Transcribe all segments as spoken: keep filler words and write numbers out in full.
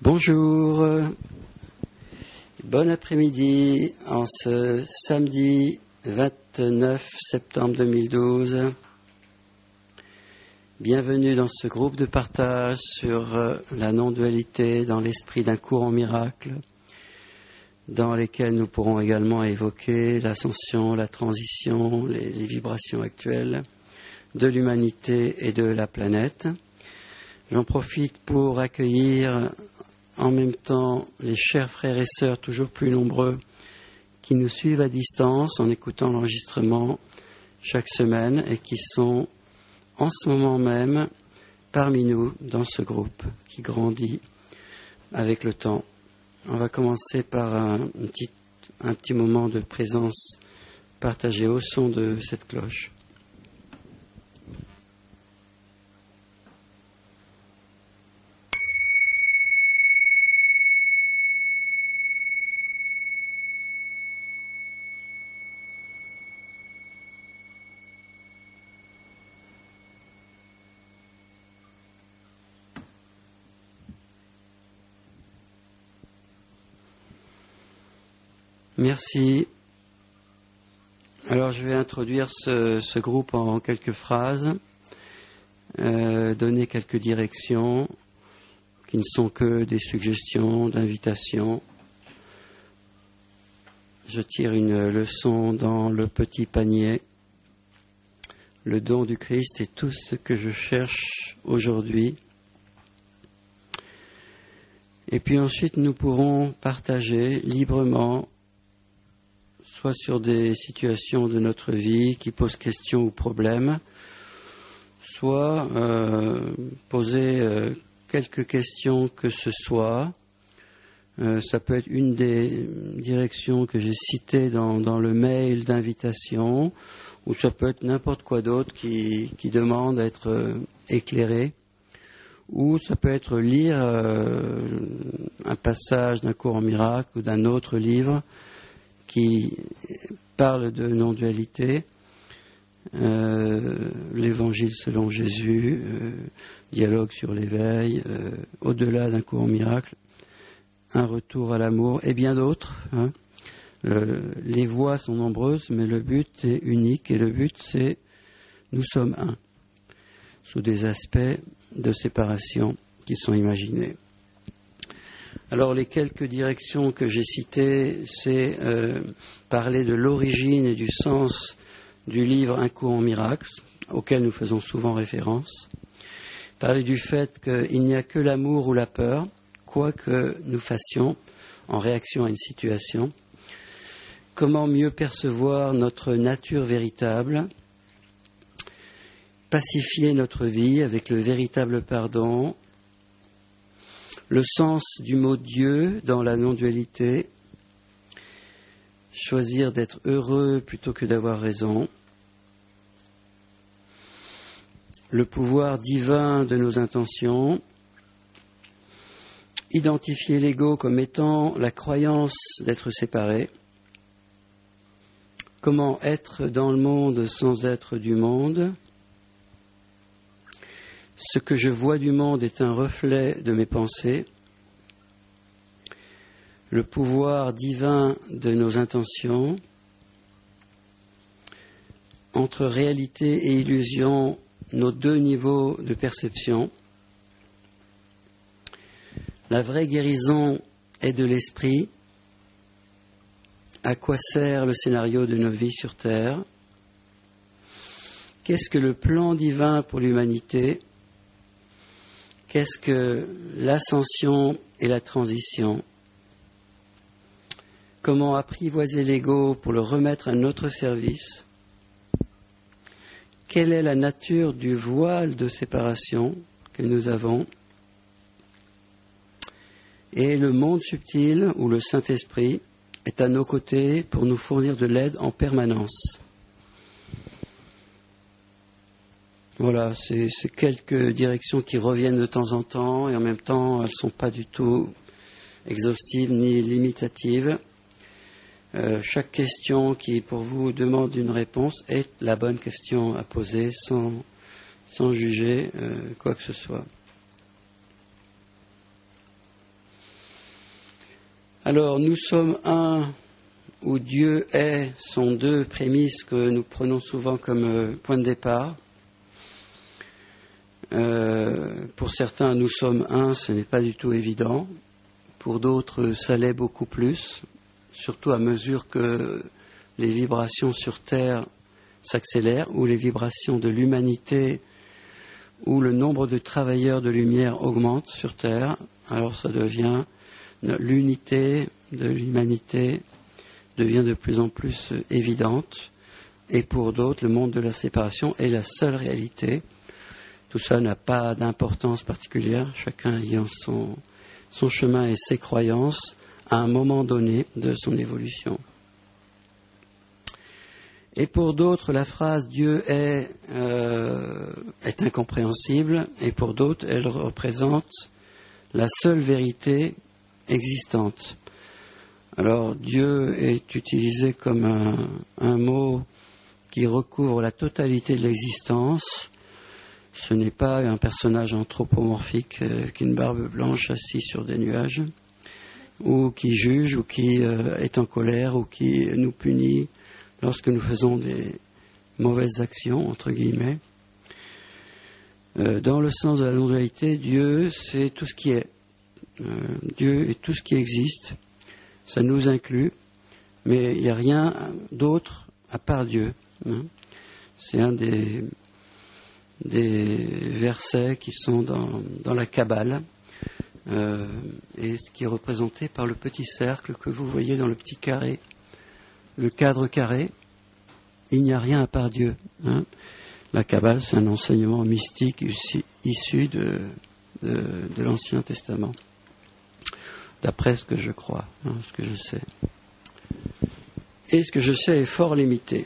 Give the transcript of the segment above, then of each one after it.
Bonjour, bon après-midi en ce samedi vingt-neuf septembre deux mille douze. Bienvenue dans ce groupe de partage sur la non-dualité dans l'esprit d'un cours en miracle, dans lesquels nous pourrons également évoquer l'ascension, la transition, les, les vibrations actuelles de l'humanité et de la planète. J'en profite pour accueillir en même temps les chers frères et sœurs toujours plus nombreux qui nous suivent à distance en écoutant l'enregistrement chaque semaine et qui sont en ce moment même parmi nous dans ce groupe qui grandit avec le temps. On va commencer par un, un, petit, un petit moment de présence partagée au son de cette cloche. Merci. Alors je vais introduire ce, ce groupe en quelques phrases, euh, donner quelques directions qui ne sont que des suggestions, d'invitations. Je tire une leçon dans le petit panier. Le don du Christ est tout ce que je cherche aujourd'hui. Et puis ensuite nous pourrons partager librement soit sur des situations de notre vie qui posent question ou problème, soit euh, poser euh, quelques questions que ce soit. Euh, ça peut être une des directions que j'ai citées dans, dans le mail d'invitation, ou ça peut être n'importe quoi d'autre qui, qui demande à être euh, éclairé, ou ça peut être lire euh, un passage d'un cours en miracle ou d'un autre livre qui parle de non-dualité, euh, l'évangile selon Jésus, euh, dialogue sur l'éveil, euh, au-delà d'un cours en miracle, un retour à l'amour et bien d'autres. Hein. Le, les voies sont nombreuses, mais le but est unique et le but c'est nous sommes un, sous des aspects de séparation qui sont imaginés. Alors les quelques directions que j'ai citées, c'est euh, parler de l'origine et du sens du livre Un cours en miracle, auquel nous faisons souvent référence. Parler du fait qu'il n'y a que l'amour ou la peur, quoi que nous fassions en réaction à une situation. Comment mieux percevoir notre nature véritable, pacifier notre vie avec le véritable pardon, le sens du mot Dieu dans la non-dualité, choisir d'être heureux plutôt que d'avoir raison, le pouvoir divin de nos intentions, identifier l'ego comme étant la croyance d'être séparé, comment être dans le monde sans être du monde. Ce que je vois du monde est un reflet de mes pensées. Le pouvoir divin de nos intentions. Entre réalité et illusion, nos deux niveaux de perception. La vraie guérison est de l'esprit. À quoi sert le scénario de nos vies sur Terre? Qu'est-ce que le plan divin pour l'humanité? Qu'est-ce que l'ascension et la transition? Comment apprivoiser l'ego pour le remettre à notre service? Quelle est la nature du voile de séparation que nous avons? Et le monde subtil, où le Saint-Esprit est à nos côtés pour nous fournir de l'aide en permanence. Voilà, c'est, c'est quelques directions qui reviennent de temps en temps et en même temps elles ne sont pas du tout exhaustives ni limitatives. Euh, chaque question qui pour vous demande une réponse est la bonne question à poser sans, sans juger euh, quoi que ce soit. Alors, nous sommes un, où Dieu est, sont deux prémices que nous prenons souvent comme euh, point de départ. Euh, pour certains, nous sommes un, ce n'est pas du tout évident. Pour d'autres, ça l'est beaucoup plus, surtout à mesure que les vibrations sur Terre s'accélèrent, ou les vibrations de l'humanité, où le nombre de travailleurs de lumière augmente sur Terre. Alors ça devient, l'unité de l'humanité devient de plus en plus évidente. Et pour d'autres, le monde de la séparation est la seule réalité. Tout ça n'a pas d'importance particulière, chacun ayant son, son chemin et ses croyances à un moment donné de son évolution. Et pour d'autres, la phrase « Dieu est euh, » est incompréhensible, et pour d'autres, elle représente la seule vérité existante. Alors, Dieu est utilisé comme un, un mot qui recouvre la totalité de l'existence. Ce n'est pas un personnage anthropomorphique euh, avec une barbe blanche assis sur des nuages, ou qui juge, ou qui euh, est en colère, ou qui nous punit lorsque nous faisons des mauvaises actions, entre guillemets. Euh, dans le sens de la non-dualité, Dieu, c'est tout ce qui est. Euh, Dieu est tout ce qui existe. Ça nous inclut, mais il n'y a rien d'autre à part Dieu. Hein. C'est un des, des versets qui sont dans, dans la Kabbale, euh, et qui est représenté par le petit cercle que vous voyez dans le petit carré. Le cadre carré, il n'y a rien à part Dieu. Hein. La Kabbale, c'est un enseignement mystique issu de, de, de l'Ancien Testament, d'après ce que je crois, hein, ce que je sais. Et ce que je sais est fort limité.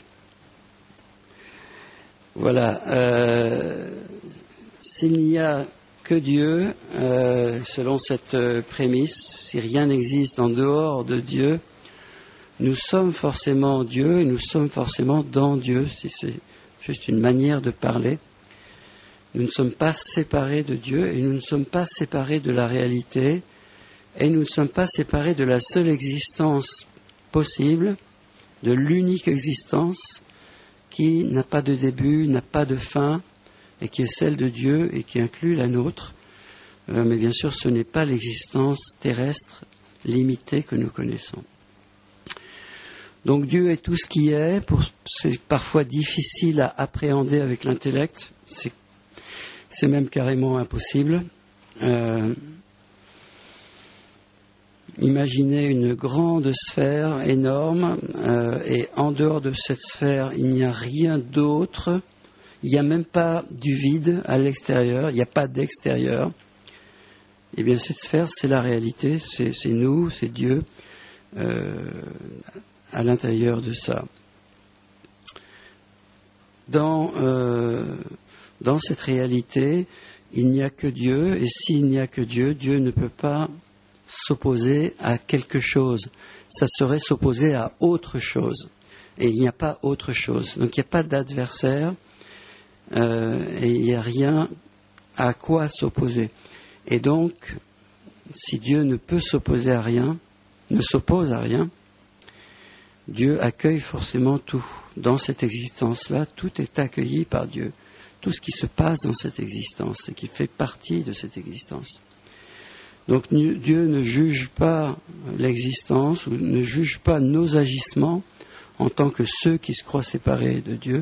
Voilà. Euh, s'il n'y a que Dieu, euh, selon cette prémisse, si rien n'existe en dehors de Dieu, nous sommes forcément Dieu et nous sommes forcément dans Dieu, si c'est juste une manière de parler. Nous ne sommes pas séparés de Dieu et nous ne sommes pas séparés de la réalité et nous ne sommes pas séparés de la seule existence possible, de l'unique existence qui n'a pas de début, n'a pas de fin et qui est celle de Dieu et qui inclut la nôtre. Euh, mais bien sûr, ce n'est pas l'existence terrestre limitée que nous connaissons. Donc Dieu est tout ce qui est, pour, c'est parfois difficile à appréhender avec l'intellect, c'est, c'est même carrément impossible. Euh, imaginez une grande sphère énorme, euh, et en dehors de cette sphère, il n'y a rien d'autre, il n'y a même pas du vide à l'extérieur, il n'y a pas d'extérieur. Eh bien cette sphère, c'est la réalité, c'est, c'est nous, c'est Dieu. Euh, à l'intérieur de ça. Dans, euh, dans cette réalité, il n'y a que Dieu, et s'il n'y a que Dieu, Dieu ne peut pas s'opposer à quelque chose. Ça serait s'opposer à autre chose. Et il n'y a pas autre chose. Donc il n'y a pas d'adversaire, euh, et il n'y a rien à quoi s'opposer. Et donc, si Dieu ne peut s'opposer à rien, ne s'oppose à rien, Dieu accueille forcément tout. Dans cette existence-là, tout est accueilli par Dieu. Tout ce qui se passe dans cette existence et qui fait partie de cette existence. Donc Dieu ne juge pas l'existence ou ne juge pas nos agissements en tant que ceux qui se croient séparés de Dieu.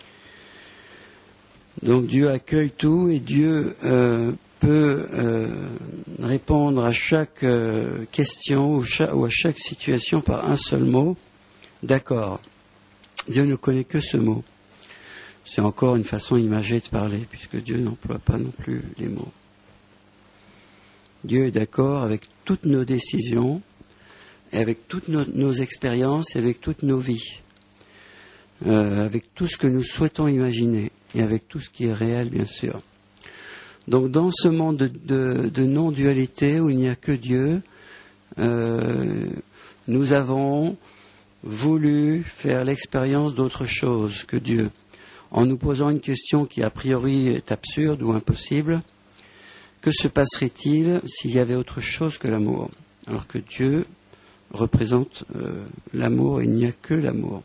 Donc Dieu accueille tout et Dieu euh, peut euh, répondre à chaque euh, question ou, cha- ou à chaque situation par un seul mot. D'accord. Dieu ne connaît que ce mot. C'est encore une façon imagée de parler, puisque Dieu n'emploie pas non plus les mots. Dieu est d'accord avec toutes nos décisions, et avec toutes nos, nos expériences, et avec toutes nos vies, euh, avec tout ce que nous souhaitons imaginer, et avec tout ce qui est réel, bien sûr. Donc, dans ce monde de, de, de non-dualité, où il n'y a que Dieu, euh, nous avons voulu faire l'expérience d'autre chose que Dieu, en nous posant une question qui a priori est absurde ou impossible. Que se passerait-il s'il y avait autre chose que l'amour? Alors que Dieu représente euh, l'amour, il n'y a que l'amour.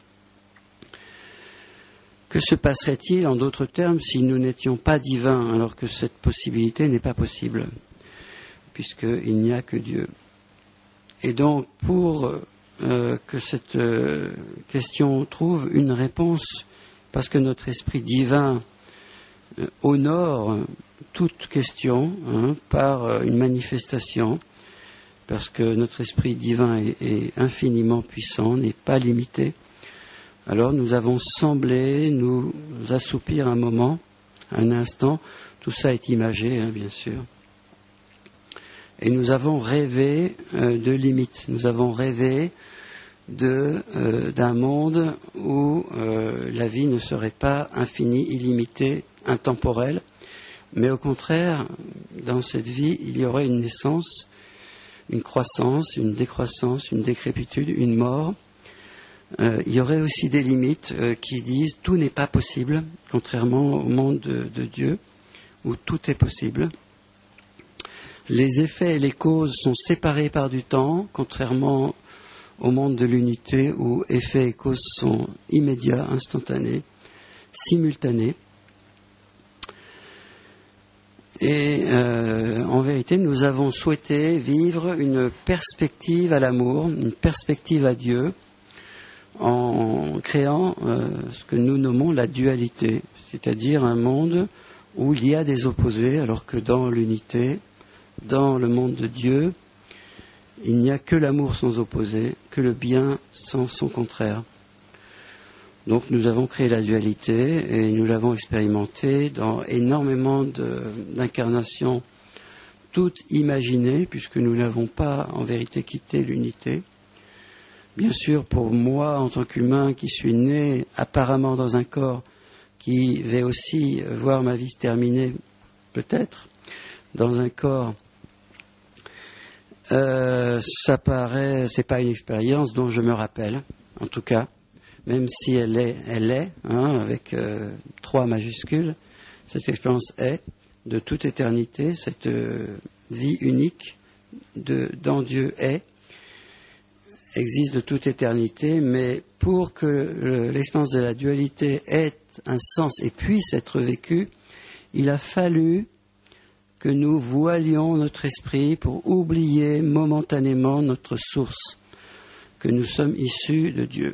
Que se passerait-il, en d'autres termes, si nous n'étions pas divins, alors que cette possibilité n'est pas possible, puisqu'il n'y a que Dieu. Et donc, pour euh, que cette euh, question trouve une réponse, parce que notre esprit divin euh, honore toute question hein, par euh, une manifestation, parce que notre esprit divin est, est infiniment puissant, n'est pas limité, alors nous avons semblé nous assoupir un moment, un instant, tout ça est imagé, hein, bien sûr. Et nous avons rêvé euh, de limites, nous avons rêvé de, euh, d'un monde où euh, la vie ne serait pas infinie, illimitée, intemporelle, mais au contraire, dans cette vie, il y aurait une naissance, une croissance, une décroissance, une décrépitude, une mort. Euh, il y aurait aussi des limites euh, qui disent tout n'est pas possible, contrairement au monde de, de Dieu, où tout est possible. Les effets et les causes sont séparés par du temps, contrairement au monde de l'unité, où effets et causes sont immédiats, instantanés, simultanés. Et euh, en vérité, nous avons souhaité vivre une perspective à l'amour, une perspective à Dieu, en créant euh, ce que nous nommons la dualité, c'est-à-dire un monde où il y a des opposés, alors que dans l'unité, dans le monde de Dieu, il n'y a que l'amour sans opposé, que le bien sans son contraire. Donc nous avons créé la dualité et nous l'avons expérimentée dans énormément de, d'incarnations, toutes imaginées, puisque nous n'avons pas en vérité quitté l'unité. Bien sûr, pour moi, en tant qu'humain qui suis né apparemment dans un corps qui vais aussi voir ma vie se terminer, peut-être, dans un corps, euh, ça paraît, c'est pas une expérience dont je me rappelle, en tout cas, même si elle est, elle est, hein, avec euh, trois majuscules, cette expérience est de toute éternité, cette euh, vie unique de, dans Dieu est, existe de toute éternité, mais pour que le, l'expérience de la dualité ait un sens et puisse être vécue, il a fallu que nous voilions notre esprit pour oublier momentanément notre source, que nous sommes issus de Dieu.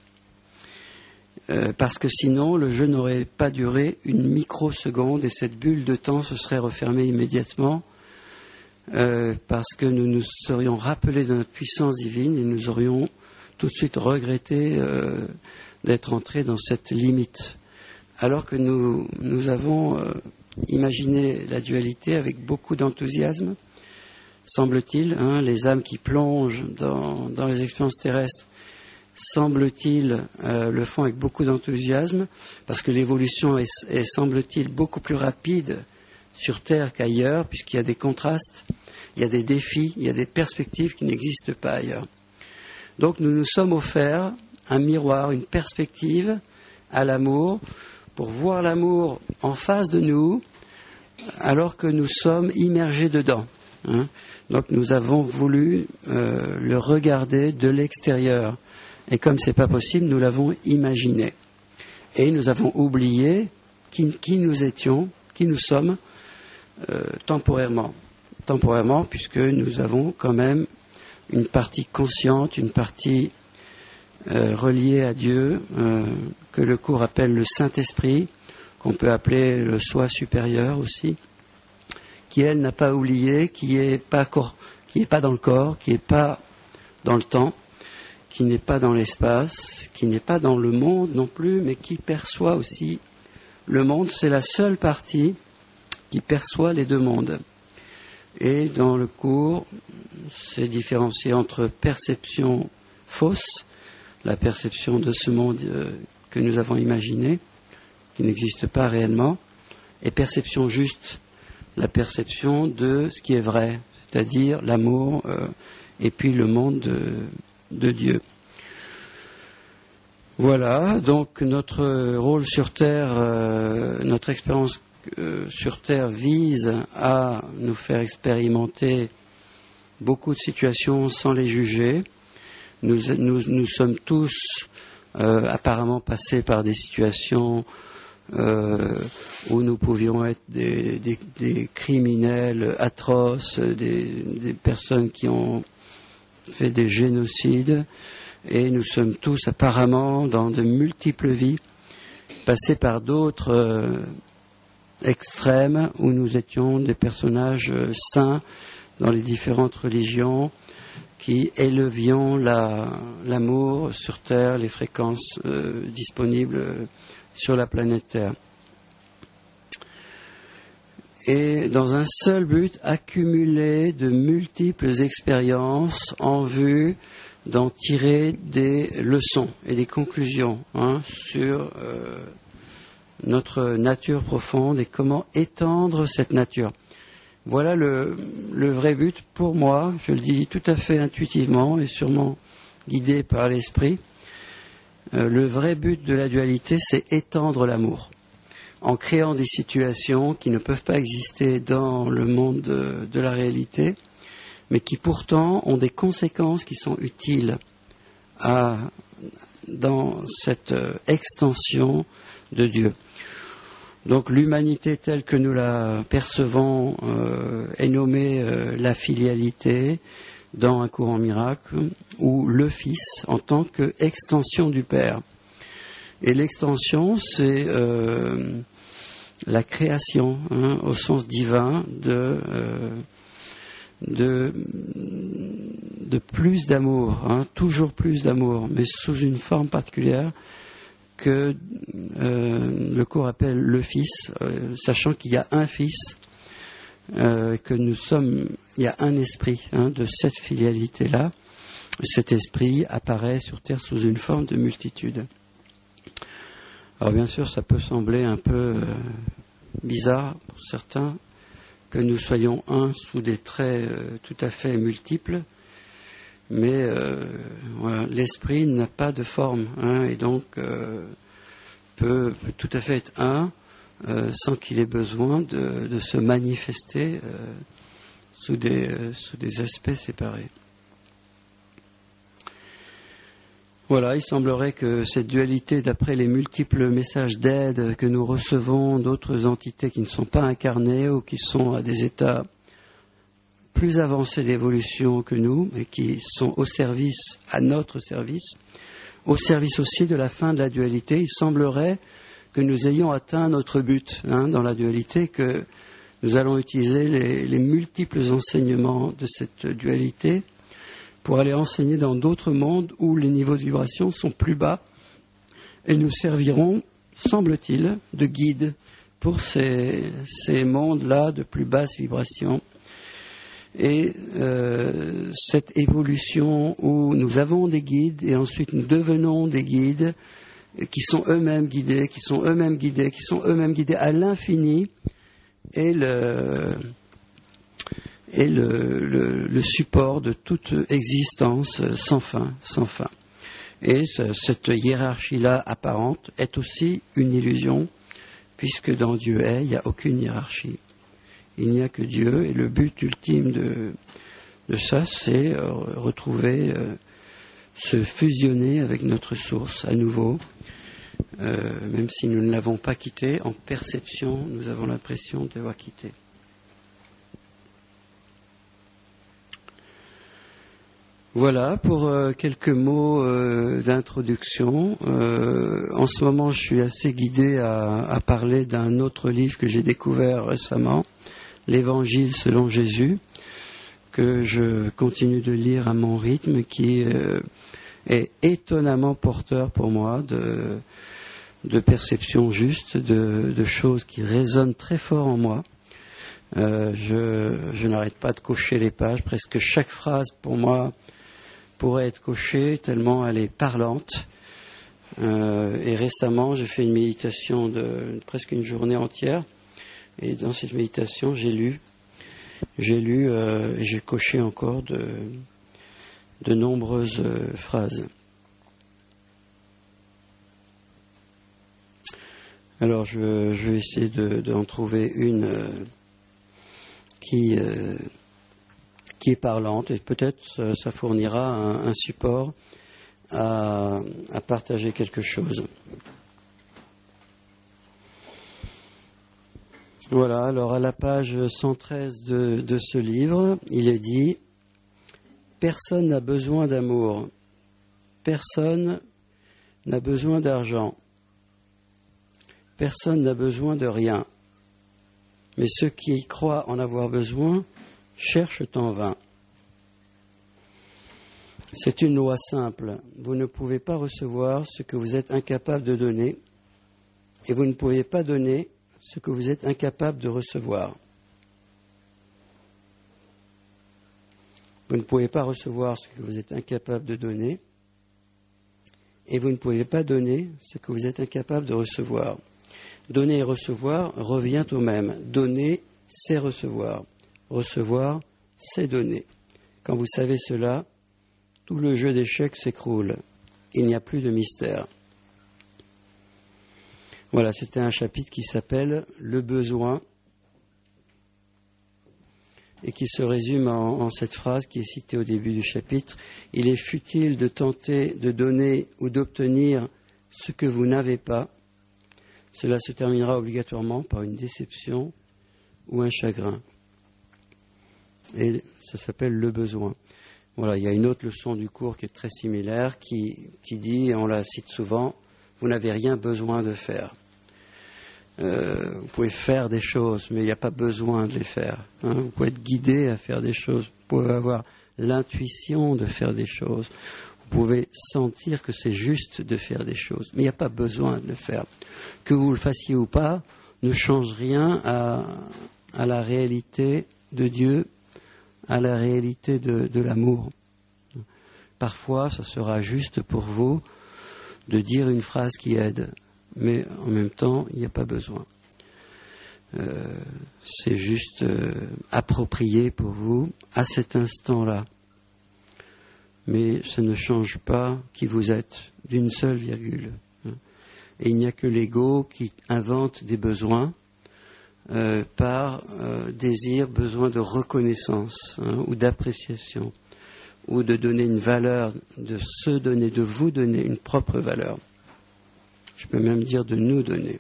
Euh, parce que sinon, le jeu n'aurait pas duré une microseconde et cette bulle de temps se serait refermée immédiatement. Euh, parce que nous nous serions rappelés de notre puissance divine et nous aurions tout de suite regretté euh, d'être entrés dans cette limite. Alors que nous, nous avons euh, imaginé la dualité avec beaucoup d'enthousiasme, semble-t-il, hein, les âmes qui plongent dans, dans les expériences terrestres, semble-t-il, euh, le font avec beaucoup d'enthousiasme, parce que l'évolution est, est semble-t-il, beaucoup plus rapide sur Terre qu'ailleurs, puisqu'il y a des contrastes, il y a des défis, il y a des perspectives qui n'existent pas ailleurs. Donc nous nous sommes offerts un miroir, une perspective à l'amour, pour voir l'amour en face de nous, alors que nous sommes immergés dedans. Hein. Donc nous avons voulu euh, le regarder de l'extérieur. Et comme ce n'est pas possible, nous l'avons imaginé. Et nous avons oublié qui, qui nous étions, qui nous sommes, Euh, temporairement, temporairement, puisque nous avons quand même une partie consciente, une partie euh, reliée à Dieu, euh, que le cours appelle le Saint-Esprit, qu'on peut appeler le Soi supérieur aussi, qui elle n'a pas oublié, qui est pas cor- qui est pas dans le corps, qui est pas dans le temps, qui n'est pas dans l'espace, qui n'est pas dans le monde non plus, mais qui perçoit aussi le monde. C'est la seule partie qui perçoit les deux mondes. Et dans le cours, c'est différencié entre perception fausse, la perception de ce monde euh, que nous avons imaginé, qui n'existe pas réellement, et perception juste, la perception de ce qui est vrai, c'est-à-dire l'amour euh, et puis le monde de, de Dieu. Voilà, donc notre rôle sur Terre, euh, notre expérience Euh, sur Terre vise à nous faire expérimenter beaucoup de situations sans les juger, Nous, nous, nous sommes tous euh, apparemment passés par des situations euh, où nous pouvions être des, des, des criminels atroces, des, des personnes qui ont fait des génocides, et nous sommes tous apparemment dans de multiples vies passés par d'autres euh, extrêmes où nous étions des personnages euh, saints dans les différentes religions qui élevions la, l'amour sur Terre, les fréquences euh, disponibles euh, sur la planète Terre. Et dans un seul but, accumuler de multiples expériences en vue d'en tirer des leçons et des conclusions hein, sur euh, notre nature profonde et comment étendre cette nature. Voilà le, le vrai but pour moi, je le dis tout à fait intuitivement et sûrement guidé par l'esprit. Euh, le vrai but de la dualité, c'est étendre l'amour en créant des situations qui ne peuvent pas exister dans le monde de, de la réalité, mais qui pourtant ont des conséquences qui sont utiles à, dans cette extension de Dieu. Donc l'humanité telle que nous la percevons euh, est nommée euh, la filialité dans un courant miracle, ou le Fils en tant qu'extension du Père. Et l'extension, c'est euh, la création, hein, au sens divin, de, euh, de, de plus d'amour, hein, toujours plus d'amour, mais sous une forme particulière que euh, le cours appelle le Fils, euh, sachant qu'il y a un Fils, euh, que nous sommes, il y a un esprit hein, de cette filialité-là. Cet esprit apparaît sur Terre sous une forme de multitude. Alors bien sûr, ça peut sembler un peu euh, bizarre pour certains que nous soyons un sous des traits euh, tout à fait multiples, mais euh, voilà, l'esprit n'a pas de forme hein, et donc euh, peut, peut tout à fait être un euh, sans qu'il ait besoin de, de se manifester euh, sous des, euh, sous des aspects séparés. Voilà, il semblerait que cette dualité, d'après les multiples messages d'aide que nous recevons d'autres entités qui ne sont pas incarnées ou qui sont à des états plus avancés d'évolution que nous, et qui sont au service, à notre service, au service aussi de la fin de la dualité, il semblerait que nous ayons atteint notre but hein, dans la dualité, que nous allons utiliser les, les multiples enseignements de cette dualité pour aller enseigner dans d'autres mondes où les niveaux de vibration sont plus bas, et nous servirons, semble-t-il, de guide pour ces, ces mondes-là de plus basse vibration. Et euh, cette évolution où nous avons des guides et ensuite nous devenons des guides qui sont eux-mêmes guidés, qui sont eux-mêmes guidés, qui sont eux-mêmes guidés à l'infini, et le, et le, le, le support de toute existence sans fin, sans fin. Et ce, cette hiérarchie-là apparente est aussi une illusion, puisque dans Dieu est, il n'y a aucune hiérarchie. Il n'y a que Dieu, et le but ultime de, de ça, c'est euh, retrouver, euh, se fusionner avec notre source à nouveau, euh, même si nous ne l'avons pas quitté, en perception, nous avons l'impression de l'avoir quitté. Voilà pour euh, quelques mots euh, d'introduction. Euh, en ce moment, je suis assez guidé à, à parler d'un autre livre que j'ai découvert récemment, l'Évangile selon Jésus, que je continue de lire à mon rythme, qui euh, est étonnamment porteur pour moi de, de perceptions justes, de, de choses qui résonnent très fort en moi. Euh, je, je n'arrête pas de cocher les pages, presque chaque phrase pour moi pourrait être cochée tellement elle est parlante. Euh, et récemment, j'ai fait une méditation de presque une journée entière. Et dans cette méditation, j'ai lu, j'ai lu euh, et j'ai coché encore de, de nombreuses euh, phrases. Alors, je, je vais essayer de, d'en trouver une euh, qui, euh, qui est parlante, et peut-être ça, ça fournira un, un support à, à partager quelque chose. Voilà, alors à la page cent treize de, de ce livre, il est dit « Personne n'a besoin d'amour, personne n'a besoin d'argent, personne n'a besoin de rien, mais ceux qui croient en avoir besoin cherchent en vain. C'est une loi simple, vous ne pouvez pas recevoir ce que vous êtes incapable de donner, et vous ne pouvez pas donner ce que vous êtes incapable de recevoir. Vous ne pouvez pas recevoir ce que vous êtes incapable de donner, et vous ne pouvez pas donner ce que vous êtes incapable de recevoir. Donner et recevoir revient au même. Donner, c'est recevoir. Recevoir, c'est donner. Quand vous savez cela, tout le jeu d'échecs s'écroule. Il n'y a plus de mystère. Voilà, c'était un chapitre qui s'appelle « Le besoin » et qui se résume en, en cette phrase qui est citée au début du chapitre. « Il est futile de tenter de donner ou d'obtenir ce que vous n'avez pas. Cela se terminera obligatoirement par une déception ou un chagrin. » Et ça s'appelle « Le besoin ». Voilà, il y a une autre leçon du cours qui est très similaire, qui, qui dit, et on la cite souvent, « Vous n'avez rien besoin de faire ». Euh, vous pouvez faire des choses, mais il n'y a pas besoin de les faire. Hein. Vous pouvez être guidé à faire des choses. Vous pouvez avoir l'intuition de faire des choses. Vous pouvez sentir que c'est juste de faire des choses, mais il n'y a pas besoin de le faire. Que vous le fassiez ou pas ne change rien à, à la réalité de Dieu, à la réalité de, de l'amour. Parfois, ça sera juste pour vous de dire une phrase qui aide. Mais en même temps, il n'y a pas besoin. Euh, c'est juste euh, approprié pour vous à cet instant-là. Mais ça ne change pas qui vous êtes d'une seule virgule. Et il n'y a que l'ego qui invente des besoins euh, par euh, désir, besoin de reconnaissance hein, ou d'appréciation, ou de donner une valeur, de se donner, de vous donner une propre valeur. Je peux même dire de nous donner.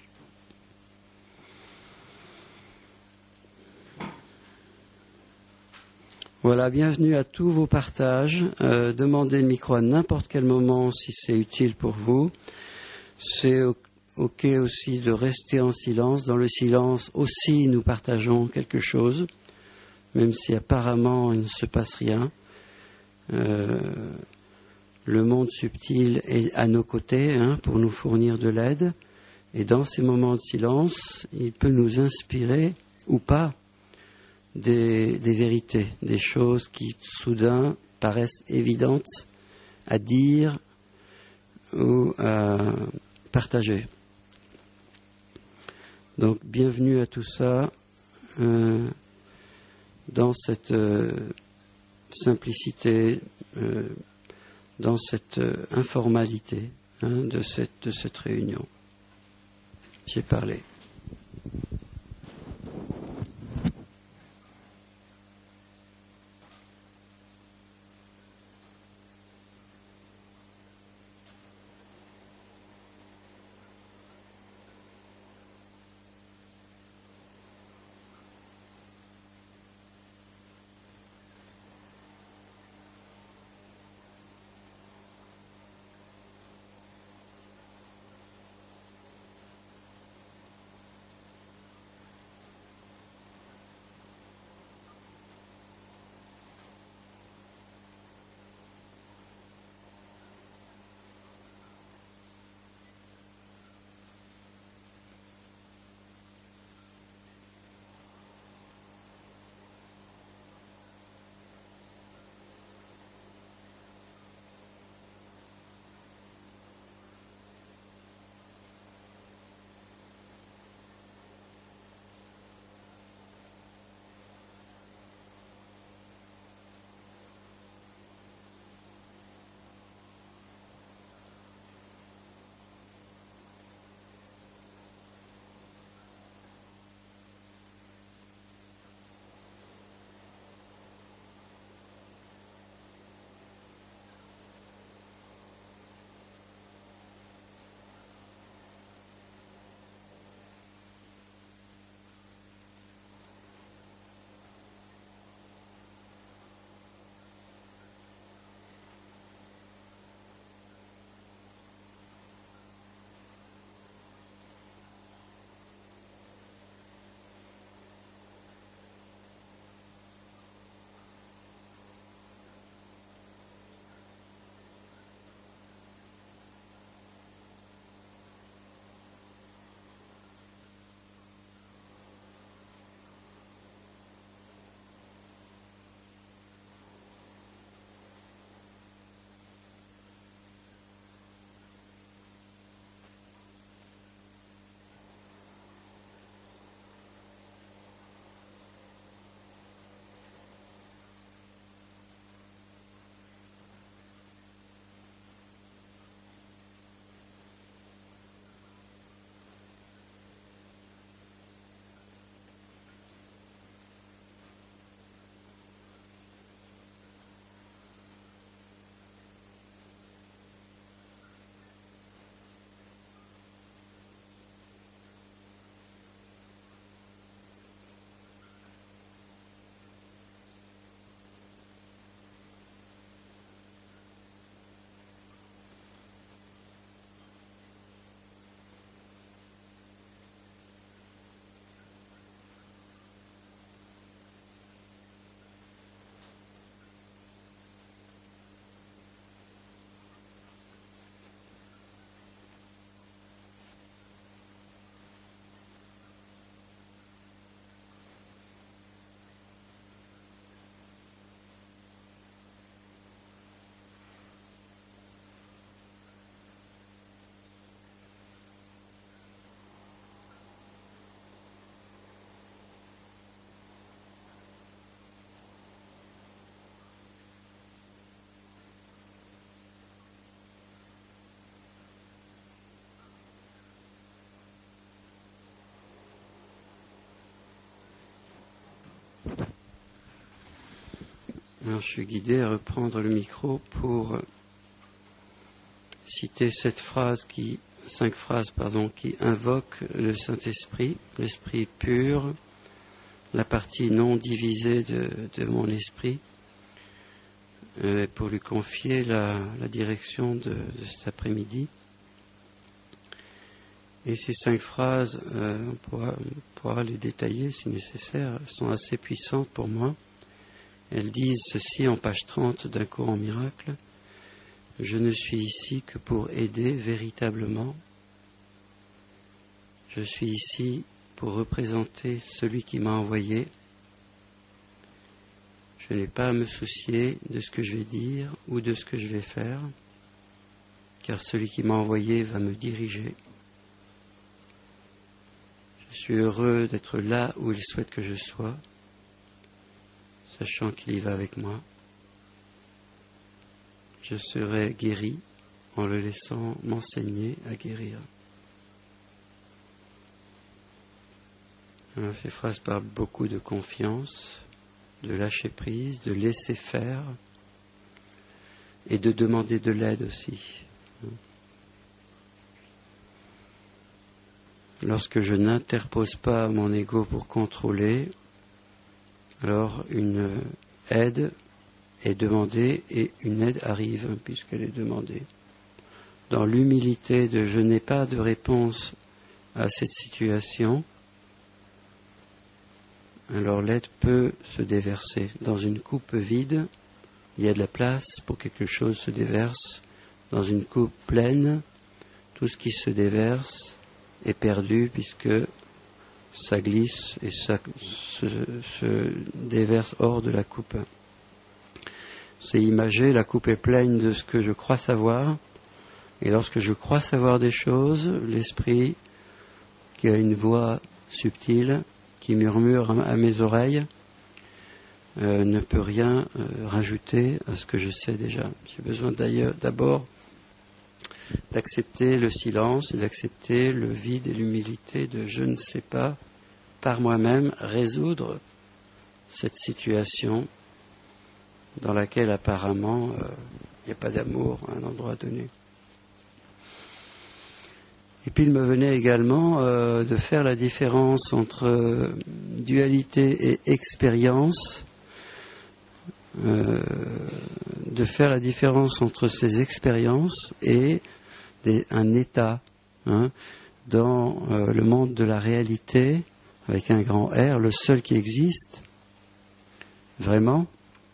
Voilà, bienvenue à tous vos partages. Euh, demandez le micro à n'importe quel moment si c'est utile pour vous. C'est ok aussi de rester en silence. Dans le silence aussi, nous partageons quelque chose, même si apparemment il ne se passe rien. Euh, Le monde subtil est à nos côtés hein, pour nous fournir de l'aide. Et dans ces moments de silence, il peut nous inspirer ou pas des, des vérités, des choses qui soudain paraissent évidentes à dire ou à partager. Donc bienvenue à tout ça euh, dans cette euh, simplicité euh, dans cette euh, informalité hein, de, cette, de cette réunion. J'ai parlé. Alors, je suis guidé à reprendre le micro pour citer cette phrase qui, cinq phrases, pardon, qui invoquent le Saint-Esprit, l'Esprit pur, la partie non divisée de, de mon esprit, euh, pour lui confier la, la direction de, de cet après-midi. Et ces cinq phrases, euh, on, pourra, on pourra les détailler si nécessaire, elles sont assez puissantes pour moi. Elles disent ceci en page trente d'un cours en miracle. Je ne suis ici que pour aider véritablement. Je suis ici pour représenter celui qui m'a envoyé. Je n'ai pas à me soucier de ce que je vais dire ou de ce que je vais faire, car celui qui m'a envoyé va me diriger. Je suis heureux d'être là où il souhaite que je sois, sachant qu'il y va avec moi. Je serai guéri en le laissant m'enseigner à guérir. Alors, ces phrases parlent beaucoup de confiance, de lâcher prise, de laisser faire et de demander de l'aide aussi. Lorsque je n'interpose pas mon ego pour contrôler, alors une aide est demandée et une aide arrive puisqu'elle est demandée. Dans l'humilité de je n'ai pas de réponse à cette situation, alors l'aide peut se déverser. Dans une coupe vide, il y a de la place pour que quelque chose se déverse. Dans une coupe pleine, tout ce qui se déverse est perdu puisque ça glisse et ça se, se déverse hors de la coupe. C'est imagé, la coupe est pleine de ce que je crois savoir, et lorsque je crois savoir des choses, l'esprit, qui a une voix subtile, qui murmure à mes oreilles, euh, ne peut rien euh, rajouter à ce que je sais déjà. J'ai besoin d'ailleurs d'abord d'accepter le silence et d'accepter le vide et l'humilité de je ne sais pas par moi-même résoudre cette situation dans laquelle apparemment il euh, n'y a pas d'amour à un endroit donné. Et puis il me venait également euh, de faire la différence entre euh, dualité et expérience, euh, de faire la différence entre ces expériences et des, un état. Hein, dans euh, le monde de la réalité, avec un grand R, le seul qui existe, vraiment,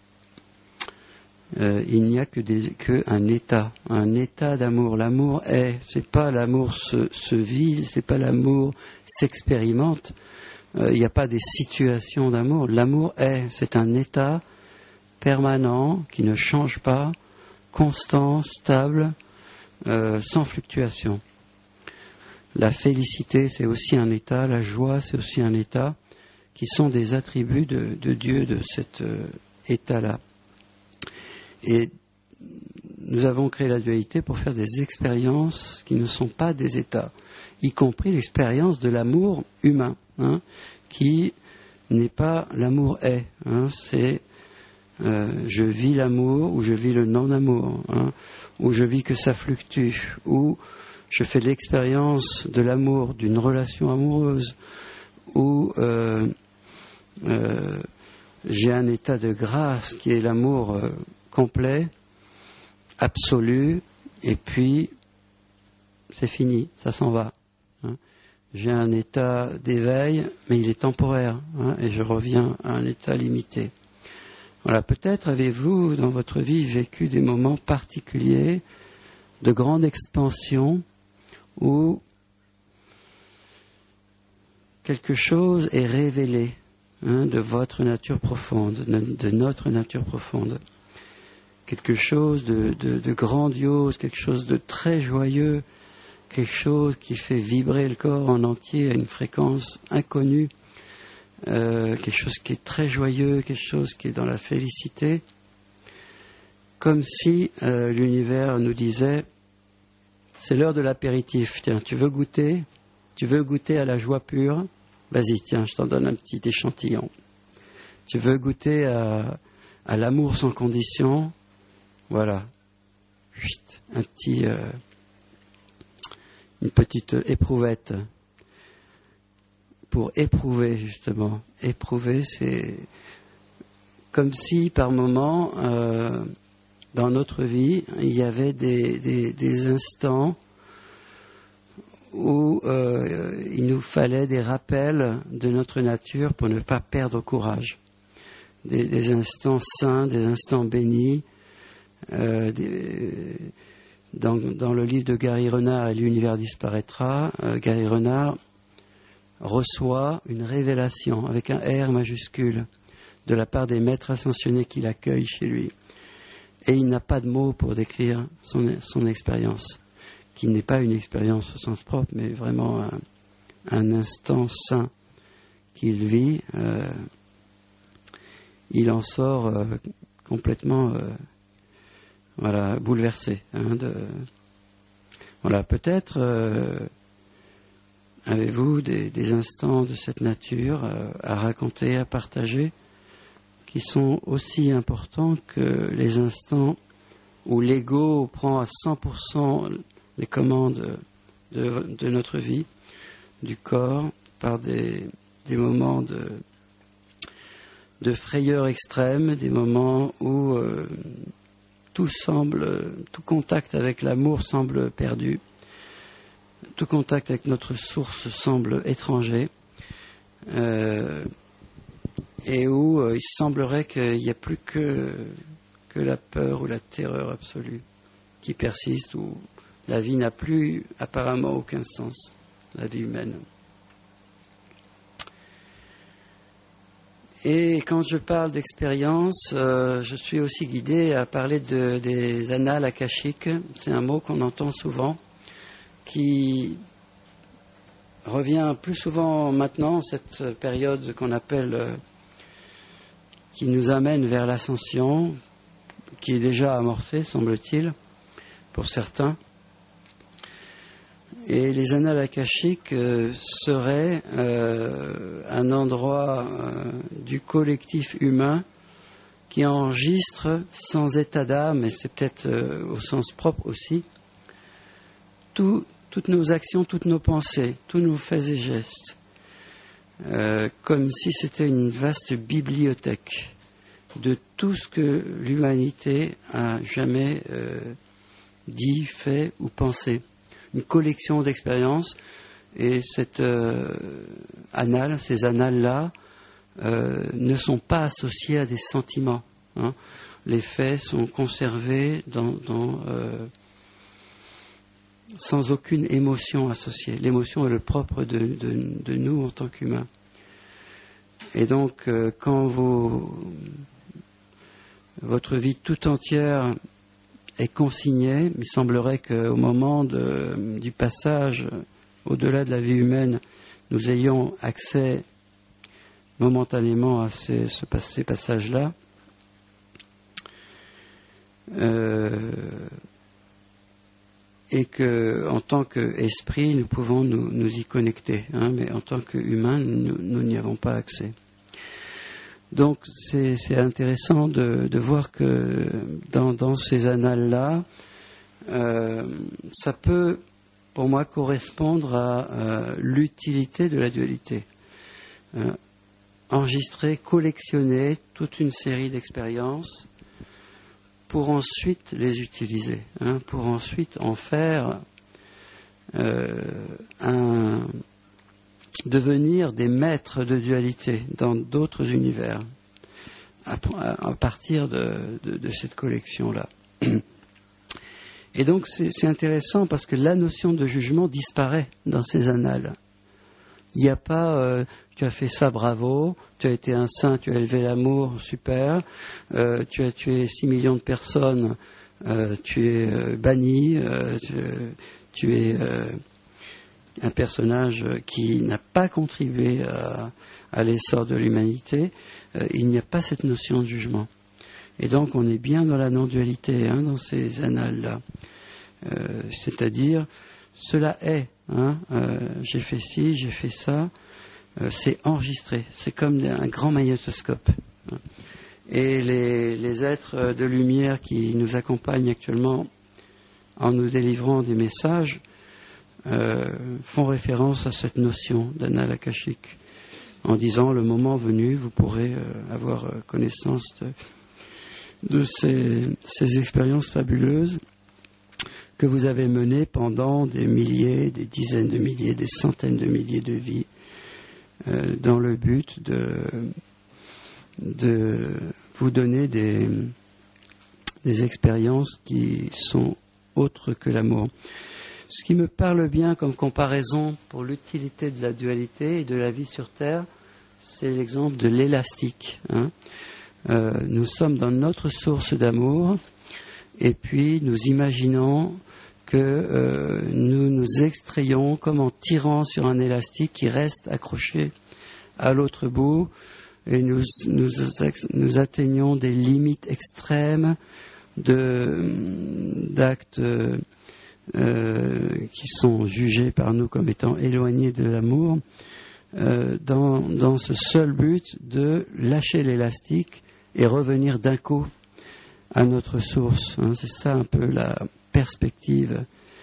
Euh, il n'y a que, des, que un état, un état d'amour. L'amour est, c'est pas l'amour se, se vit, c'est pas l'amour s'expérimente. Euh, il n'y a pas des situations d'amour. L'amour est, c'est un état permanent qui ne change pas, constant, stable, euh, sans fluctuation. La félicité, c'est aussi un état. La joie, c'est aussi un état, qui sont des attributs de, de Dieu, de cet euh, état-là. Et nous avons créé la dualité pour faire des expériences qui ne sont pas des états, y compris l'expérience de l'amour humain, hein, qui n'est pas l'amour est. Hein, c'est euh, je vis l'amour ou je vis le non-amour, hein, ou je vis que ça fluctue, ou je fais l'expérience de l'amour, d'une relation amoureuse, ou euh, euh, j'ai un état de grâce qui est l'amour euh, complet, absolu, et puis c'est fini, ça s'en va. Hein. J'ai un état d'éveil, mais il est temporaire, hein, et je reviens à un état limité. Voilà, peut-être avez-vous dans votre vie vécu des moments particuliers de grande expansion où quelque chose est révélé, hein, de votre nature profonde, de notre nature profonde. Quelque chose de, de, de grandiose, quelque chose de très joyeux, quelque chose qui fait vibrer le corps en entier à une fréquence inconnue, euh, quelque chose qui est très joyeux, quelque chose qui est dans la félicité, comme si euh, l'univers nous disait « c'est l'heure de l'apéritif, tiens, tu veux goûter, tu veux goûter à la joie pure, vas-y, tiens, je t'en donne un petit échantillon. Tu veux goûter à... à l'amour sans condition, voilà, Chut, un petit, euh, une petite éprouvette pour éprouver justement. Éprouver, c'est comme si par moment, euh, dans notre vie, il y avait des, des, des instants où euh, il nous fallait des rappels de notre nature pour ne pas perdre courage. Des, des instants saints, des instants bénis. Euh, des, dans, dans le livre de Gary Renard, « Et l'univers disparaîtra », euh, Gary Renard reçoit une révélation avec un R majuscule de la part des maîtres ascensionnés qui l'accueillent chez lui. Et il n'a pas de mots pour décrire son, son expérience, qui n'est pas une expérience au sens propre, mais vraiment un, un instant saint qu'il vit. Euh, il en sort euh, complètement euh, voilà, bouleversé. Hein, de, voilà, peut-être euh, avez-vous des, des instants de cette nature euh, à raconter, à partager, qui sont aussi importants que les instants où l'ego prend à cent pour cent les commandes de, de notre vie, du corps, par des, des moments de, de frayeur extrême, des moments où euh, tout semble, tout contact avec l'amour semble perdu, tout contact avec notre source semble étranger, euh, et où euh, il semblerait qu'il n'y a plus que, que la peur ou la terreur absolue qui persiste, où la vie n'a plus apparemment aucun sens, la vie humaine. Et quand je parle d'expérience, euh, je suis aussi guidé à parler de, des annales akashiques. C'est un mot qu'on entend souvent, qui revient plus souvent maintenant, cette période qu'on appelle, euh, qui nous amène vers l'ascension, qui est déjà amorcée, semble-t-il, pour certains. Et les annales akashiques euh, seraient euh, un endroit euh, du collectif humain qui enregistre sans état d'âme, et c'est peut-être euh, au sens propre aussi, tout, toutes nos actions, toutes nos pensées, tous nos faits et gestes, euh, comme si c'était une vaste bibliothèque de tout ce que l'humanité a jamais euh, dit, fait ou pensé. Une collection d'expériences, et cette euh, annale, ces annales-là, euh, ne sont pas associées à des sentiments. Hein. Les faits sont conservés dans, dans, euh, sans aucune émotion associée. L'émotion est le propre de, de, de nous en tant qu'humains. Et donc, euh, quand vous, votre vie tout entière est consigné, il semblerait qu'au moment de, du passage au-delà de la vie humaine, nous ayons accès momentanément à ces, ces passages-là. Euh, et que, en tant qu'esprit, nous pouvons nous, nous y connecter, hein, mais en tant qu'humains, nous n'y avons pas accès. Donc c'est, c'est intéressant de, de voir que dans, dans ces annales-là, euh, ça peut, pour moi, correspondre à euh, l'utilité de la dualité. Euh, enregistrer, collectionner toute une série d'expériences pour ensuite les utiliser, hein, pour ensuite en faire euh, un... devenir des maîtres de dualité dans d'autres univers à, à partir de, de, de cette collection-là. Et donc c'est, c'est intéressant parce que la notion de jugement disparaît dans ces annales. Il n'y a pas euh, tu as fait ça, bravo, tu as été un saint, tu as élevé l'amour, super, euh, tu as tué six millions de personnes, euh, tu es euh, banni, euh, tu, tu es... Euh, un personnage qui n'a pas contribué à, à l'essor de l'humanité, euh, il n'y a pas cette notion de jugement. Et donc on est bien dans la non-dualité, hein, dans ces annales-là. Euh, c'est-à-dire, cela est, hein, euh, j'ai fait ci, j'ai fait ça, euh, c'est enregistré, c'est comme un grand magnétoscope. Hein. Et les, les êtres de lumière qui nous accompagnent actuellement en nous délivrant des messages euh, font référence à cette notion d'annales akashiques, en disant le moment venu, vous pourrez euh, avoir connaissance de, de ces, ces expériences fabuleuses que vous avez menées pendant des milliers, des dizaines de milliers, des centaines de milliers de vies, euh, dans le but de, de vous donner des, des expériences qui sont autres que l'amour. Ce qui me parle bien comme comparaison pour l'utilité de la dualité et de la vie sur Terre, c'est l'exemple de l'élastique. Hein. Euh, nous sommes dans notre source d'amour et puis nous imaginons que euh, nous nous extrayons comme en tirant sur un élastique qui reste accroché à l'autre bout et nous, nous, nous atteignons des limites extrêmes de, d'actes euh, qui sont jugés par nous comme étant éloignés de l'amour, euh, dans, dans ce seul but de lâcher l'élastique et revenir d'un coup à notre source. Hein. C'est ça un peu la perspective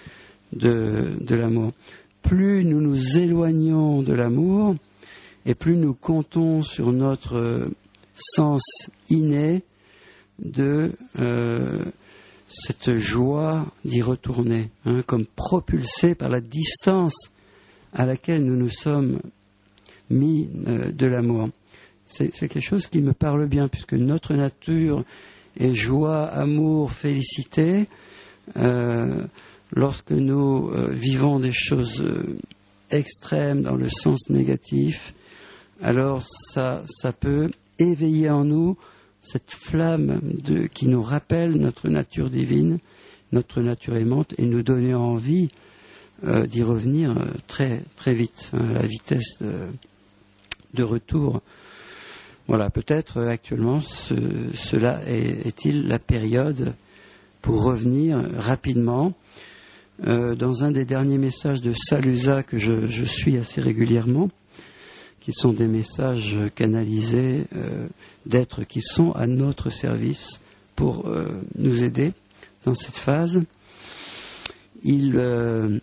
de, de l'amour. Plus nous nous éloignons de l'amour et plus nous comptons sur notre sens inné de euh, cette joie d'y retourner, hein, comme propulsé par la distance à laquelle nous nous sommes mis euh, de l'amour. C'est, c'est quelque chose qui me parle bien, puisque notre nature est joie, amour, félicité. Euh, lorsque nous euh, vivons des choses euh, extrêmes dans le sens négatif, alors ça, ça peut éveiller en nous cette flamme de, qui nous rappelle notre nature divine, notre nature aimante, et nous donner envie euh, d'y revenir euh, très, très vite, hein, à la vitesse de, de retour. Voilà, peut-être euh, actuellement, ce, cela est, est-il la période pour revenir rapidement. Euh, dans un des derniers messages de Salusa que je, je suis assez régulièrement, qui sont des messages canalisés euh, d'êtres qui sont à notre service pour euh, nous aider dans cette phase. Il euh,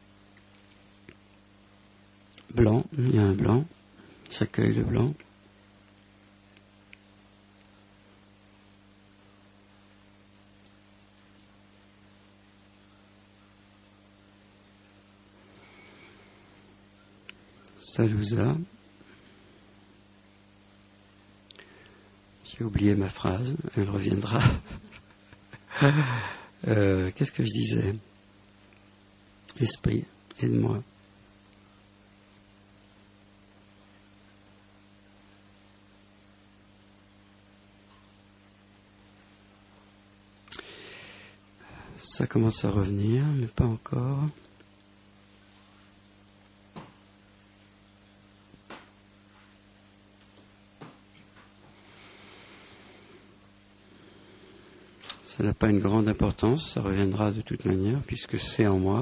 blanc, il y a un blanc, j'accueille le blanc. Salusa. J'ai oublié ma phrase, elle reviendra. euh, qu'est-ce que je disais ? Esprit, aide-moi. Ça commence à revenir, mais pas encore. Ça n'a pas une grande importance, ça reviendra de toute manière, puisque c'est en moi.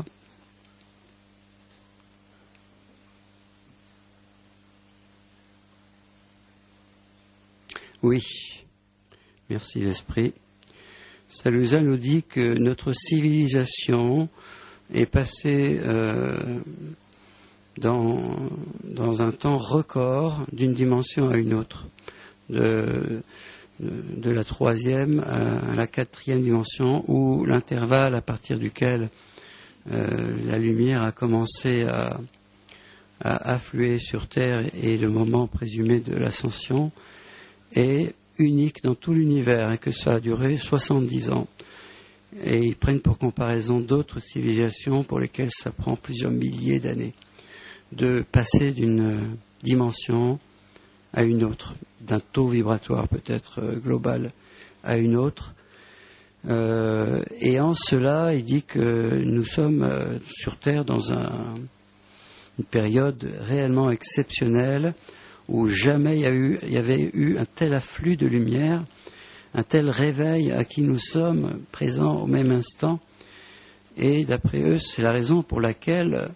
Oui, merci l'esprit. Salusa nous dit que notre civilisation est passée euh, dans, dans un temps record d'une dimension à une autre. De, de, de la troisième à la quatrième dimension, où l'intervalle à partir duquel euh, la lumière a commencé à, à affluer sur Terre et le moment présumé de l'ascension est unique dans tout l'univers et que ça a duré soixante-dix ans. Et ils prennent pour comparaison d'autres civilisations pour lesquelles ça prend plusieurs milliers d'années de passer d'une dimension à une autre, d'un taux vibratoire peut-être euh, global à une autre. Euh, et en cela, il dit que nous sommes euh, sur Terre dans un, une période réellement exceptionnelle où jamais il y, a eu, il y avait eu un tel afflux de lumière, un tel réveil à qui nous sommes présents au même instant. Et d'après eux, c'est la raison pour laquelle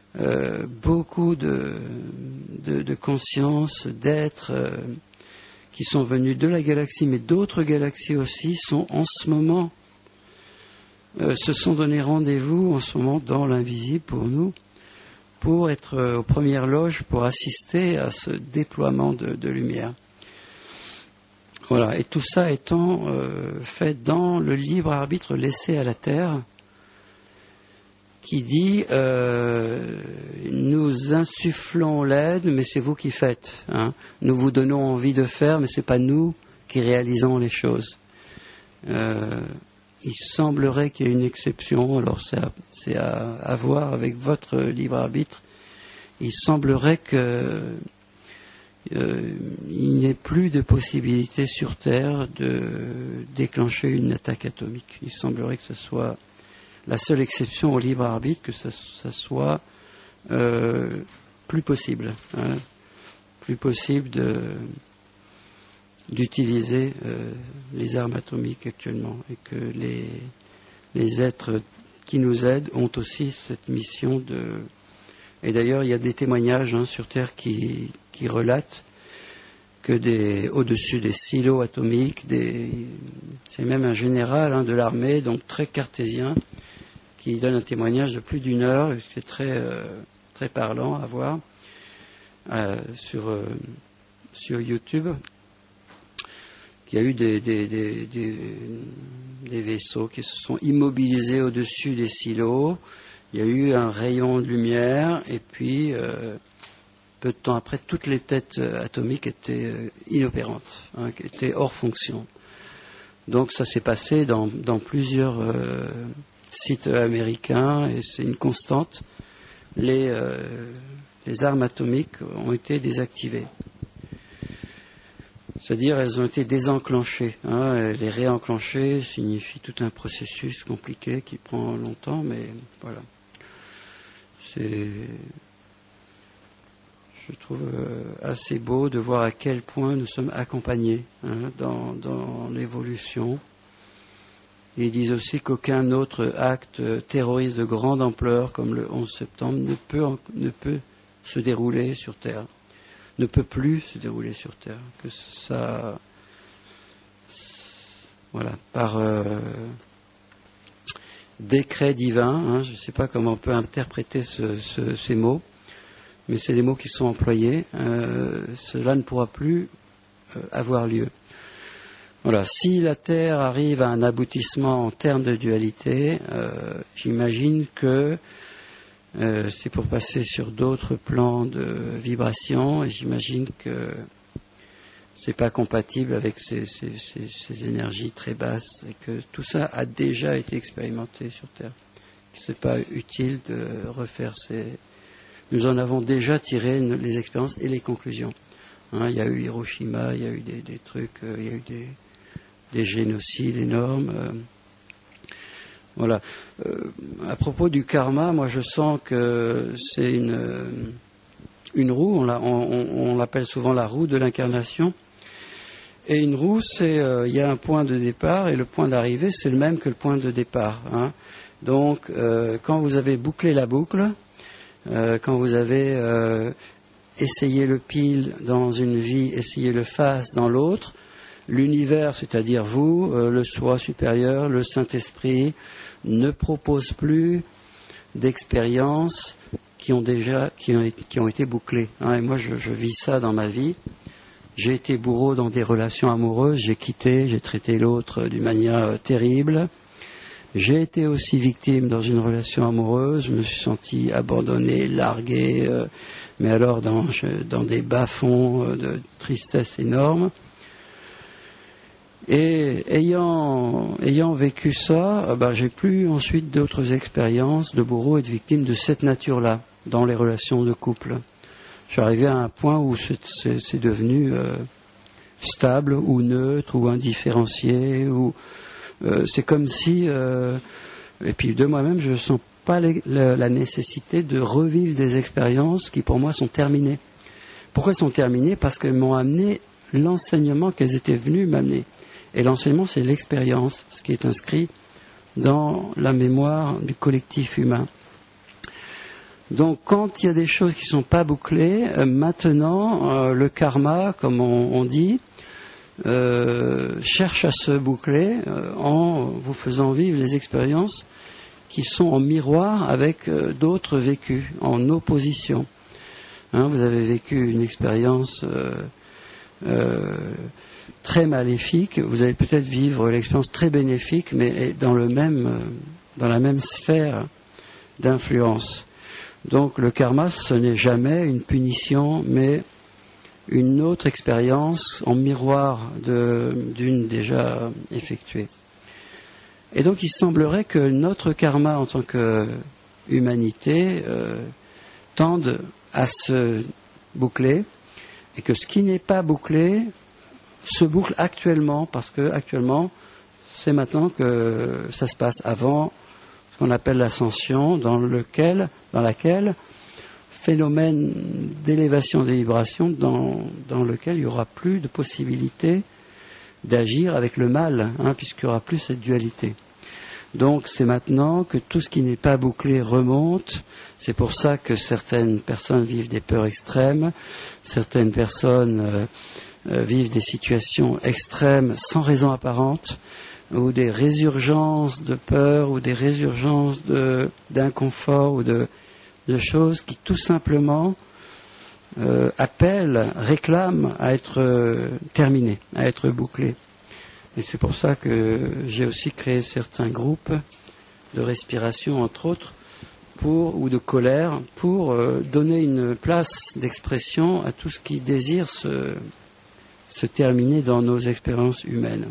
euh, beaucoup de, de, de conscience, d'êtres euh, qui sont venus de la galaxie, mais d'autres galaxies aussi, sont en ce moment, euh, se sont donné rendez-vous en ce moment dans l'invisible pour nous, pour être euh, aux premières loges, pour assister à ce déploiement de, de lumière. Voilà, et tout ça étant euh, fait dans le libre arbitre laissé à la Terre, qui dit euh, nous insufflons l'aide, mais c'est vous qui faites. Hein. Nous vous donnons envie de faire, mais c'est pas nous qui réalisons les choses. Euh, il semblerait qu'il y ait une exception. Alors c'est à, c'est à, à voir avec votre libre arbitre. Il semblerait que euh, il n'y ait plus de possibilité sur Terre de déclencher une attaque atomique. Il semblerait que ce soit la seule exception au libre arbitre, que ça, ça soit euh, plus possible, hein, plus possible de, d'utiliser euh, les armes atomiques actuellement, et que les, les êtres qui nous aident ont aussi cette mission de... Et d'ailleurs, il y a des témoignages hein, sur Terre qui, qui relatent que des, au-dessus des silos atomiques, des, c'est même un général hein, de l'armée, donc très cartésien, qui donne un témoignage de plus d'une heure, ce qui est très, euh, très parlant à voir euh, sur, euh, sur YouTube, qu'il y a eu des, des, des, des, des vaisseaux qui se sont immobilisés au-dessus des silos, il y a eu un rayon de lumière, et puis euh, peu de temps après, toutes les têtes atomiques étaient euh, inopérantes, hein, étaient hors fonction. Donc ça s'est passé dans, dans plusieurs... Euh, sites américains, et c'est une constante, les, euh, les armes atomiques ont été désactivées. C'est-à-dire elles ont été désenclenchées. Hein, les réenclencher signifie tout un processus compliqué qui prend longtemps, mais voilà. C'est, je trouve euh, assez beau de voir à quel point nous sommes accompagnés hein, dans, dans l'évolution. Ils disent aussi qu'aucun autre acte terroriste de grande ampleur, comme le onze septembre, ne peut, ne peut se dérouler sur Terre, ne peut plus se dérouler sur Terre. Que ça, voilà, par euh, décret divin, hein, je ne sais pas comment on peut interpréter ce, ce, ces mots, mais c'est les mots qui sont employés. Euh, cela ne pourra plus euh, avoir lieu. Voilà, si la Terre arrive à un aboutissement en termes de dualité, euh, j'imagine que euh, c'est pour passer sur d'autres plans de vibration, et j'imagine que c'est pas compatible avec ces, ces, ces, ces énergies très basses, et que tout ça a déjà été expérimenté sur Terre. C'est pas utile de refaire ces... Nous en avons déjà tiré les expériences et les conclusions. Hein, il y a eu Hiroshima, il y a eu des, des trucs, euh, il y a eu des... des génocides énormes. Euh, voilà. Euh, à propos du karma, moi je sens que c'est une, une roue, on, la, on, on l'appelle souvent la roue de l'incarnation. Et une roue, c'est euh, il y a un point de départ, et le point d'arrivée, c'est le même que le point de départ. Hein. Donc, euh, quand vous avez bouclé la boucle, euh, quand vous avez euh, essayé le pile dans une vie, essayé le face dans l'autre, l'univers, c'est-à-dire vous, euh, le soi supérieur, le Saint-Esprit, ne propose plus d'expériences qui ont déjà, qui ont, qui ont été bouclées. Hein, et moi, je, je vis ça dans ma vie. J'ai été bourreau dans des relations amoureuses, j'ai quitté, j'ai traité l'autre d'une manière euh, terrible. J'ai été aussi victime dans une relation amoureuse, je me suis senti abandonné, largué, euh, mais alors dans, je, dans des bas-fonds euh, de tristesse énorme. Et ayant, ayant vécu ça, ben, j'ai plus ensuite d'autres expériences de bourreau et de victimes de cette nature-là, dans les relations de couple. Je suis arrivé à un point où c'est, c'est, c'est devenu euh, stable, ou neutre, ou indifférencié, ou euh, c'est comme si, euh, et puis de moi-même, je ne sens pas les, la, la nécessité de revivre des expériences qui pour moi sont terminées. Pourquoi elles sont terminées ? Parce qu'elles m'ont amené l'enseignement qu'elles étaient venues m'amener. Et l'enseignement, c'est l'expérience, ce qui est inscrit dans la mémoire du collectif humain. Donc, quand il y a des choses qui ne sont pas bouclées, euh, maintenant, euh, le karma, comme on, on dit, euh, cherche à se boucler euh, en vous faisant vivre les expériences qui sont en miroir avec euh, d'autres vécus, en opposition. Hein, vous avez vécu une expérience euh, euh, très maléfique, vous allez peut-être vivre l'expérience très bénéfique, mais dans le même, euh, dans la même sphère d'influence. Donc le karma, ce n'est jamais une punition, mais une autre expérience en miroir de, d'une déjà effectuée. Et donc il semblerait que notre karma en tant qu'humanité euh, tende à se boucler, et que ce qui n'est pas bouclé se boucle actuellement, parce que actuellement c'est maintenant que ça se passe, avant ce qu'on appelle l'ascension, dans lequel, dans laquelle phénomène d'élévation des vibrations dans, dans lequel il n'y aura plus de possibilité d'agir avec le mal, hein, puisqu'il n'y aura plus cette dualité. Donc c'est maintenant que tout ce qui n'est pas bouclé remonte. C'est pour ça que certaines personnes vivent des peurs extrêmes, certaines personnes euh, euh, vivent des situations extrêmes sans raison apparente, ou des résurgences de peur, ou des résurgences de, d'inconfort, ou de de choses qui tout simplement euh, appellent, réclament à être euh, terminées, à être bouclées. Et c'est pour ça que j'ai aussi créé certains groupes de respiration, entre autres, pour, ou de colère, pour euh, donner une place d'expression à tout ce qui désire se, se terminer dans nos expériences humaines.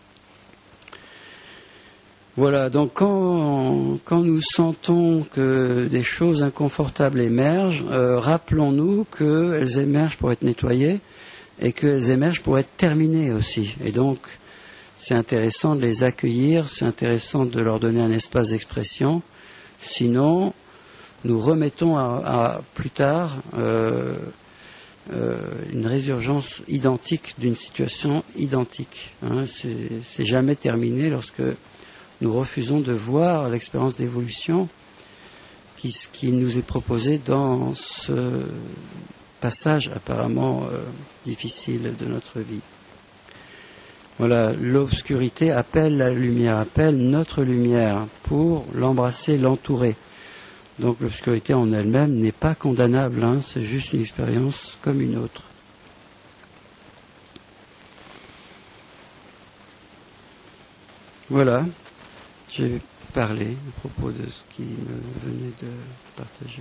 Voilà, donc quand, quand nous sentons que des choses inconfortables émergent, euh, rappelons-nous qu'elles émergent pour être nettoyées et qu'elles émergent pour être terminées aussi. Et donc, c'est intéressant de les accueillir, c'est intéressant de leur donner un espace d'expression. Sinon, nous remettons à, à plus tard euh, euh, une résurgence identique d'une situation identique. Hein, c'est, c'est jamais terminé lorsque nous refusons de voir l'expérience d'évolution qui, qui nous est proposée dans ce passage apparemment euh, difficile de notre vie. Voilà, l'obscurité appelle la lumière, appelle notre lumière pour l'embrasser, l'entourer. Donc l'obscurité en elle-même n'est pas condamnable, hein, c'est juste une expérience comme une autre. Voilà. J'ai parlé à propos de ce qui me venait de partager.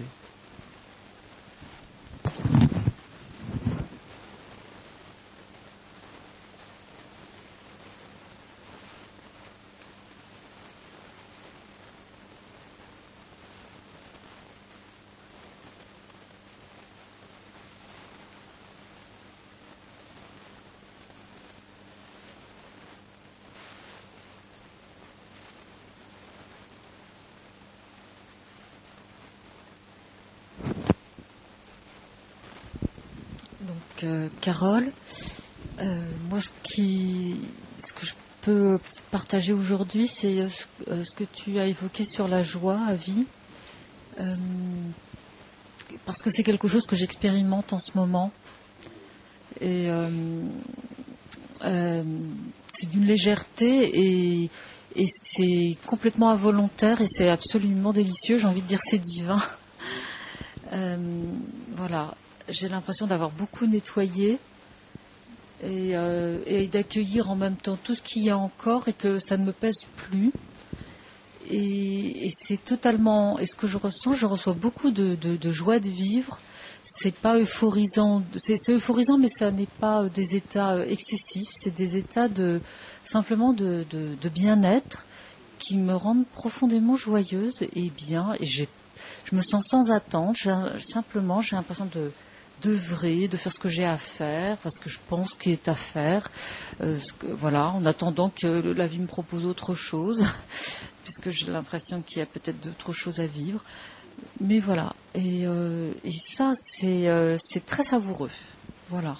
Euh, Carole, euh, moi ce, qui, ce que je peux partager aujourd'hui, c'est ce, euh, ce que tu as évoqué sur la joie à vie, euh, parce que c'est quelque chose que j'expérimente en ce moment, et euh, euh, c'est d'une légèreté et, et c'est complètement involontaire et c'est absolument délicieux. J'ai envie de dire c'est divin. euh, voilà. J'ai l'impression d'avoir beaucoup nettoyé et, euh, et d'accueillir en même temps tout ce qu'il y a encore et que ça ne me pèse plus. Et, et c'est totalement... Et ce que je ressens, je reçois beaucoup de, de, de joie de vivre. C'est pas euphorisant, c'est, c'est euphorisant, mais ça n'est pas des états excessifs. C'est des états de simplement de, de, de bien-être qui me rendent profondément joyeuse et bien. Et j'ai, je me sens sans attente. J'ai, simplement, j'ai l'impression de d'œuvrer, de faire ce que j'ai à faire, parce que je pense qu'il est à faire, euh, ce que, voilà, en attendant que la vie me propose autre chose, puisque j'ai l'impression qu'il y a peut-être d'autres choses à vivre. Mais voilà, et, euh, et ça, c'est, euh, c'est très savoureux. Voilà.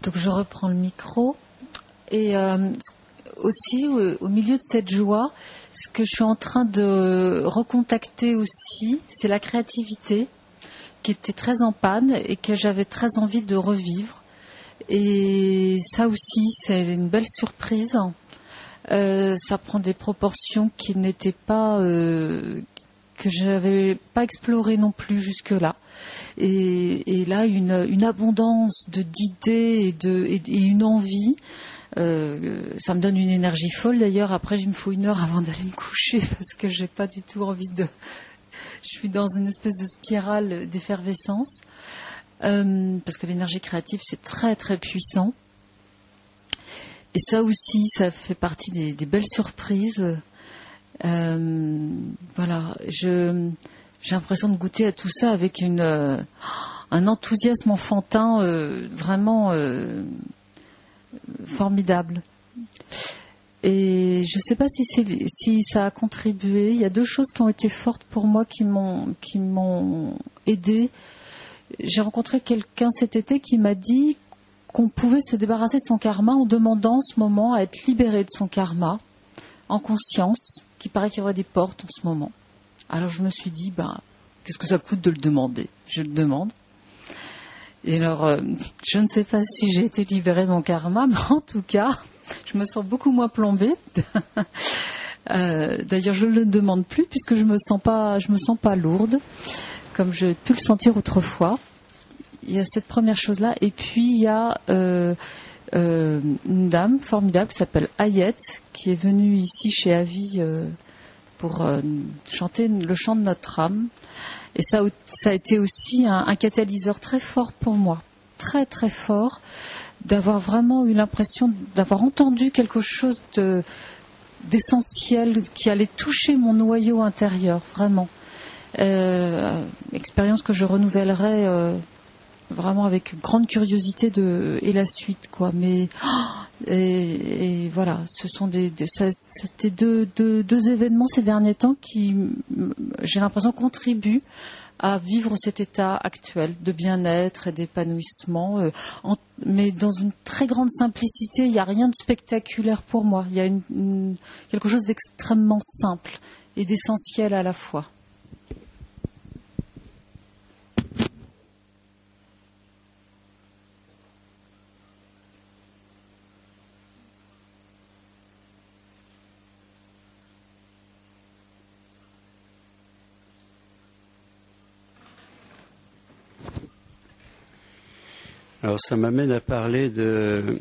Donc je reprends le micro. Et euh, aussi, au, au milieu de cette joie, ce que je suis en train de recontacter aussi, c'est la créativité, qui était très en panne et que j'avais très envie de revivre. Et ça aussi, c'est une belle surprise. Euh, ça prend des proportions qui n'étaient pas... Euh, que je n'avais pas explorées non plus jusque-là. Et, et là, une, une abondance de, d'idées et, de, et, et une envie. Euh, ça me donne une énergie folle. D'ailleurs, après, il me faut une heure avant d'aller me coucher parce que j'ai pas du tout envie de... Je suis dans une espèce de spirale d'effervescence. Euh, parce que l'énergie créative, c'est très, très puissant. Et ça aussi, ça fait partie des, des belles surprises. Euh, voilà, je, j'ai l'impression de goûter à tout ça avec une, euh, un enthousiasme enfantin euh, vraiment euh, formidable. Et je ne sais pas si, c'est, si ça a contribué. Il y a deux choses qui ont été fortes pour moi, qui m'ont, qui m'ont aidée. J'ai rencontré quelqu'un cet été qui m'a dit qu'on pouvait se débarrasser de son karma en demandant en ce moment à être libéré de son karma, en conscience, qu'il paraît qu'il y aurait des portes en ce moment. Alors je me suis dit, ben, qu'est-ce que ça coûte de le demander ? Je le demande. Et alors, euh, je ne sais pas si j'ai été libérée de mon karma, mais en tout cas, je me sens beaucoup moins plombée. euh, d'ailleurs, je ne le demande plus puisque je me sens pas, je me sens pas lourde, comme j'ai pu le sentir autrefois. Il y a cette première chose-là. Et puis, il y a euh, euh, une dame formidable qui s'appelle Ayette, qui est venue ici chez Avi euh, pour euh, chanter le chant de notre âme. Et ça, ça a été aussi un, un catalyseur très fort pour moi. Très, très fort. D'avoir vraiment eu l'impression d'avoir entendu quelque chose de, d'essentiel qui allait toucher mon noyau intérieur, vraiment. Euh, expérience que je renouvellerai euh, vraiment avec grande curiosité de, et la suite, quoi. Mais et, et voilà, ce sont des, des ça, c'était deux, deux, deux événements ces derniers temps qui, j'ai l'impression, contribuent à vivre cet état actuel de bien-être et d'épanouissement, euh, en, mais dans une très grande simplicité. Il n'y a rien de spectaculaire pour moi. Il y a une, une, quelque chose d'extrêmement simple et d'essentiel à la fois. Alors ça m'amène à parler de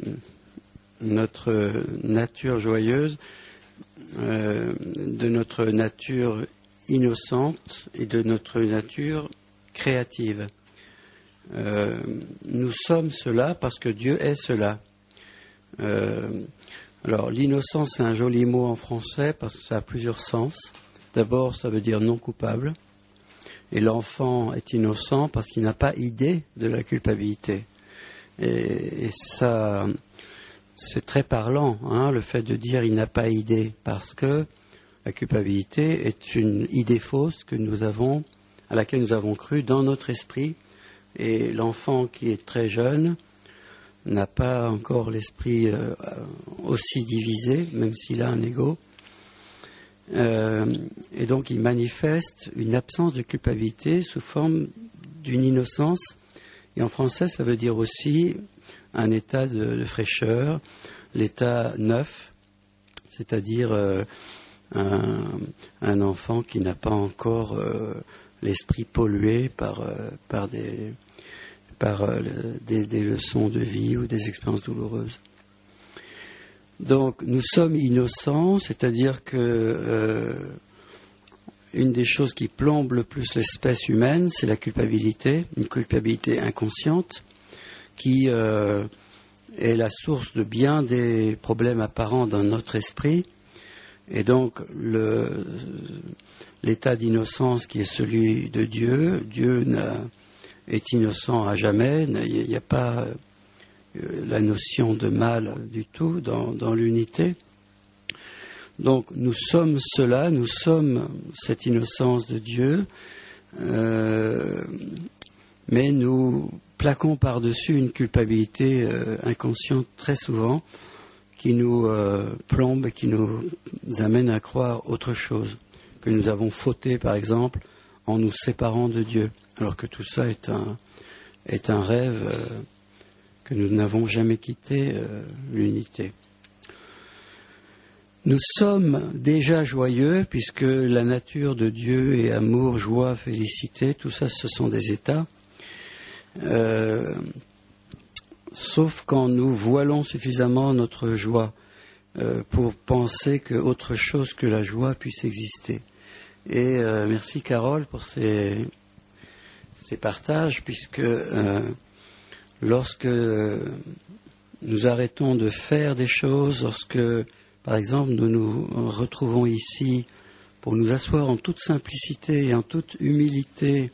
notre nature joyeuse, euh, de notre nature innocente et de notre nature créative. Euh, nous sommes cela parce que Dieu est cela. Euh, alors l'innocence, c'est un joli mot en français parce que ça a plusieurs sens. D'abord, ça veut dire non coupable. Et l'enfant est innocent parce qu'il n'a pas idée de la culpabilité. Et, et ça, c'est très parlant, hein, le fait de dire il n'a pas idée, parce que la culpabilité est une idée fausse que nous avons, à laquelle nous avons cru dans notre esprit. Et l'enfant qui est très jeune n'a pas encore l'esprit euh, aussi divisé, même s'il a un ego. Euh, et donc il manifeste une absence de culpabilité sous forme d'une innocence. Et en français, ça veut dire aussi un état de, de fraîcheur, l'état neuf, c'est-à-dire euh, un, un enfant qui n'a pas encore euh, l'esprit pollué par, euh, par, des, par euh, des, des leçons de vie ou des expériences douloureuses. Donc, nous sommes innocents, c'est-à-dire que euh, une des choses qui plombe le plus l'espèce humaine, c'est la culpabilité, une culpabilité inconsciente qui euh, est la source de bien des problèmes apparents dans notre esprit. Et donc, le, l'état d'innocence qui est celui de Dieu, Dieu est innocent à jamais, il n'y a pas la notion de mal du tout dans, dans l'unité. Donc nous sommes cela, nous sommes cette innocence de Dieu, euh, mais nous plaquons par-dessus une culpabilité euh, inconsciente très souvent qui nous euh, plombe et qui nous amène à croire autre chose, que nous avons fauté par exemple en nous séparant de Dieu, alors que tout ça est un, est un rêve euh, que nous n'avons jamais quitté, euh, l'unité. Nous sommes déjà joyeux puisque la nature de Dieu est amour, joie, félicité, tout ça ce sont des états. Euh, sauf quand nous voilons suffisamment notre joie euh, pour penser qu'autre chose que la joie puisse exister. Et euh, merci Carole pour ces, ces partages puisque euh, lorsque nous arrêtons de faire des choses, lorsque par exemple, nous nous retrouvons ici pour nous asseoir en toute simplicité et en toute humilité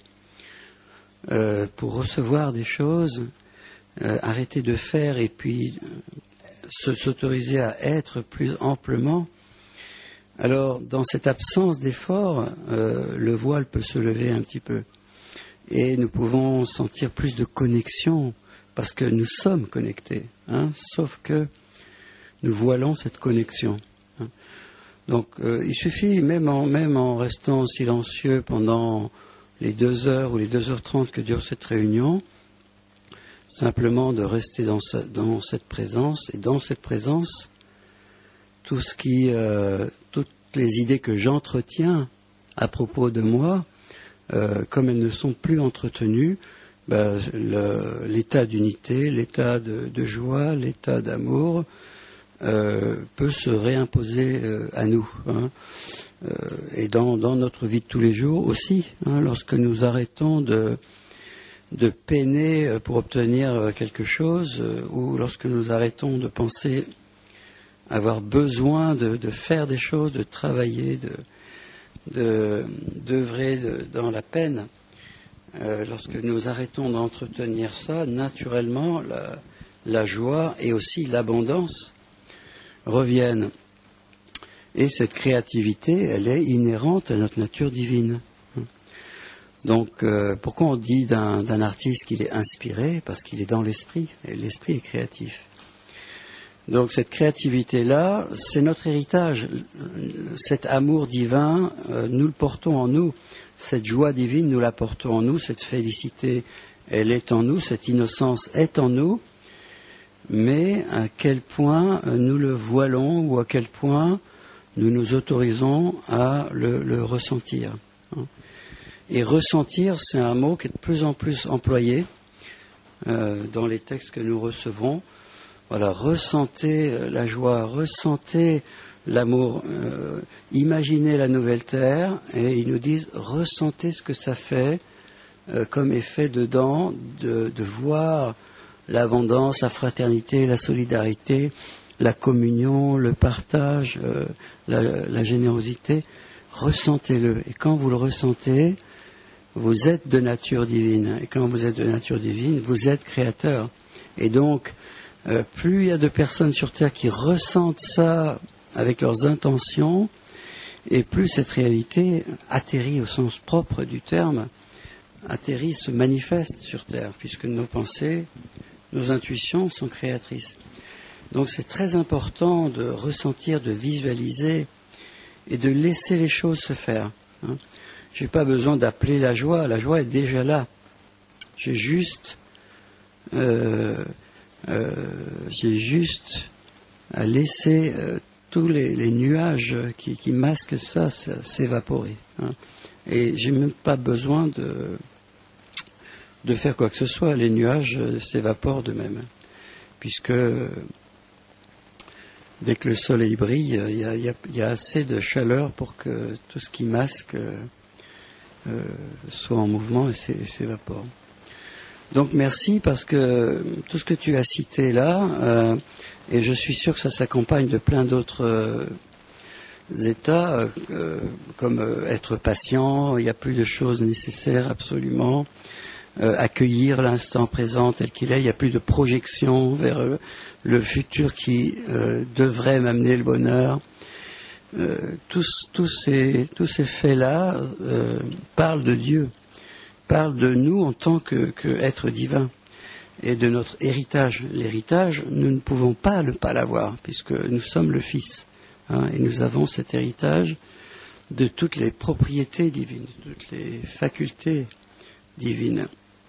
euh, pour recevoir des choses, euh, arrêter de faire et puis euh, s'autoriser à être plus amplement. Alors, dans cette absence d'effort, euh, le voile peut se lever un petit peu et nous pouvons sentir plus de connexion parce que nous sommes connectés, hein, sauf que nous voilons cette connexion. Donc, euh, il suffit, même en, même en restant silencieux pendant les deux heures ou les deux heures trente que dure cette réunion, simplement de rester dans, sa, dans cette présence, et dans cette présence, tout ce qui, euh, toutes les idées que j'entretiens à propos de moi, euh, comme elles ne sont plus entretenues, ben, le, l'état d'unité, l'état de, de joie, l'état d'amour, Euh, peut se réimposer euh, à nous, hein, euh, et dans, dans notre vie de tous les jours aussi, hein, lorsque nous arrêtons de, de peiner pour obtenir quelque chose, euh, ou lorsque nous arrêtons de penser avoir besoin de, de faire des choses, de travailler, de, de, d'œuvrer de, dans la peine, euh, lorsque nous arrêtons d'entretenir ça, naturellement la, la joie et aussi l'abondance reviennent. Et cette créativité, elle est inhérente à notre nature divine. Donc, euh, pourquoi on dit d'un, d'un artiste qu'il est inspiré? Parce qu'il est dans l'esprit, et l'esprit est créatif. Donc, cette créativité-là, c'est notre héritage. Cet amour divin, euh, nous le portons en nous. Cette joie divine, nous la portons en nous. Cette félicité, elle est en nous. Cette innocence est en nous. Mais à quel point nous le voilons ou à quel point nous nous autorisons à le, le ressentir. Et ressentir, c'est un mot qui est de plus en plus employé euh, dans les textes que nous recevons. Voilà, ressentez la joie, ressentez l'amour, euh, imaginez la nouvelle terre, et ils nous disent ressentez ce que ça fait euh, comme effet dedans de, de voir l'abondance, la fraternité, la solidarité, la communion, le partage, euh, la, la générosité. Ressentez-le. Et quand vous le ressentez, vous êtes de nature divine. Et quand vous êtes de nature divine, vous êtes créateur. Et donc, euh, plus il y a de personnes sur Terre qui ressentent ça avec leurs intentions, et plus cette réalité atterrit au sens propre du terme, atterrit, se manifeste sur Terre, puisque nos pensées, nos intuitions sont créatrices. Donc c'est très important de ressentir, de visualiser et de laisser les choses se faire. Hein. Je n'ai pas besoin d'appeler la joie, la joie est déjà là. J'ai juste, euh, euh, j'ai juste à laisser euh, tous les, les nuages qui, qui masquent ça, ça s'évaporer. Hein. Et j'ai même pas besoin de de faire quoi que ce soit, les nuages euh, s'évaporent d'eux-mêmes, puisque euh, dès que le soleil brille, il y a, y a, y a assez de chaleur pour que tout ce qui masque euh, euh, soit en mouvement et s'évapore. Donc merci, parce que tout ce que tu as cité là, euh, et je suis sûr que ça s'accompagne de plein d'autres euh, états, euh, comme euh, être patient, il n'y a plus de choses nécessaires absolument, Euh, accueillir l'instant présent tel qu'il est, il n'y a plus de projection vers le, le futur qui euh, devrait m'amener le bonheur. Euh, tous, tous ces, tous ces faits-là euh, parlent de Dieu, parlent de nous en tant que, que être divin. et de notre héritage. L'héritage, nous ne pouvons pas ne pas l'avoir, puisque nous sommes le Fils, hein, et nous avons cet héritage de toutes les propriétés divines, de toutes les facultés divines.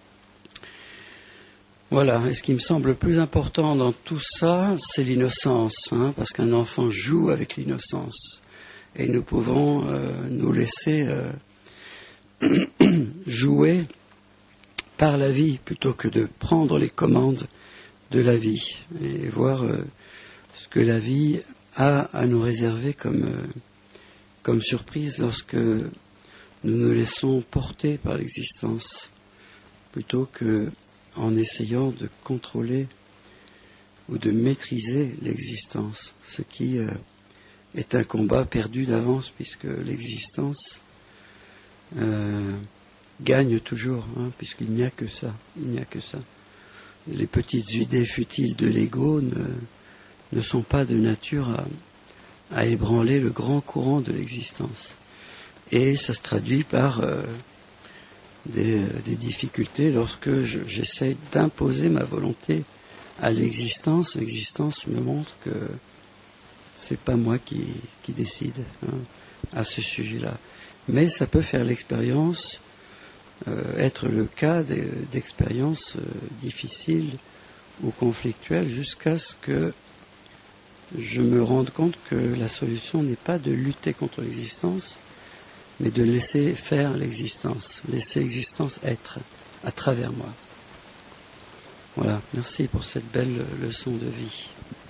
Voilà, et ce qui me semble le plus important dans tout ça, c'est l'innocence, hein, parce qu'un enfant joue avec l'innocence, et nous pouvons euh, nous laisser euh, jouer par la vie, plutôt que de prendre les commandes de la vie, et voir euh, ce que la vie a à nous réserver comme, euh, comme surprise lorsque nous nous laissons porter par l'existence, plutôt que en essayant de contrôler ou de maîtriser l'existence, ce qui euh, est un combat perdu d'avance, puisque l'existence euh, gagne toujours, hein, puisqu'il n'y a que ça, il n'y a que ça. Les petites idées futiles de l'ego ne, ne sont pas de nature à, à ébranler le grand courant de l'existence. Et ça se traduit par euh, des, des difficultés lorsque je, j'essaie d'imposer ma volonté à l'existence. L'existence me montre que c'est pas moi qui, qui décide, hein, à ce sujet-là. Mais ça peut faire l'expérience, euh, être le cas de, d'expériences euh, difficiles ou conflictuelles, jusqu'à ce que je me rende compte que la solution n'est pas de lutter contre l'existence, mais de laisser faire l'existence, laisser l'existence être à travers moi. Voilà, merci pour cette belle leçon de vie.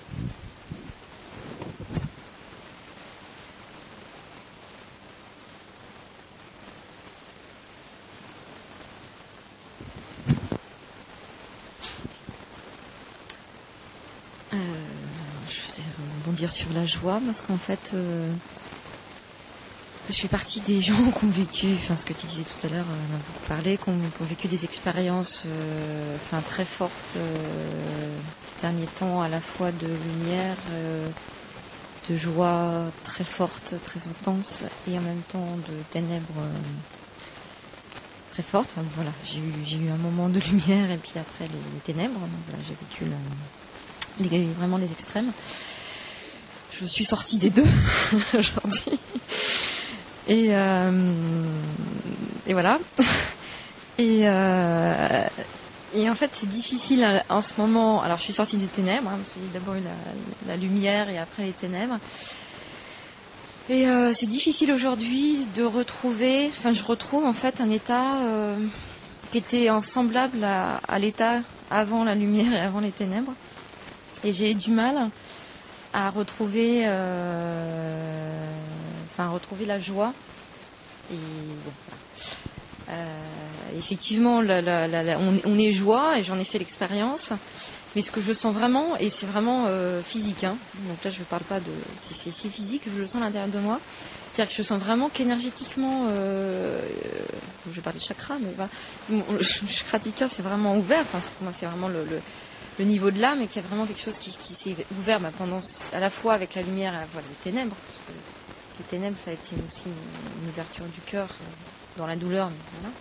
Euh, je vais rebondir sur la joie, parce qu'en fait, euh, je fais partie des gens qui ont vécu, enfin ce que tu disais tout à l'heure, on a beaucoup parlé, qui ont, qui ont vécu des expériences euh, enfin, très fortes euh, ces derniers temps, à la fois de lumière, euh, de joie très forte, très intense, et en même temps de ténèbres euh, très fortes. Enfin, voilà, j'ai eu, j'ai eu un moment de lumière et puis après les, les ténèbres, donc voilà, j'ai vécu le, les, vraiment les extrêmes. Je suis sortie des deux aujourd'hui. Et, euh, et voilà. Et, euh, et en fait, c'est difficile en ce moment. Alors, je suis sortie des ténèbres. Hein, parce qu'il y a d'abord eu la, la lumière et après les ténèbres. Et euh, c'est difficile aujourd'hui de retrouver. Enfin, je retrouve en fait un état euh, qui était semblable à, à l'état avant la lumière et avant les ténèbres. Et j'ai du mal à retrouver, euh, enfin, retrouver la joie. Et bon, voilà. euh, effectivement, la, la, la, la, on, on est joie, et j'en ai fait l'expérience. Mais ce que je sens vraiment, et c'est vraiment euh, physique, hein, donc là je ne parle pas de, c'est, c'est, c'est physique, je le sens à l'intérieur de moi. C'est-à-dire que je sens vraiment qu'énergétiquement, euh, je vais parler de chakra, mais voilà, mon, le chakra-tika c'est vraiment ouvert. Enfin, pour moi, c'est vraiment le, le le niveau de l'âme, et qu'il y a vraiment quelque chose qui, qui s'est ouvert bah, pendant, à la fois avec la lumière et à la fois les ténèbres. Parce que les ténèbres, ça a été aussi une, une ouverture du cœur euh, dans la douleur. Mais voilà.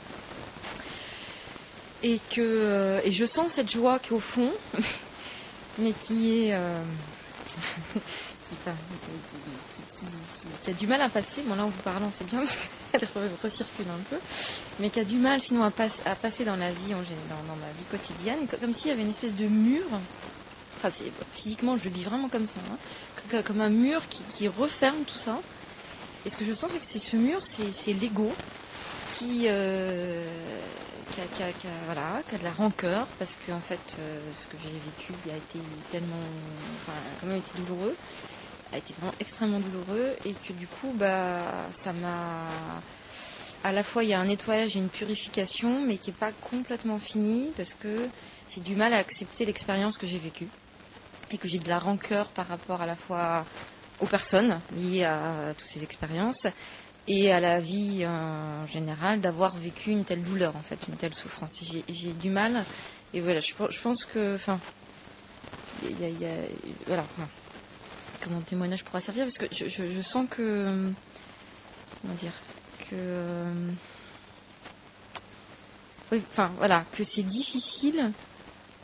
Et, que, euh, et je sens cette joie qui est au fond, mais qui est... Euh, qui, enfin, qui, qui, qui, qui a du mal à passer. Bon, là, en vous parlant, c'est bien parce qu'elle recircule un peu, mais qui a du mal sinon à, passe, à passer dans la vie, en, dans, dans ma vie quotidienne, comme s'il y avait une espèce de mur. Enfin, c'est, physiquement, je le vis vraiment comme ça, hein, comme un mur qui, qui referme tout ça. Et ce que je sens, c'est que c'est ce mur, c'est, c'est l'ego qui, euh, qui, a, qui, a, qui, a, voilà, qui a de la rancœur, parce que en fait, euh, ce que j'ai vécu a été tellement, enfin, a quand même été douloureux. A été vraiment extrêmement douloureux, et que du coup bah ça m'a à la fois il y a un nettoyage et une purification, mais qui n'est pas complètement fini, parce que j'ai du mal à accepter l'expérience que j'ai vécue, et que j'ai de la rancœur par rapport à la fois aux personnes liées à toutes ces expériences et à la vie en général d'avoir vécu une telle douleur, en fait, une telle souffrance. Et j'ai, j'ai du mal, et voilà, je, je pense que enfin il y a, y a voilà enfin, que mon témoignage pourra servir, parce que je, je, je sens que, comment dire, que, euh, oui, enfin voilà, que c'est difficile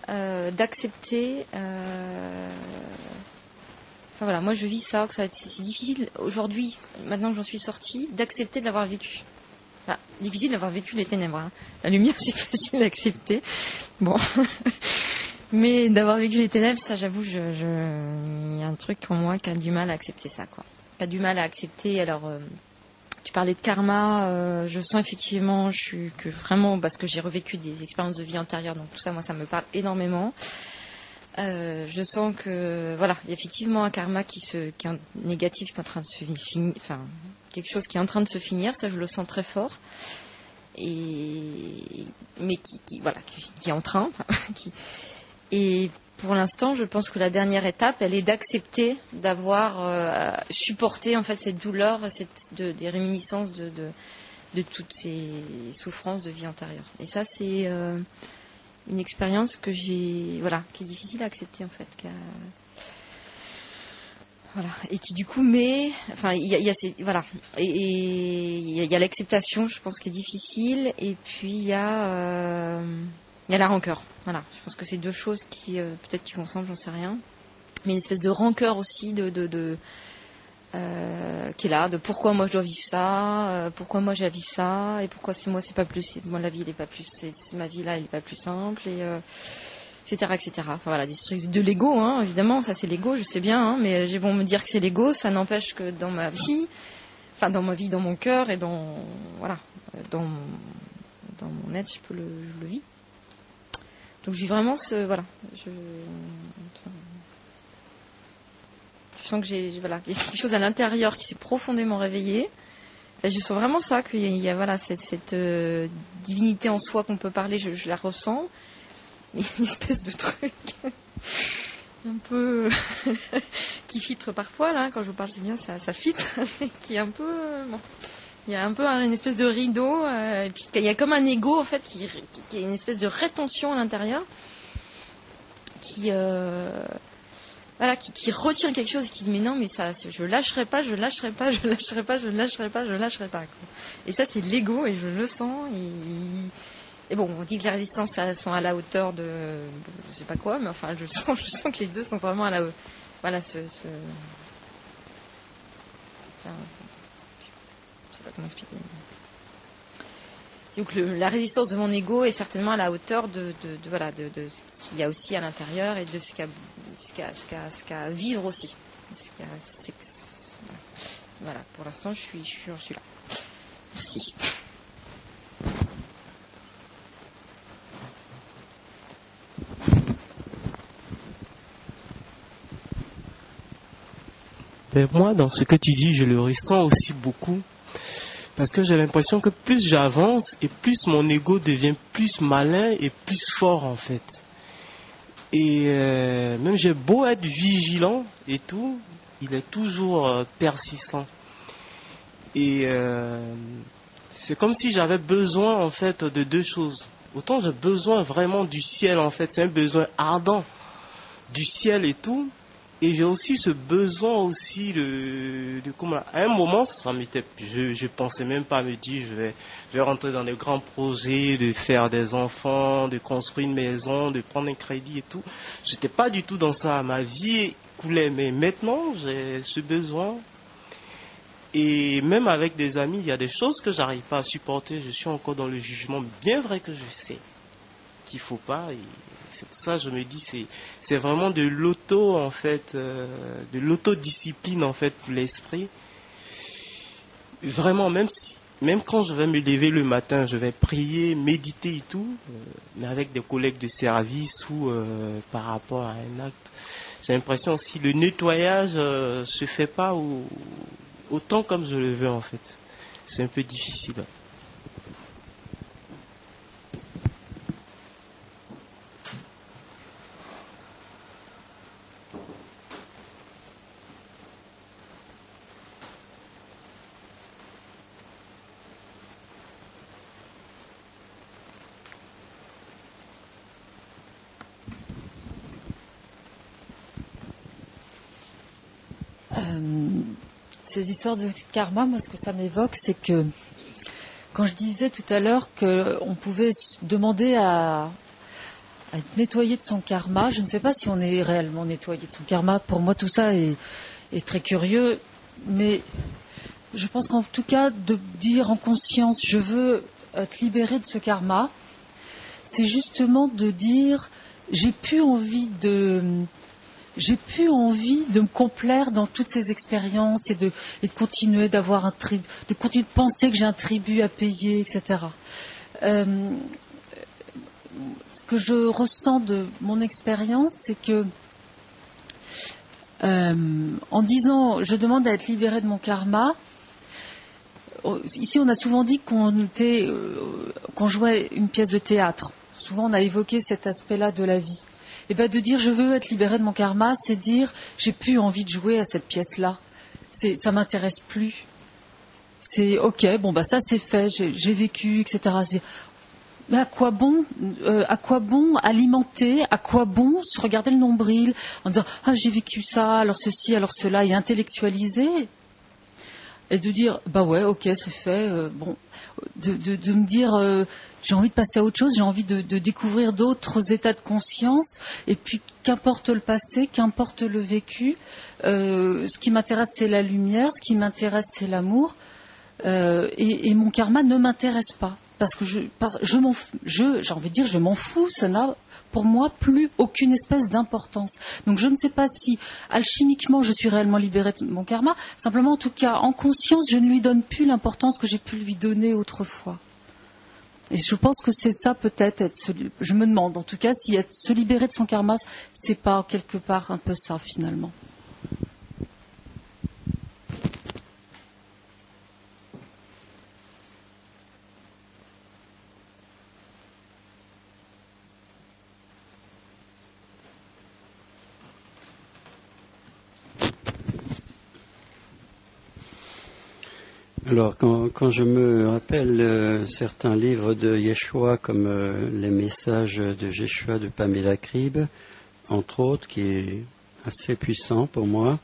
euh, d'accepter. Euh... Enfin voilà, moi je vis ça, que ça c'est difficile aujourd'hui, maintenant que j'en suis sortie, d'accepter de l'avoir vécu. Enfin, difficile d'avoir vécu les ténèbres. Hein. La lumière, c'est facile à accepter. Bon. Mais d'avoir vécu les ténèbres, ça, j'avoue, je, je... il y a un truc en moi qui a du mal à accepter ça, quoi. Qui a du mal à accepter. Alors, euh, tu parlais de karma. Euh, je sens effectivement, je suis que vraiment, parce que j'ai revécu des expériences de vie antérieures, donc tout ça, moi, ça me parle énormément. Euh, je sens que, voilà, il y a effectivement un karma qui se, qui est négatif, qui est en train de se finir, enfin, quelque chose qui est en train de se finir. Ça, je le sens très fort. Et mais qui, qui voilà, qui, qui est en train. qui... Et pour l'instant, je pense que la dernière étape, elle est d'accepter d'avoir euh, supporté en fait cette douleur, cette, de, des réminiscences de, de, de toutes ces souffrances de vie antérieure. Et ça, c'est euh, une expérience que j'ai, voilà, qui est difficile à accepter en fait, qui a, voilà, et qui du coup met, enfin, il y a, y a ces, voilà, et il y, y a l'acceptation, je pense, qui est difficile, et puis il y a euh, il y a la rancœur. Voilà, je pense que c'est deux choses qui, euh, peut-être qui vont ensemble, j'en sais rien. Mais une espèce de rancœur aussi, de, de, de euh, qui est là, de pourquoi moi je dois vivre ça, euh, pourquoi moi j'ai à vivre ça, et pourquoi c'est moi c'est pas plus, c'est, moi la vie elle est pas plus, c'est, c'est ma vie là elle est pas plus simple, et euh, et cetera, et cetera. Enfin voilà, des trucs de l'ego, hein, évidemment, ça c'est l'ego, je sais bien, hein, mais j'ai beau me dire que c'est l'ego, ça n'empêche que dans ma vie, enfin dans ma vie, dans mon cœur et dans, voilà, dans, dans mon être, je peux le, je le vis. Donc je vis vraiment ce, voilà, je, je sens que j'ai, voilà, il y a quelque chose à l'intérieur qui s'est profondément réveillé. Et je sens vraiment ça, qu'il y a, il y a voilà, cette, cette euh, divinité en soi qu'on peut parler, je, je la ressens. Mais une espèce de truc un peu qui filtre parfois, là, quand je vous parle, c'est bien, ça, ça filtre, mais qui est un peu, bon. Il y a un peu une espèce de rideau, euh, et puis il y a comme un ego en fait qui, qui est une espèce de rétention à l'intérieur, qui euh, voilà, qui, qui retient quelque chose et qui dit mais non mais ça, je lâcherai pas, je lâcherai pas, je lâcherai pas, je lâcherai pas, je lâcherai pas. Quoi. Et ça c'est l'ego et je le sens. Et, et bon, on dit que les résistances elles sont à la hauteur de, je sais pas quoi, mais enfin je sens, je sens que les deux sont vraiment à la, voilà ce, ce... Enfin, comment expliquer. Donc le, la résistance de mon ego est certainement à la hauteur de, de, de voilà de, de ce qu'il y a aussi à l'intérieur et de ce qu'il y a, ce qu'il y a, ce qu'il y a, ce qu'il y a à vivre aussi. Ce qu'il y a, c'est, voilà, pour l'instant je suis, je suis, je suis là. Merci. Ben moi, dans ce que tu dis, je le ressens aussi beaucoup. Parce que j'ai l'impression que plus j'avance et plus mon ego devient plus malin et plus fort en fait. Et euh, même j'ai beau être vigilant et tout, il est toujours euh, persistant. Et euh, c'est comme si j'avais besoin en fait de deux choses. Autant j'ai besoin vraiment du ciel en fait, c'est un besoin ardent du ciel et tout. Et j'ai aussi ce besoin aussi de, de comment, à un moment, ça m'était, je, je pensais même pas me dire, je vais, je vais rentrer dans des grands projets, de faire des enfants, de construire une maison, de prendre un crédit et tout. J'étais pas du tout dans ça. Ma vie coulait. Mais maintenant, j'ai ce besoin. Et même avec des amis, il y a des choses que j'arrive pas à supporter. Je suis encore dans le jugement. Bien vrai que je sais qu'il faut pas. Et c'est pour ça que je me dis c'est c'est vraiment de l'auto en fait, euh, de l'autodiscipline en fait pour l'esprit. Vraiment, même si même quand je vais me lever le matin, je vais prier, méditer et tout, euh, mais avec des collègues de service ou euh, par rapport à un acte, j'ai l'impression aussi le nettoyage euh, se fait pas au, autant comme je le veux en fait. C'est un peu difficile. Ces histoires de karma, moi, ce que ça m'évoque, c'est que quand je disais tout à l'heure qu'on pouvait demander à, à être nettoyé de son karma. Je ne sais pas si on est réellement nettoyé de son karma. Pour moi, tout ça est, est très curieux. Mais je pense qu'en tout cas, de dire en conscience, je veux être libéré de ce karma, c'est justement de dire, j'ai plus envie de... J'ai plus envie de me complaire dans toutes ces expériences et de, et de continuer d'avoir un tribut, de continuer de penser que j'ai un tribut à payer, et cetera. Euh, ce que je ressens de mon expérience, c'est que euh, en disant je demande à être libéré de mon karma, ici on a souvent dit qu'on était, euh, qu'on jouait une pièce de théâtre. Souvent on a évoqué cet aspect-là de la vie. Et ben de dire je veux être libéré de mon karma, c'est dire j'ai plus envie de jouer à cette pièce-là. C'est, ça m'intéresse plus. C'est ok, bon bah ça c'est fait, j'ai, j'ai vécu, et cetera. C'est, mais à quoi bon, euh, à quoi bon alimenter, à quoi bon se regarder le nombril en disant ah j'ai vécu ça, alors ceci, alors cela, et intellectualiser et de dire bah ouais ok c'est fait, euh, bon, de, de, de me dire euh, j'ai envie de passer à autre chose, j'ai envie de, de découvrir d'autres états de conscience, et puis qu'importe le passé, qu'importe le vécu, euh, ce qui m'intéresse c'est la lumière, ce qui m'intéresse c'est l'amour, euh, et, et mon karma ne m'intéresse pas, parce que je, parce, je m'en, je, j'ai envie de dire je m'en fous, ça n'a pour moi plus aucune espèce d'importance. Donc je ne sais pas si alchimiquement je suis réellement libérée de mon karma, simplement en tout cas en conscience je ne lui donne plus l'importance que j'ai pu lui donner autrefois. Et je pense que c'est ça peut-être, être se, je me demande en tout cas si être, se libérer de son karma, c'est pas quelque part un peu ça finalement. Alors, quand, quand je me rappelle euh, certains livres de Yeshua, comme euh, les messages de Yeshua de Pamela Cribb, entre autres, qui est assez puissant pour moi,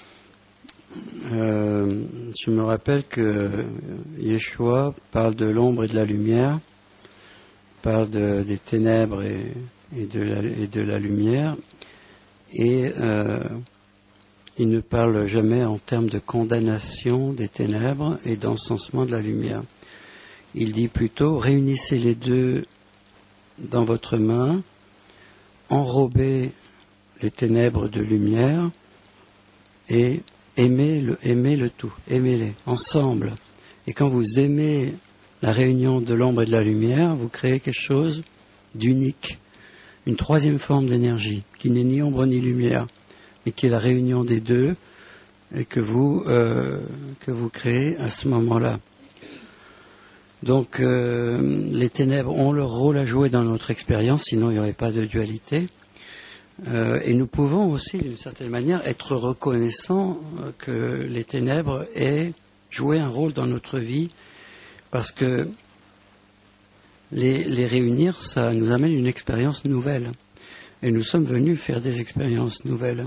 euh, je me rappelle que Yeshua parle de l'ombre et de la lumière, parle de, des ténèbres et, et, de la, et de la lumière, et euh, il ne parle jamais en termes de condamnation des ténèbres et d'encensement de la lumière. Il dit plutôt, réunissez les deux dans votre main, enrobez les ténèbres de lumière et aimez le, aimez le tout, aimez-les ensemble. Et quand vous aimez la réunion de l'ombre et de la lumière, vous créez quelque chose d'unique, une troisième forme d'énergie qui n'est ni ombre ni lumière, mais qui est la réunion des deux, et que vous, euh, que vous créez à ce moment-là. Donc, euh, les ténèbres ont leur rôle à jouer dans notre expérience, sinon il n'y aurait pas de dualité. Euh, et nous pouvons aussi, d'une certaine manière, être reconnaissants que les ténèbres aient joué un rôle dans notre vie, parce que les, les réunir, ça nous amène une expérience nouvelle. Et nous sommes venus faire des expériences nouvelles.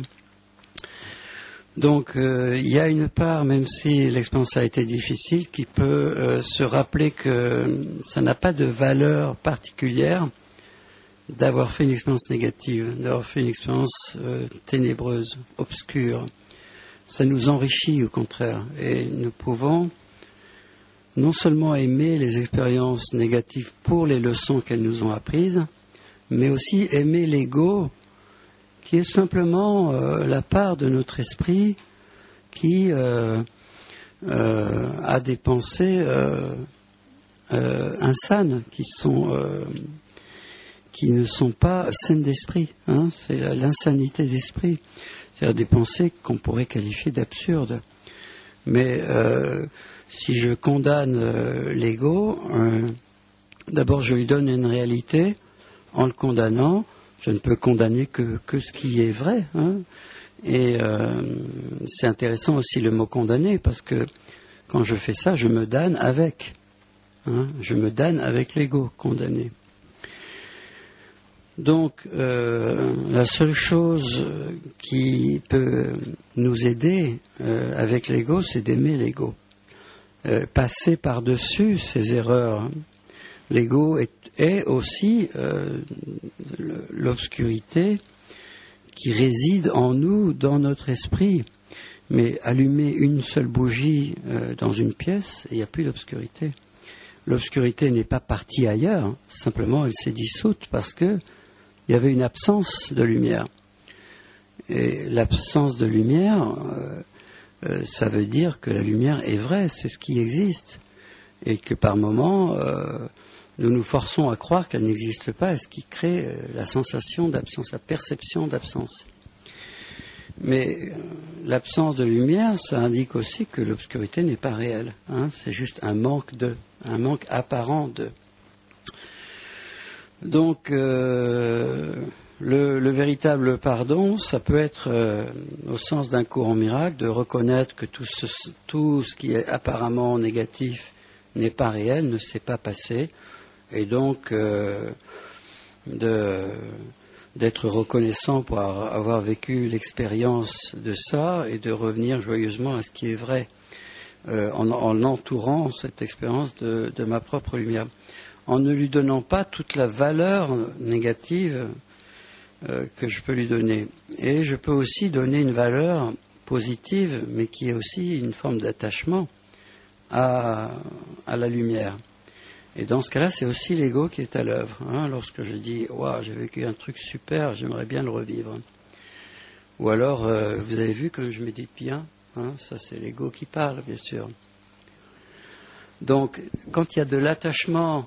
Donc, euh, il y a une part, même si l'expérience a été difficile, qui peut euh, se rappeler que ça n'a pas de valeur particulière d'avoir fait une expérience négative, d'avoir fait une expérience euh, ténébreuse, obscure. Ça nous enrichit, au contraire. Et nous pouvons non seulement aimer les expériences négatives pour les leçons qu'elles nous ont apprises, mais aussi aimer l'ego, qui est simplement euh, la part de notre esprit qui euh, euh, a des pensées euh, euh, insanes, qui sont euh, qui ne sont pas saines d'esprit. Hein, c'est l'insanité d'esprit, c'est-à-dire des pensées qu'on pourrait qualifier d'absurdes. Mais euh, si je condamne euh, l'ego, euh, d'abord je lui donne une réalité. En le condamnant, je ne peux condamner que, que ce qui est vrai. Hein. Et euh, c'est intéressant aussi le mot condamner, parce que quand je fais ça, je me damne avec. Hein. Je me damne avec l'ego condamné. Donc, euh, la seule chose qui peut nous aider euh, avec l'ego, c'est d'aimer l'ego. Euh, passer par-dessus ces erreurs. L'ego est, est aussi euh, l'obscurité qui réside en nous, dans notre esprit. Mais allumer une seule bougie euh, dans une pièce, il n'y a plus d'obscurité. L'obscurité n'est pas partie ailleurs, hein. Simplement elle s'est dissoute parce que il y avait une absence de lumière. Et l'absence de lumière, euh, euh, ça veut dire que la lumière est vraie, c'est ce qui existe. Et que par moments, euh, nous nous forçons à croire qu'elle n'existe pas, ce qui crée euh, la sensation d'absence, la perception d'absence. Mais euh, l'absence de lumière, ça indique aussi que l'obscurité n'est pas réelle. Hein, c'est juste un manque de, un manque apparent de. Donc, euh, le, le véritable pardon, ça peut être, euh, au sens d'un courant miracle, de reconnaître que tout ce, tout ce qui est apparemment négatif n'est pas réel, ne s'est pas passé, et donc euh, de, d'être reconnaissant pour avoir vécu l'expérience de ça et de revenir joyeusement à ce qui est vrai, euh, en, en entourant cette expérience de, de ma propre lumière, en ne lui donnant pas toute la valeur négative euh, que je peux lui donner. Et je peux aussi donner une valeur positive, mais qui est aussi une forme d'attachement à, à la lumière. Et dans ce cas-là, c'est aussi l'ego qui est à l'œuvre. Hein, lorsque je dis « Waouh, j'ai vécu un truc super, j'aimerais bien le revivre ». Ou alors, euh, vous avez vu comme je médite bien, hein, ça c'est l'ego qui parle, bien sûr. Donc, quand il y a de l'attachement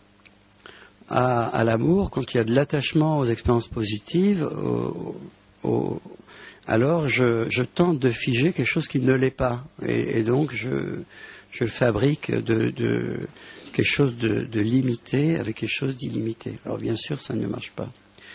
à, à l'amour, quand il y a de l'attachement aux expériences positives, au, au, alors je, je tente de figer quelque chose qui ne l'est pas. Et, et donc, je, je fabrique de, de quelque chose de, de limité avec quelque chose d'illimité. Alors, bien sûr, ça ne marche pas.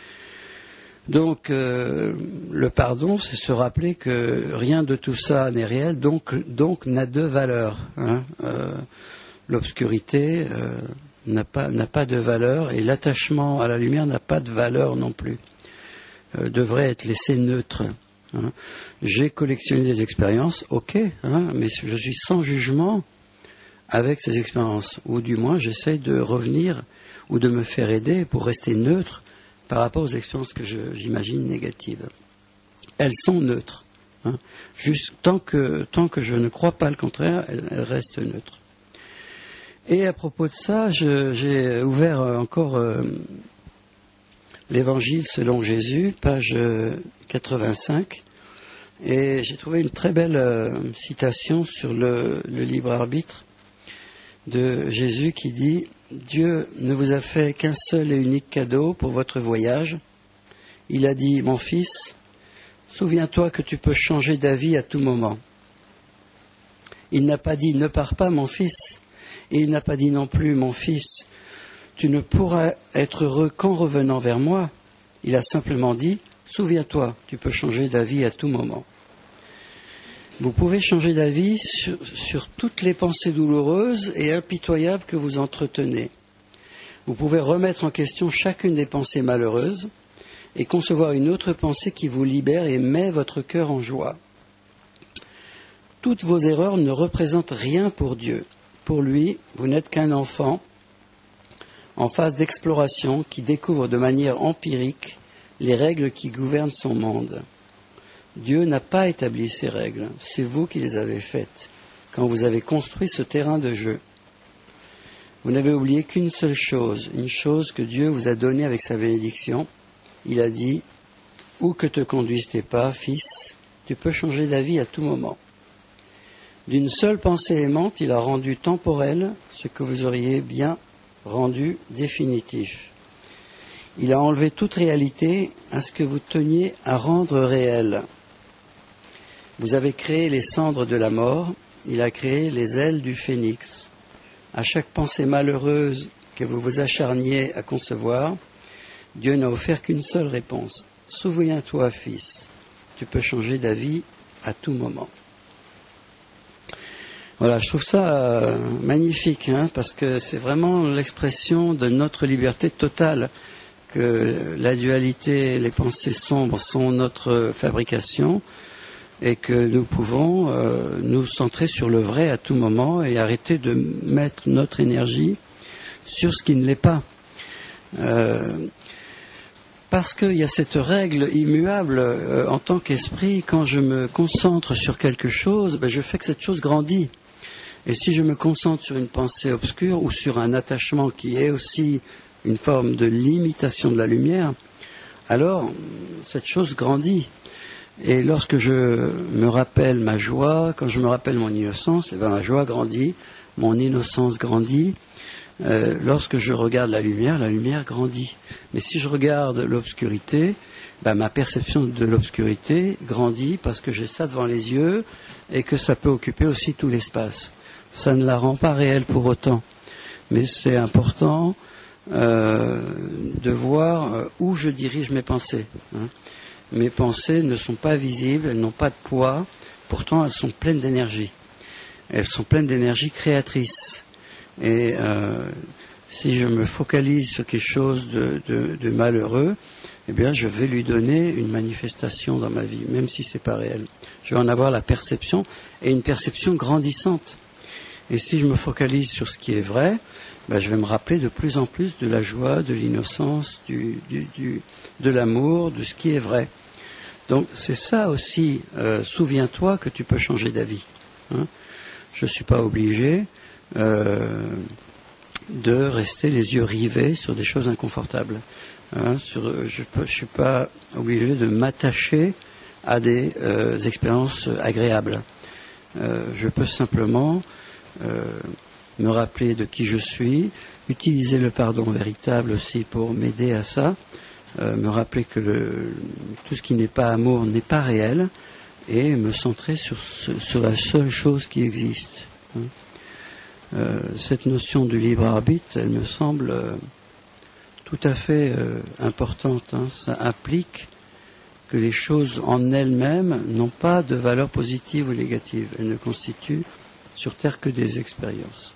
Donc, euh, le pardon, c'est se rappeler que rien de tout ça n'est réel, donc, donc n'a de valeur. Hein. Euh, l'obscurité euh, n'a pas, n'a pas de valeur, et l'attachement à la lumière n'a pas de valeur non plus. Euh, devrait être laissé neutre. Hein. J'ai collectionné des expériences, ok, hein, mais je suis sans jugement avec ces expériences, ou du moins j'essaye de revenir ou de me faire aider pour rester neutre par rapport aux expériences que je, j'imagine négatives. Elles sont neutres. Hein. Juste tant que, tant que je ne crois pas le contraire, elles, elles restent neutres. Et à propos de ça, je, j'ai ouvert encore euh, l'Évangile selon Jésus, page quatre-vingt-cinq, et j'ai trouvé une très belle euh, citation sur le, le libre arbitre de Jésus qui dit « Dieu ne vous a fait qu'un seul et unique cadeau pour votre voyage. Il a dit, mon fils, souviens-toi que tu peux changer d'avis à tout moment. Il n'a pas dit, ne pars pas, mon fils. Et il n'a pas dit non plus, mon fils, tu ne pourras être heureux qu'en revenant vers moi. Il a simplement dit, souviens-toi, tu peux changer d'avis à tout moment. Vous pouvez changer d'avis sur, sur toutes les pensées douloureuses et impitoyables que vous entretenez. Vous pouvez remettre en question chacune des pensées malheureuses et concevoir une autre pensée qui vous libère et met votre cœur en joie. Toutes vos erreurs ne représentent rien pour Dieu. Pour lui, vous n'êtes qu'un enfant en phase d'exploration qui découvre de manière empirique les règles qui gouvernent son monde. Dieu n'a pas établi ces règles, c'est vous qui les avez faites, quand vous avez construit ce terrain de jeu. Vous n'avez oublié qu'une seule chose, une chose que Dieu vous a donnée avec sa bénédiction. Il a dit, où que te conduisent tes pas, fils, tu peux changer d'avis à tout moment. D'une seule pensée aimante, il a rendu temporel ce que vous auriez bien rendu définitif. Il a enlevé toute réalité à ce que vous teniez à rendre réel. Vous avez créé les cendres de la mort, il a créé les ailes du phénix. À chaque pensée malheureuse que vous vous acharniez à concevoir, Dieu n'a offert qu'une seule réponse. Souviens-toi, fils, tu peux changer d'avis à tout moment. Voilà, je trouve ça euh, magnifique, hein, parce que c'est vraiment l'expression de notre liberté totale, que la dualité, les pensées sombres sont notre fabrication, et que nous pouvons euh, nous centrer sur le vrai à tout moment et arrêter de mettre notre énergie sur ce qui ne l'est pas. Euh, parce qu'il y a cette règle immuable euh, en tant qu'esprit, quand je me concentre sur quelque chose, ben, je fais que cette chose grandit. Et si je me concentre sur une pensée obscure ou sur un attachement qui est aussi une forme de limitation de la lumière, alors cette chose grandit. Et lorsque je me rappelle ma joie, quand je me rappelle mon innocence, eh ben ma joie grandit, mon innocence grandit. Euh, lorsque je regarde la lumière, la lumière grandit. Mais si je regarde l'obscurité, ben ma perception de l'obscurité grandit parce que j'ai ça devant les yeux et que ça peut occuper aussi tout l'espace. Ça ne la rend pas réelle pour autant. Mais c'est important euh, de voir où je dirige mes pensées. Hein. Mes pensées ne sont pas visibles, elles n'ont pas de poids, pourtant elles sont pleines d'énergie. Elles sont pleines d'énergie créatrice. Et euh, si je me focalise sur quelque chose de, de, de malheureux, eh bien je vais lui donner une manifestation dans ma vie, même si c'est pas réel. Je vais en avoir la perception, et une perception grandissante. Et si je me focalise sur ce qui est vrai, ben je vais me rappeler de plus en plus de la joie, de l'innocence, du, du, du, de l'amour, de ce qui est vrai. Donc c'est ça aussi, euh, souviens-toi que tu peux changer d'avis. Hein. Je ne suis pas obligé euh, de rester les yeux rivés sur des choses inconfortables. Hein. Sur, je ne suis pas obligé de m'attacher à des euh, expériences agréables. Euh, je peux simplement euh, me rappeler de qui je suis, utiliser le pardon véritable aussi pour m'aider à ça. Euh, me rappeler que le, tout ce qui n'est pas amour n'est pas réel et me centrer sur, ce, sur la seule chose qui existe. Hein. Euh, cette notion du libre arbitre, elle me semble euh, tout à fait euh, importante. Hein. Ça implique que les choses en elles-mêmes n'ont pas de valeur positive ou négative. Elles ne constituent sur Terre que des expériences.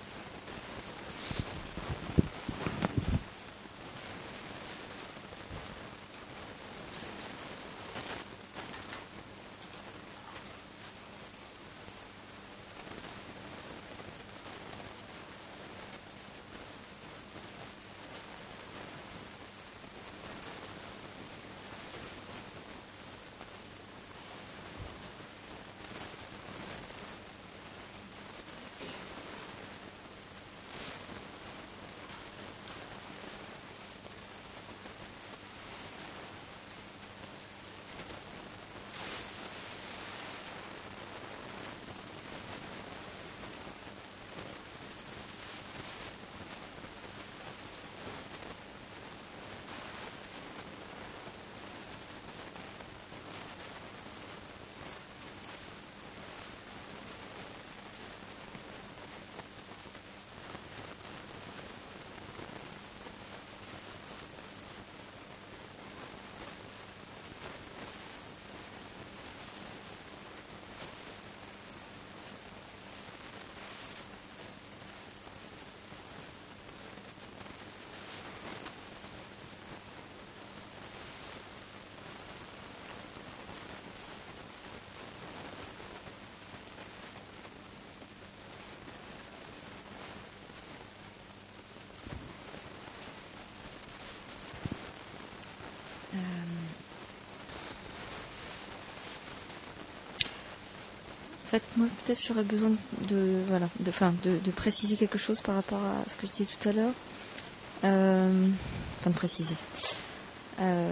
En fait, moi, peut-être j'aurais besoin de, voilà, de, enfin, de, de préciser quelque chose par rapport à ce que je disais tout à l'heure. Euh, enfin, de préciser. Euh,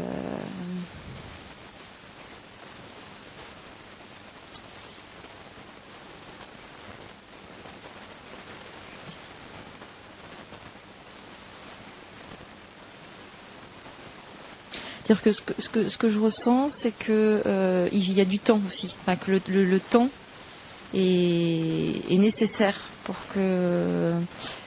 C'est-à-dire que ce que, ce que ce que je ressens, c'est que euh, il y a du temps aussi, enfin, que le, le, le temps est, est nécessaire pour que euh,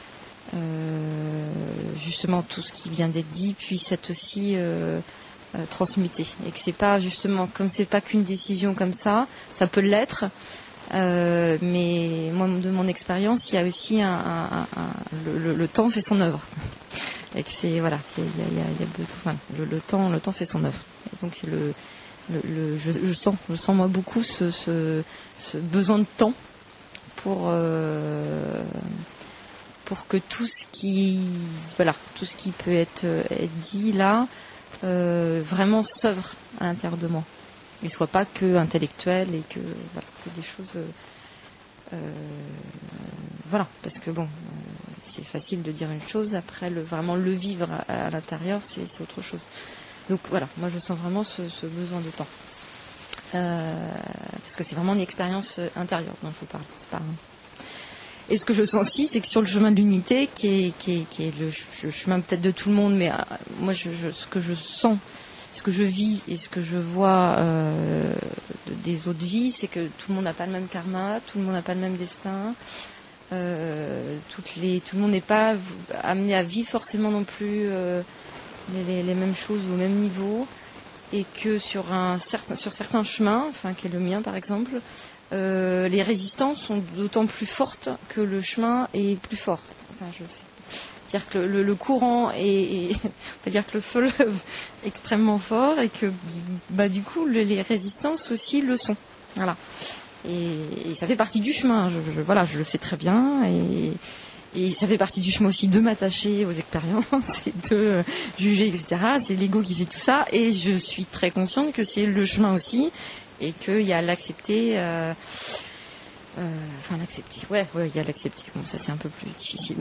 justement tout ce qui vient d'être dit puisse être aussi euh, euh, transmuté, et que c'est pas justement comme c'est pas qu'une décision comme ça, ça peut l'être. Euh, mais moi, de mon expérience, il y a aussi un, un, un, un le, le, le temps fait son œuvre. Et que c'est voilà, il y a, il y a, il y a besoin, enfin, le, le temps, le temps fait son œuvre. Et donc c'est le, le, le je, je sens, je sens moi beaucoup ce, ce, ce besoin de temps pour euh, pour que tout ce qui, voilà, tout ce qui peut être, être dit là, euh, vraiment s'œuvre à l'intérieur de moi. Et soit pas que intellectuel et que, voilà, que des choses. Euh, euh, voilà, parce que bon, euh, c'est facile de dire une chose, après le, vraiment le vivre à, à l'intérieur, c'est, c'est autre chose. Donc voilà, moi je sens vraiment ce, ce besoin de temps. Euh, parce que c'est vraiment une expérience intérieure dont je vous parle. C'est pas un... Et ce que je sens aussi, c'est que sur le chemin de l'unité, qui est, qui est, qui est le, le chemin peut-être de tout le monde, mais euh, moi je, je, ce que je sens, ce que je vis et ce que je vois euh, des autres vies, c'est que tout le monde n'a pas le même karma, tout le monde n'a pas le même destin, euh, toutes les, tout le monde n'est pas amené à vivre forcément non plus euh, les, les, les mêmes choses au même niveau, et que sur, un certain, sur certains chemins, enfin qui est le mien par exemple, euh, les résistances sont d'autant plus fortes que le chemin est plus fort. Enfin, je sais. C'est-à-dire que le, le courant est, est on va dire que le fleuve est extrêmement fort et que bah, du coup le, les résistances aussi le sont. Voilà. Et, et ça fait partie du chemin. Je, je, voilà, je le sais très bien et, et ça fait partie du chemin aussi de m'attacher aux expériences et de euh, juger, et cetera. C'est l'ego qui fait tout ça et je suis très consciente que c'est le chemin aussi et qu'il y a l'accepter. Euh, Euh, enfin l'accepter, ouais, ouais, il y a l'accepter. Bon, ça c'est un peu plus difficile.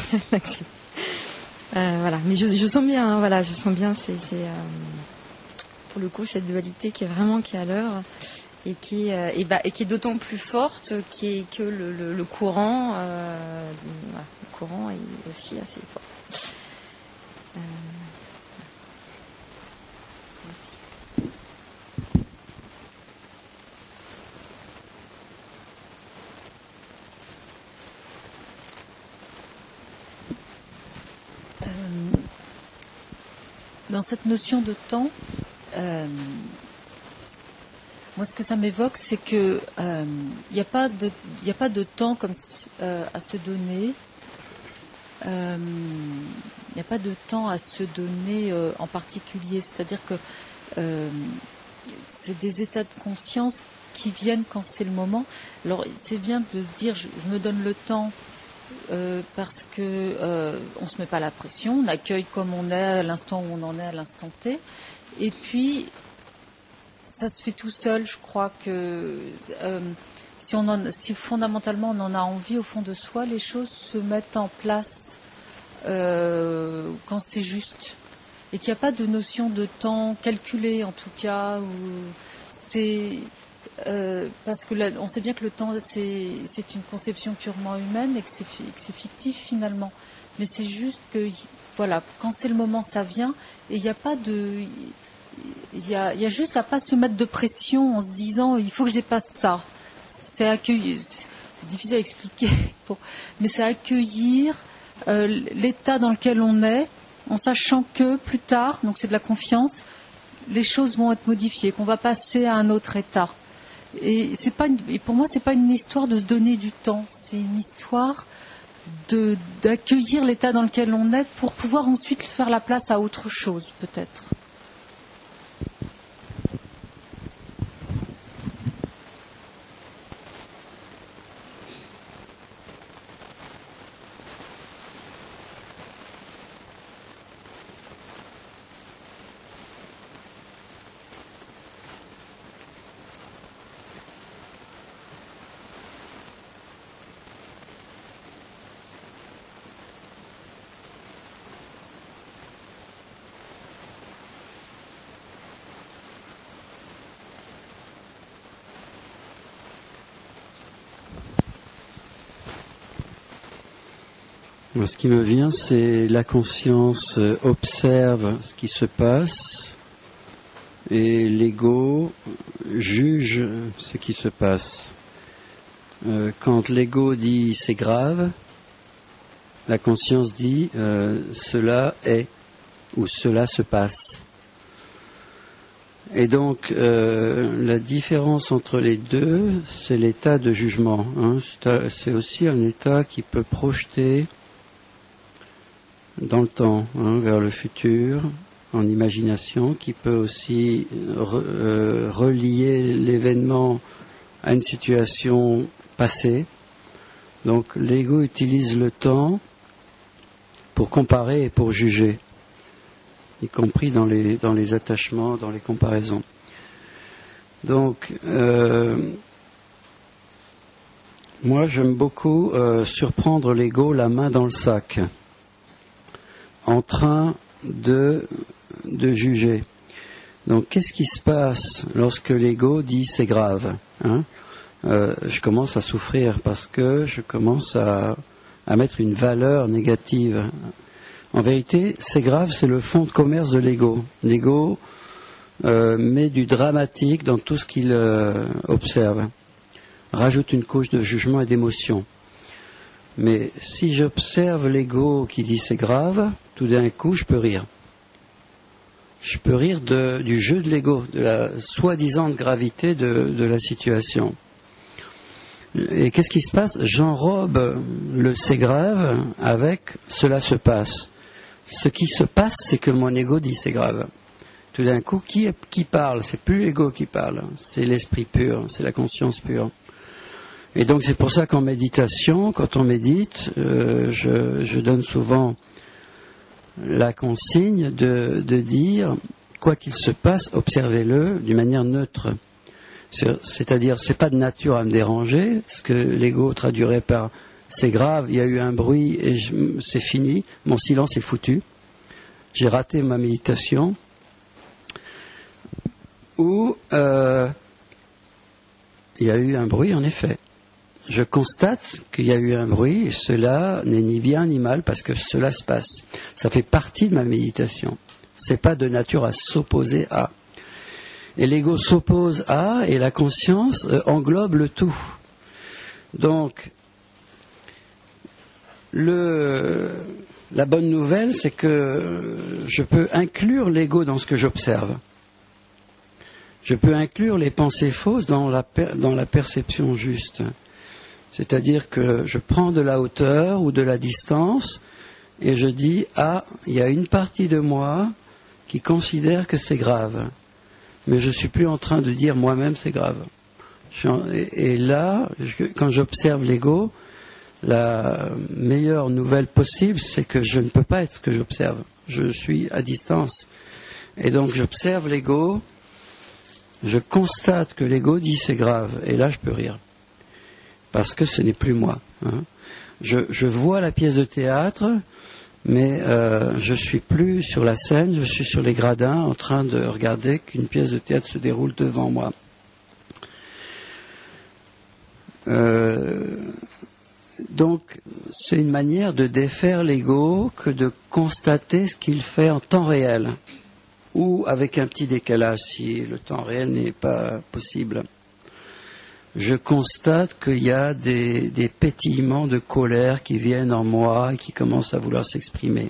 euh, voilà, mais je, je sens bien, hein, voilà, je sens bien, c'est, c'est euh, pour le coup cette dualité qui est vraiment qui est à l'heure et qui, euh, et, bah, et qui est d'autant plus forte qui est que le, le, le courant, euh, voilà, le courant est aussi assez fort. Euh, Dans cette notion de temps, euh, moi ce que ça m'évoque, c'est que il euh, n'y a pas de, il n'y a pas de temps comme euh, à se donner. Il euh, n'y a pas de temps à se donner euh, en particulier. C'est-à-dire que euh, c'est des états de conscience qui viennent quand c'est le moment. Alors c'est bien de dire je, je me donne le temps. Euh, parce que euh, on se met pas la pression, on accueille comme on est à l'instant où on en est à l'instant T, et puis ça se fait tout seul. Je crois que euh, si, on en, si fondamentalement on en a envie au fond de soi, les choses se mettent en place euh, quand c'est juste, et qu'il n'y a pas de notion de temps calculé en tout cas, où c'est Euh, parce que là, on sait bien que le temps c'est, c'est une conception purement humaine et que c'est, que c'est fictif finalement, mais c'est juste que voilà, quand c'est le moment ça vient, et il n'y a pas de il y a, il y a juste à pas se mettre de pression en se disant il faut que je dépasse ça. C'est accueillir, c'est difficile à expliquer pour, mais c'est accueillir euh, l'état dans lequel on est en sachant que plus tard, donc c'est de la confiance, les choses vont être modifiées, qu'on va passer à un autre état. Et, c'est pas une, et pour moi, ce n'est pas une histoire de se donner du temps, c'est une histoire de, d'accueillir l'état dans lequel on est pour pouvoir ensuite faire la place à autre chose, peut-être. Moi, ce qui me vient, c'est la conscience observe ce qui se passe et l'ego juge ce qui se passe. Euh, quand l'ego dit c'est grave, la conscience dit euh, cela est ou cela se passe. Et donc, euh, la différence entre les deux, c'est l'état de jugement. Hein. C'est, c'est aussi un état qui peut projeter dans le temps, hein, vers le futur, en imagination, qui peut aussi re, euh, relier l'événement à une situation passée. Donc l'ego utilise le temps pour comparer et pour juger, y compris dans les, dans les attachements, dans les comparaisons. Donc, euh, moi j'aime beaucoup euh, surprendre l'ego la main dans le sac, en train de, de juger. Donc, qu'est-ce qui se passe lorsque l'ego dit c'est grave, hein? euh, Je commence à souffrir parce que je commence à, à mettre une valeur négative. En vérité, c'est grave, c'est le fonds de commerce de l'ego. L'ego euh, met du dramatique dans tout ce qu'il euh, observe, rajoute une couche de jugement et d'émotion. Mais si j'observe l'ego qui dit c'est grave, tout d'un coup, je peux rire. Je peux rire de, du jeu de l'ego, de la soi-disant gravité de, de la situation. Et qu'est-ce qui se passe? J'enrobe le c'est grave avec cela se passe. Ce qui se passe, c'est que mon ego dit c'est grave. Tout d'un coup, qui, est, qui parle? C'est plus l'ego qui parle, c'est l'esprit pur, c'est la conscience pure. Et donc c'est pour ça qu'en méditation, quand on médite, euh, je, je donne souvent la consigne de, de dire, quoi qu'il se passe, observez-le d'une manière neutre. C'est, c'est-à-dire, c'est pas de nature à me déranger, ce que l'ego traduirait par c'est grave, il y a eu un bruit et je, c'est fini, mon silence est foutu, j'ai raté ma méditation. Ou euh, il y a eu un bruit, en effet. Je constate qu'il y a eu un bruit, et cela n'est ni bien ni mal parce que cela se passe. Ça fait partie de ma méditation. C'est pas de nature à s'opposer à. Et l'ego s'oppose à, et la conscience euh, englobe le tout. Donc, le, la bonne nouvelle, c'est que je peux inclure l'ego dans ce que j'observe. Je peux inclure les pensées fausses dans la, per, dans la perception juste. C'est-à-dire que je prends de la hauteur ou de la distance et je dis « Ah, il y a une partie de moi qui considère que c'est grave. » Mais je ne suis plus en train de dire moi-même c'est grave. En, et, et là, je, quand j'observe l'ego, la meilleure nouvelle possible, c'est que je ne peux pas être ce que j'observe. Je suis à distance. Et donc j'observe l'ego, je constate que l'ego dit c'est grave. Et là, je peux rire. Parce que ce n'est plus moi. Hein. Je, je vois la pièce de théâtre, mais euh, je ne suis plus sur la scène, je suis sur les gradins en train de regarder qu'une pièce de théâtre se déroule devant moi. Euh, donc, c'est une manière de défaire l'ego que de constater ce qu'il fait en temps réel, ou avec un petit décalage si le temps réel n'est pas possible. Je constate qu'il y a des, des pétillements de colère qui viennent en moi et qui commencent à vouloir s'exprimer.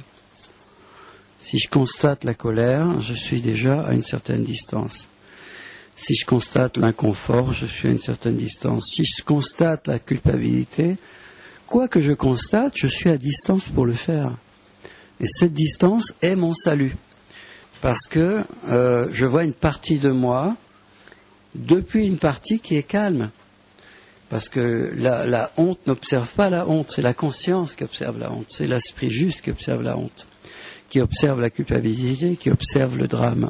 Si je constate la colère, je suis déjà à une certaine distance. Si je constate l'inconfort, je suis à une certaine distance. Si je constate la culpabilité, quoi que je constate, je suis à distance pour le faire. Et cette distance est mon salut. Parce que euh, je vois une partie de moi depuis une partie qui est calme. Parce que la, la honte n'observe pas la honte, c'est la conscience qui observe la honte, c'est l'esprit juste qui observe la honte, qui observe la culpabilité, qui observe le drame.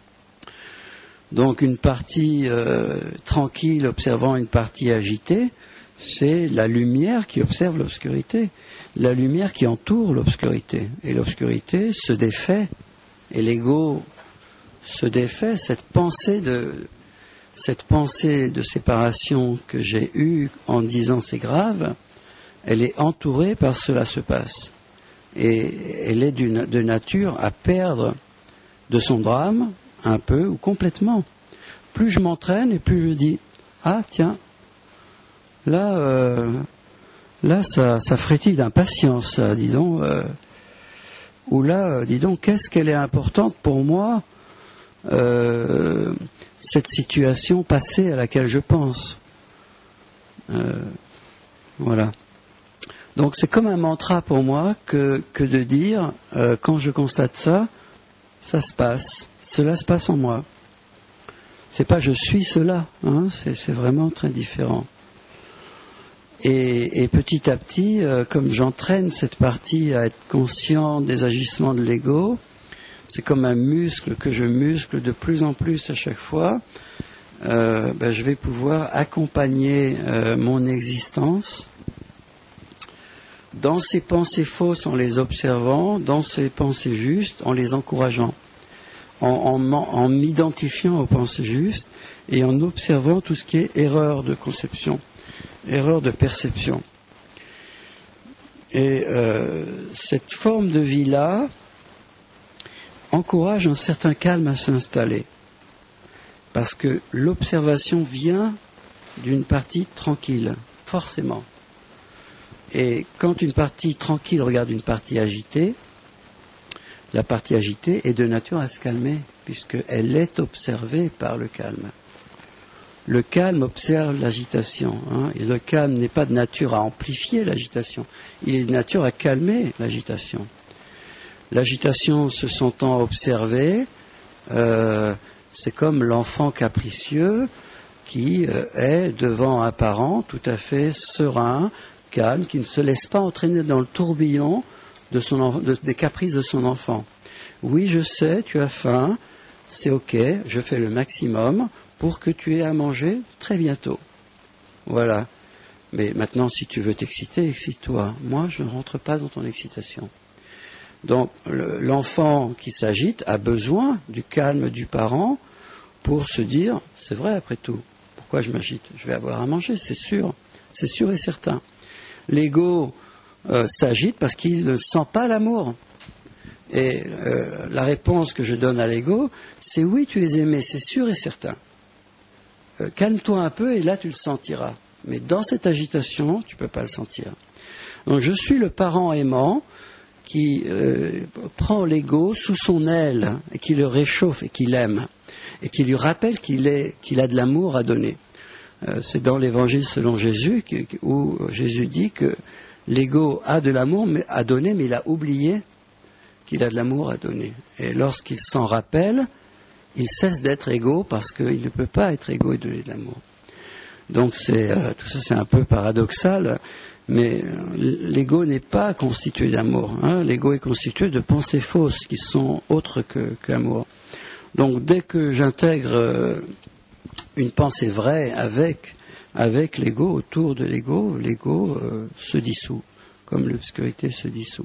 Donc une partie euh, tranquille observant une partie agitée, c'est la lumière qui observe l'obscurité, la lumière qui entoure l'obscurité. Et l'obscurité se défait, et l'ego se défait, cette pensée de... Cette pensée de séparation que j'ai eue en disant c'est grave, elle est entourée par cela se passe. Et elle est d'une, de nature à perdre de son drame, un peu ou complètement. Plus je m'entraîne et plus je dis ah tiens, là, euh, là ça, ça frétille d'impatience, ça, dis donc. Euh, ou là, euh, dis donc, qu'est-ce qu'elle est importante pour moi euh, cette situation passée à laquelle je pense. Euh, voilà. Donc c'est comme un mantra pour moi que, que de dire, euh, quand je constate ça, ça se passe. Cela se passe en moi. C'est pas je suis cela, hein, c'est, c'est vraiment très différent. Et, et petit à petit, euh, comme j'entraîne cette partie à être conscient des agissements de l'ego, c'est comme un muscle que je muscle de plus en plus à chaque fois, euh, ben, je vais pouvoir accompagner euh, mon existence dans ses pensées fausses en les observant, dans ses pensées justes en les encourageant, en, en, en m'identifiant aux pensées justes et en observant tout ce qui est erreur de conception, erreur de perception. Et euh, cette forme de vie-là encourage un certain calme à s'installer, parce que l'observation vient d'une partie tranquille, forcément. Et quand une partie tranquille regarde une partie agitée, la partie agitée est de nature à se calmer, puisqu'elle est observée par le calme. Le calme observe l'agitation, hein, et le calme n'est pas de nature à amplifier l'agitation, il est de nature à calmer l'agitation. L'agitation se sentant observée, euh, c'est comme l'enfant capricieux qui euh, est devant un parent tout à fait serein, calme, qui ne se laisse pas entraîner dans le tourbillon de son, de, des caprices de son enfant. Oui, je sais, tu as faim, c'est ok, je fais le maximum pour que tu aies à manger très bientôt. Voilà. Mais maintenant, si tu veux t'exciter, excite-toi. Moi, je ne rentre pas dans ton excitation. Donc, le, l'enfant qui s'agite a besoin du calme du parent pour se dire, c'est vrai après tout, pourquoi je m'agite ? Je vais avoir à manger, c'est sûr, c'est sûr et certain. L'ego euh, s'agite parce qu'il ne sent pas l'amour. Et euh, la réponse que je donne à l'ego, c'est oui, tu es aimé, c'est sûr et certain. Euh, calme-toi un peu et là tu le sentiras. Mais dans cette agitation, tu ne peux pas le sentir. Donc je suis le parent aimant qui euh, prend l'ego sous son aile et qui le réchauffe et qui l'aime et qui lui rappelle qu'il, est, qu'il a de l'amour à donner. Euh, c'est dans l'Évangile selon Jésus où Jésus dit que l'ego a de l'amour à donner, mais il a oublié qu'il a de l'amour à donner. Et lorsqu'il s'en rappelle, il cesse d'être égo parce qu'il ne peut pas être égo et donner de l'amour. Donc c'est, euh, tout ça c'est un peu paradoxal, mais l'ego n'est pas constitué d'amour. Hein. L'ego est constitué de pensées fausses qui sont autres que, qu'amour. Donc dès que j'intègre euh, une pensée vraie avec, avec l'ego, autour de l'ego, l'ego euh, se dissout, comme l'obscurité se dissout.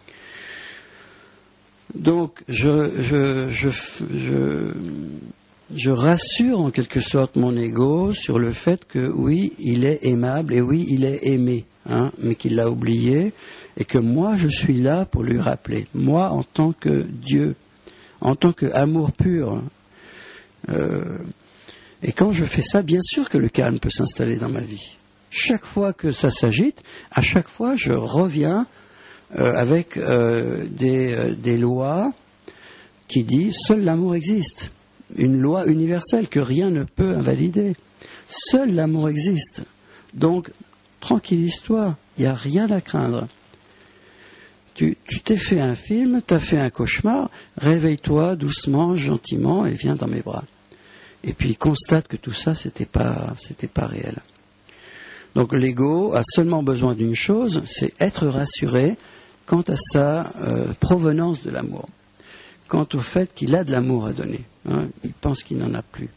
Donc je, je, je, je, je rassure en quelque sorte mon ego sur le fait que oui, il est aimable et oui, il est aimé, hein, mais qu'il l'a oublié et que moi je suis là pour lui rappeler. Moi en tant que Dieu, en tant qu'amour pur. Euh, et quand je fais ça, bien sûr que le calme peut s'installer dans ma vie. Chaque fois que ça s'agite, à chaque fois je reviens Euh, avec euh, des, euh, des lois qui disent seul l'amour existe, une loi universelle que rien ne peut invalider. Seul l'amour existe. Donc, tranquillise-toi, il n'y a rien à craindre. Tu, tu t'es fait un film, tu as fait un cauchemar, réveille-toi doucement, gentiment et viens dans mes bras. Et puis constate que tout ça, c'était pas, c'était pas réel. Donc l'ego a seulement besoin d'une chose, c'est être rassuré quant à sa euh, provenance de l'amour, quant au fait qu'il a de l'amour à donner. Hein, il pense qu'il n'en a plus.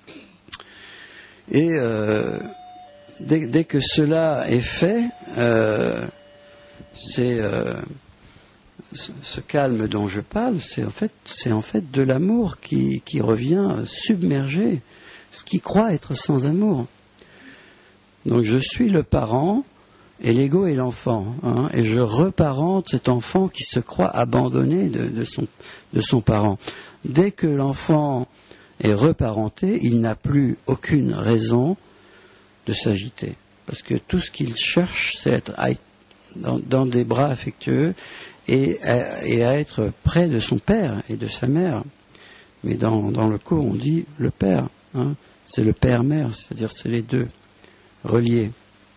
Et euh, dès, dès que cela est fait, euh, c'est euh, ce, ce calme dont je parle, c'est en fait, c'est en fait de l'amour qui, qui revient submerger ce qui croit être sans amour. Donc je suis le parent et l'ego est l'enfant, hein, et je reparente cet enfant qui se croit abandonné de, de, son, de son parent. Dès que l'enfant est reparenté, il n'a plus aucune raison de s'agiter. Parce que tout ce qu'il cherche, c'est être dans, dans des bras affectueux et à, et à être près de son père et de sa mère. Mais dans, dans le cours, on dit le père. Hein, c'est le père-mère, c'est-à-dire c'est les deux reliés.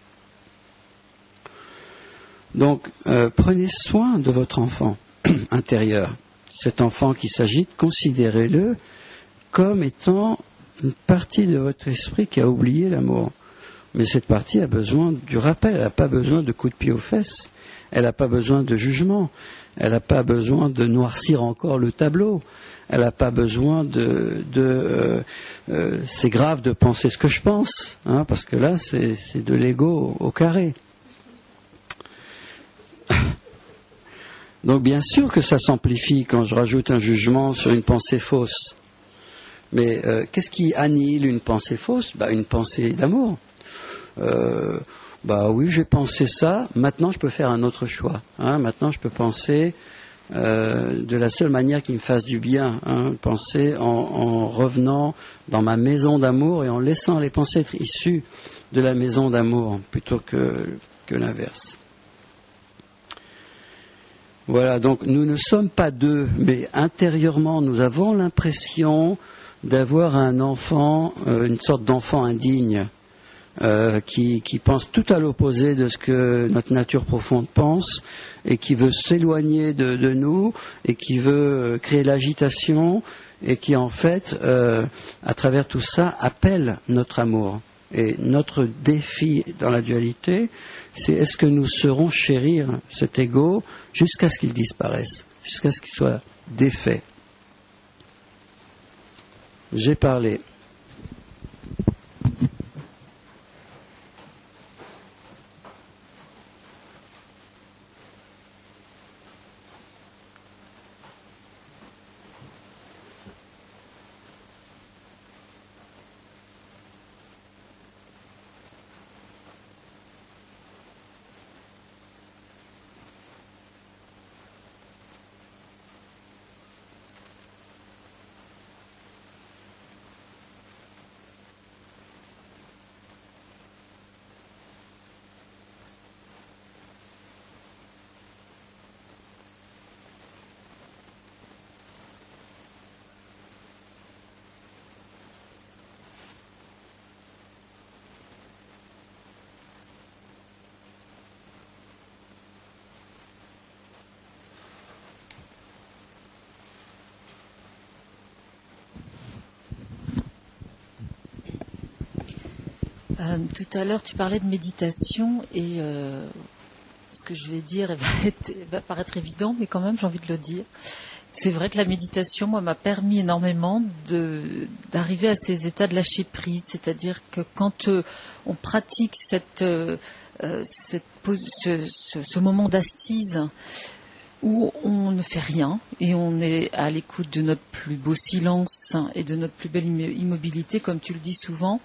Donc, euh, prenez soin de votre enfant intérieur. Cet enfant qui s'agite, considérez-le comme étant une partie de votre esprit qui a oublié l'amour. Mais cette partie a besoin du rappel, elle n'a pas besoin de coups de pied aux fesses, elle n'a pas besoin de jugement, elle n'a pas besoin de noircir encore le tableau, elle n'a pas besoin de... de euh, euh, c'est grave de penser ce que je pense, hein, parce que là c'est, c'est de l'ego au, au carré. Donc bien sûr que ça s'amplifie quand je rajoute un jugement sur une pensée fausse. Mais euh, qu'est-ce qui annihile une pensée fausse ? Bah, une pensée d'amour. Euh, bah oui, j'ai pensé ça, maintenant je peux faire un autre choix. Hein, maintenant je peux penser euh, de la seule manière qui me fasse du bien. Hein, penser en, en revenant dans ma maison d'amour et en laissant les pensées être issues de la maison d'amour plutôt que, que l'inverse. Voilà, donc nous ne sommes pas deux, mais intérieurement nous avons l'impression d'avoir un enfant, euh, une sorte d'enfant indigne, euh, qui, qui pense tout à l'opposé de ce que notre nature profonde pense, et qui veut s'éloigner de, de nous, et qui veut créer l'agitation, et qui en fait, euh, à travers tout ça, appelle notre amour. Et notre défi dans la dualité, c'est est-ce que nous saurons chérir cet ego jusqu'à ce qu'il disparaisse, jusqu'à ce qu'il soit défait. J'ai parlé. Euh, tout à l'heure, tu parlais de méditation et euh, ce que je vais dire va, être, va paraître évident, mais quand même, j'ai envie de le dire. C'est vrai que la méditation, moi, m'a permis énormément de, d'arriver à ces états de lâcher prise, c'est-à-dire que quand euh, on pratique cette, euh, cette pose, ce, ce, ce moment d'assise où on ne fait rien et on est à l'écoute de notre plus beau silence et de notre plus belle immobilité, comme tu le dis souvent.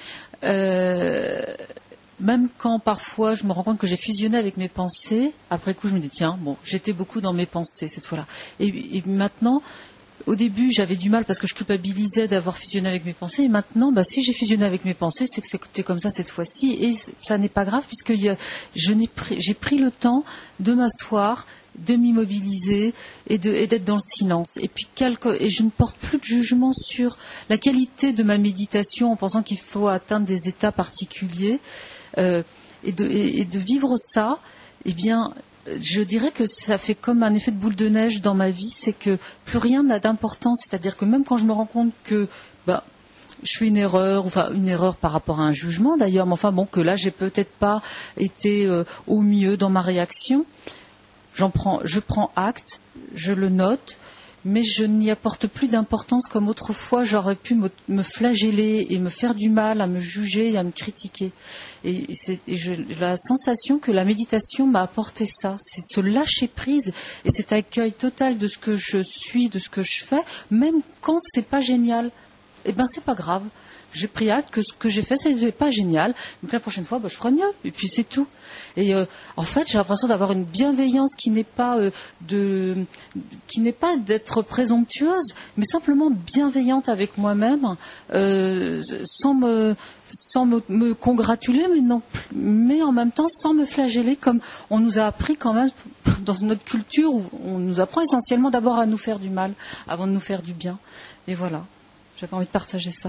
Euh, même quand parfois je me rends compte que j'ai fusionné avec mes pensées, après coup je me dis tiens, bon, j'étais beaucoup dans mes pensées cette fois-là. Et, et maintenant, au début j'avais du mal parce que je culpabilisais d'avoir fusionné avec mes pensées, et maintenant, bah, si j'ai fusionné avec mes pensées, c'est que c'était comme ça cette fois-ci, et ça n'est pas grave puisque je n'ai pris, j'ai pris le temps de m'asseoir, de m'immobiliser et, de, et d'être dans le silence. Et puis quelque, et je ne porte plus de jugement sur la qualité de ma méditation en pensant qu'il faut atteindre des états particuliers, euh, et, de, et, et de vivre ça. Eh bien, je dirais que ça fait comme un effet de boule de neige dans ma vie, c'est que plus rien n'a d'importance. C'est-à-dire que même quand je me rends compte que bah, je fais une erreur, enfin une erreur par rapport à un jugement d'ailleurs, mais enfin bon, que là j'ai peut-être pas été euh, au mieux dans ma réaction. J'en prends, je prends acte, je le note, mais je n'y apporte plus d'importance comme autrefois j'aurais pu me, me flageller et me faire du mal, à me juger et à me critiquer. Et, c'est, et je, la sensation que la méditation m'a apporté ça, c'est de se lâcher prise et cet accueil total de ce que je suis, de ce que je fais, même quand c'est pas génial. Eh ben c'est pas grave. J'ai pris acte que ce que j'ai fait, c'était pas génial. Donc la prochaine fois, bah, je ferai mieux. Et puis c'est tout. Et euh, en fait, j'ai l'impression d'avoir une bienveillance qui n'est pas euh, de, qui n'est pas d'être présomptueuse, mais simplement bienveillante avec moi-même, euh, sans me, sans me, me congratuler, mais non, mais en même temps sans me flageller, comme on nous a appris quand même dans notre culture où on nous apprend essentiellement d'abord à nous faire du mal avant de nous faire du bien. Et voilà. J'avais envie de partager ça.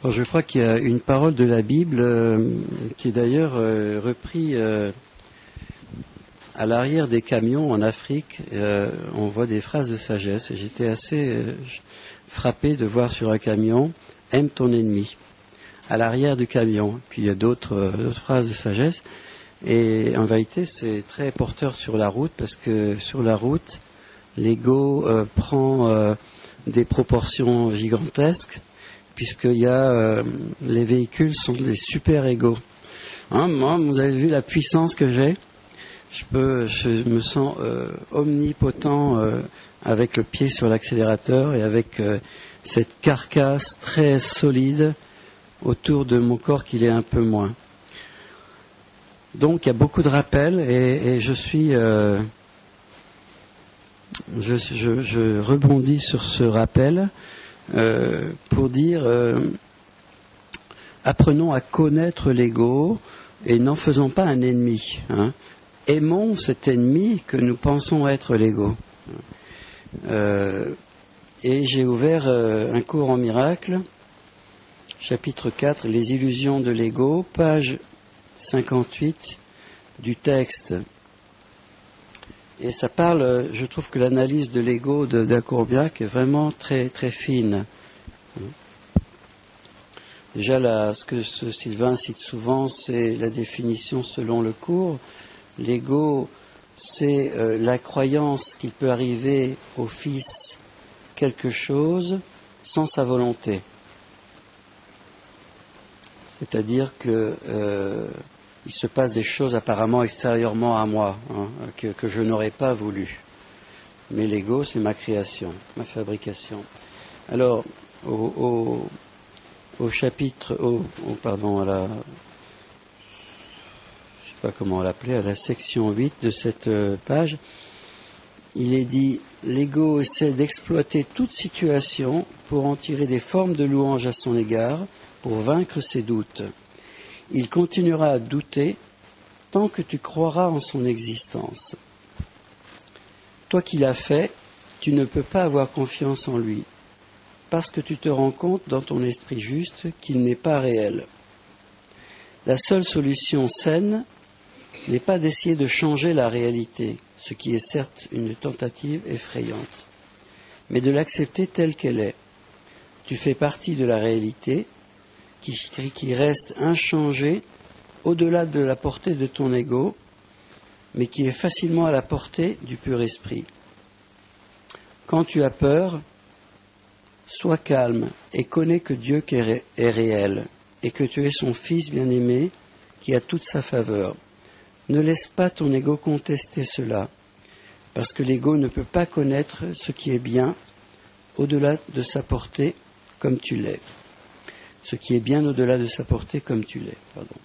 Alors, je crois qu'il y a une parole de la Bible euh, qui est d'ailleurs euh, reprise euh, à l'arrière des camions en Afrique. Euh, on voit des phrases de sagesse. Et j'étais assez euh, frappé de voir sur un camion « Aime ton ennemi » à l'arrière du camion. Puis il y a d'autres, euh, d'autres phrases de sagesse. Et en vérité, c'est très porteur sur la route parce que sur la route, l'ego euh, prend euh, des proportions gigantesques. Puisqu'il y a euh, les véhicules sont des super égos. Hein, moi, vous avez vu la puissance que j'ai. Je peux, je me sens euh, omnipotent euh, avec le pied sur l'accélérateur et avec euh, cette carcasse très solide autour de mon corps qui l'est un peu moins. Donc il y a beaucoup de rappels et, et je suis, euh, je, je, je rebondis sur ce rappel. Euh, pour dire euh, apprenons à connaître l'ego et n'en faisons pas un ennemi, hein. Aimons cet ennemi que nous pensons être l'ego. Euh, et j'ai ouvert euh, un cours en miracle, chapitre quatre, les illusions de l'ego, page cinquante-huit du texte. Et ça parle, je trouve que l'analyse de l'ego de, d'Acourbiac est vraiment très très fine. Déjà, là, ce que ce Sylvain cite souvent, c'est la définition selon le cours. L'ego, c'est euh, la croyance qu'il peut arriver au Fils quelque chose sans sa volonté. C'est-à-dire que euh, il se passe des choses apparemment extérieurement à moi, hein, que, que je n'aurais pas voulu. Mais l'ego, c'est ma création, ma fabrication. Alors, au, au, au chapitre, au, au, pardon, à la, je sais pas comment l'appeler, à la section huit de cette page, il est dit, l'ego essaie d'exploiter toute situation pour en tirer des formes de louange à son égard, pour vaincre ses doutes. Il continuera à douter tant que tu croiras en son existence. Toi qui l'as fait, tu ne peux pas avoir confiance en lui, parce que tu te rends compte dans ton esprit juste qu'il n'est pas réel. La seule solution saine n'est pas d'essayer de changer la réalité, ce qui est certes une tentative effrayante, mais de l'accepter telle qu'elle est. Tu fais partie de la réalité, Qui, qui reste inchangé au-delà de la portée de ton ego, mais qui est facilement à la portée du pur esprit. Quand tu as peur, sois calme et connais que Dieu est réel et que tu es son Fils bien-aimé qui a toute sa faveur. Ne laisse pas ton ego contester cela, parce que l'ego ne peut pas connaître ce qui est bien au-delà de sa portée comme tu l'es. Ce qui est bien au-delà de sa portée comme tu l'es. Pardon.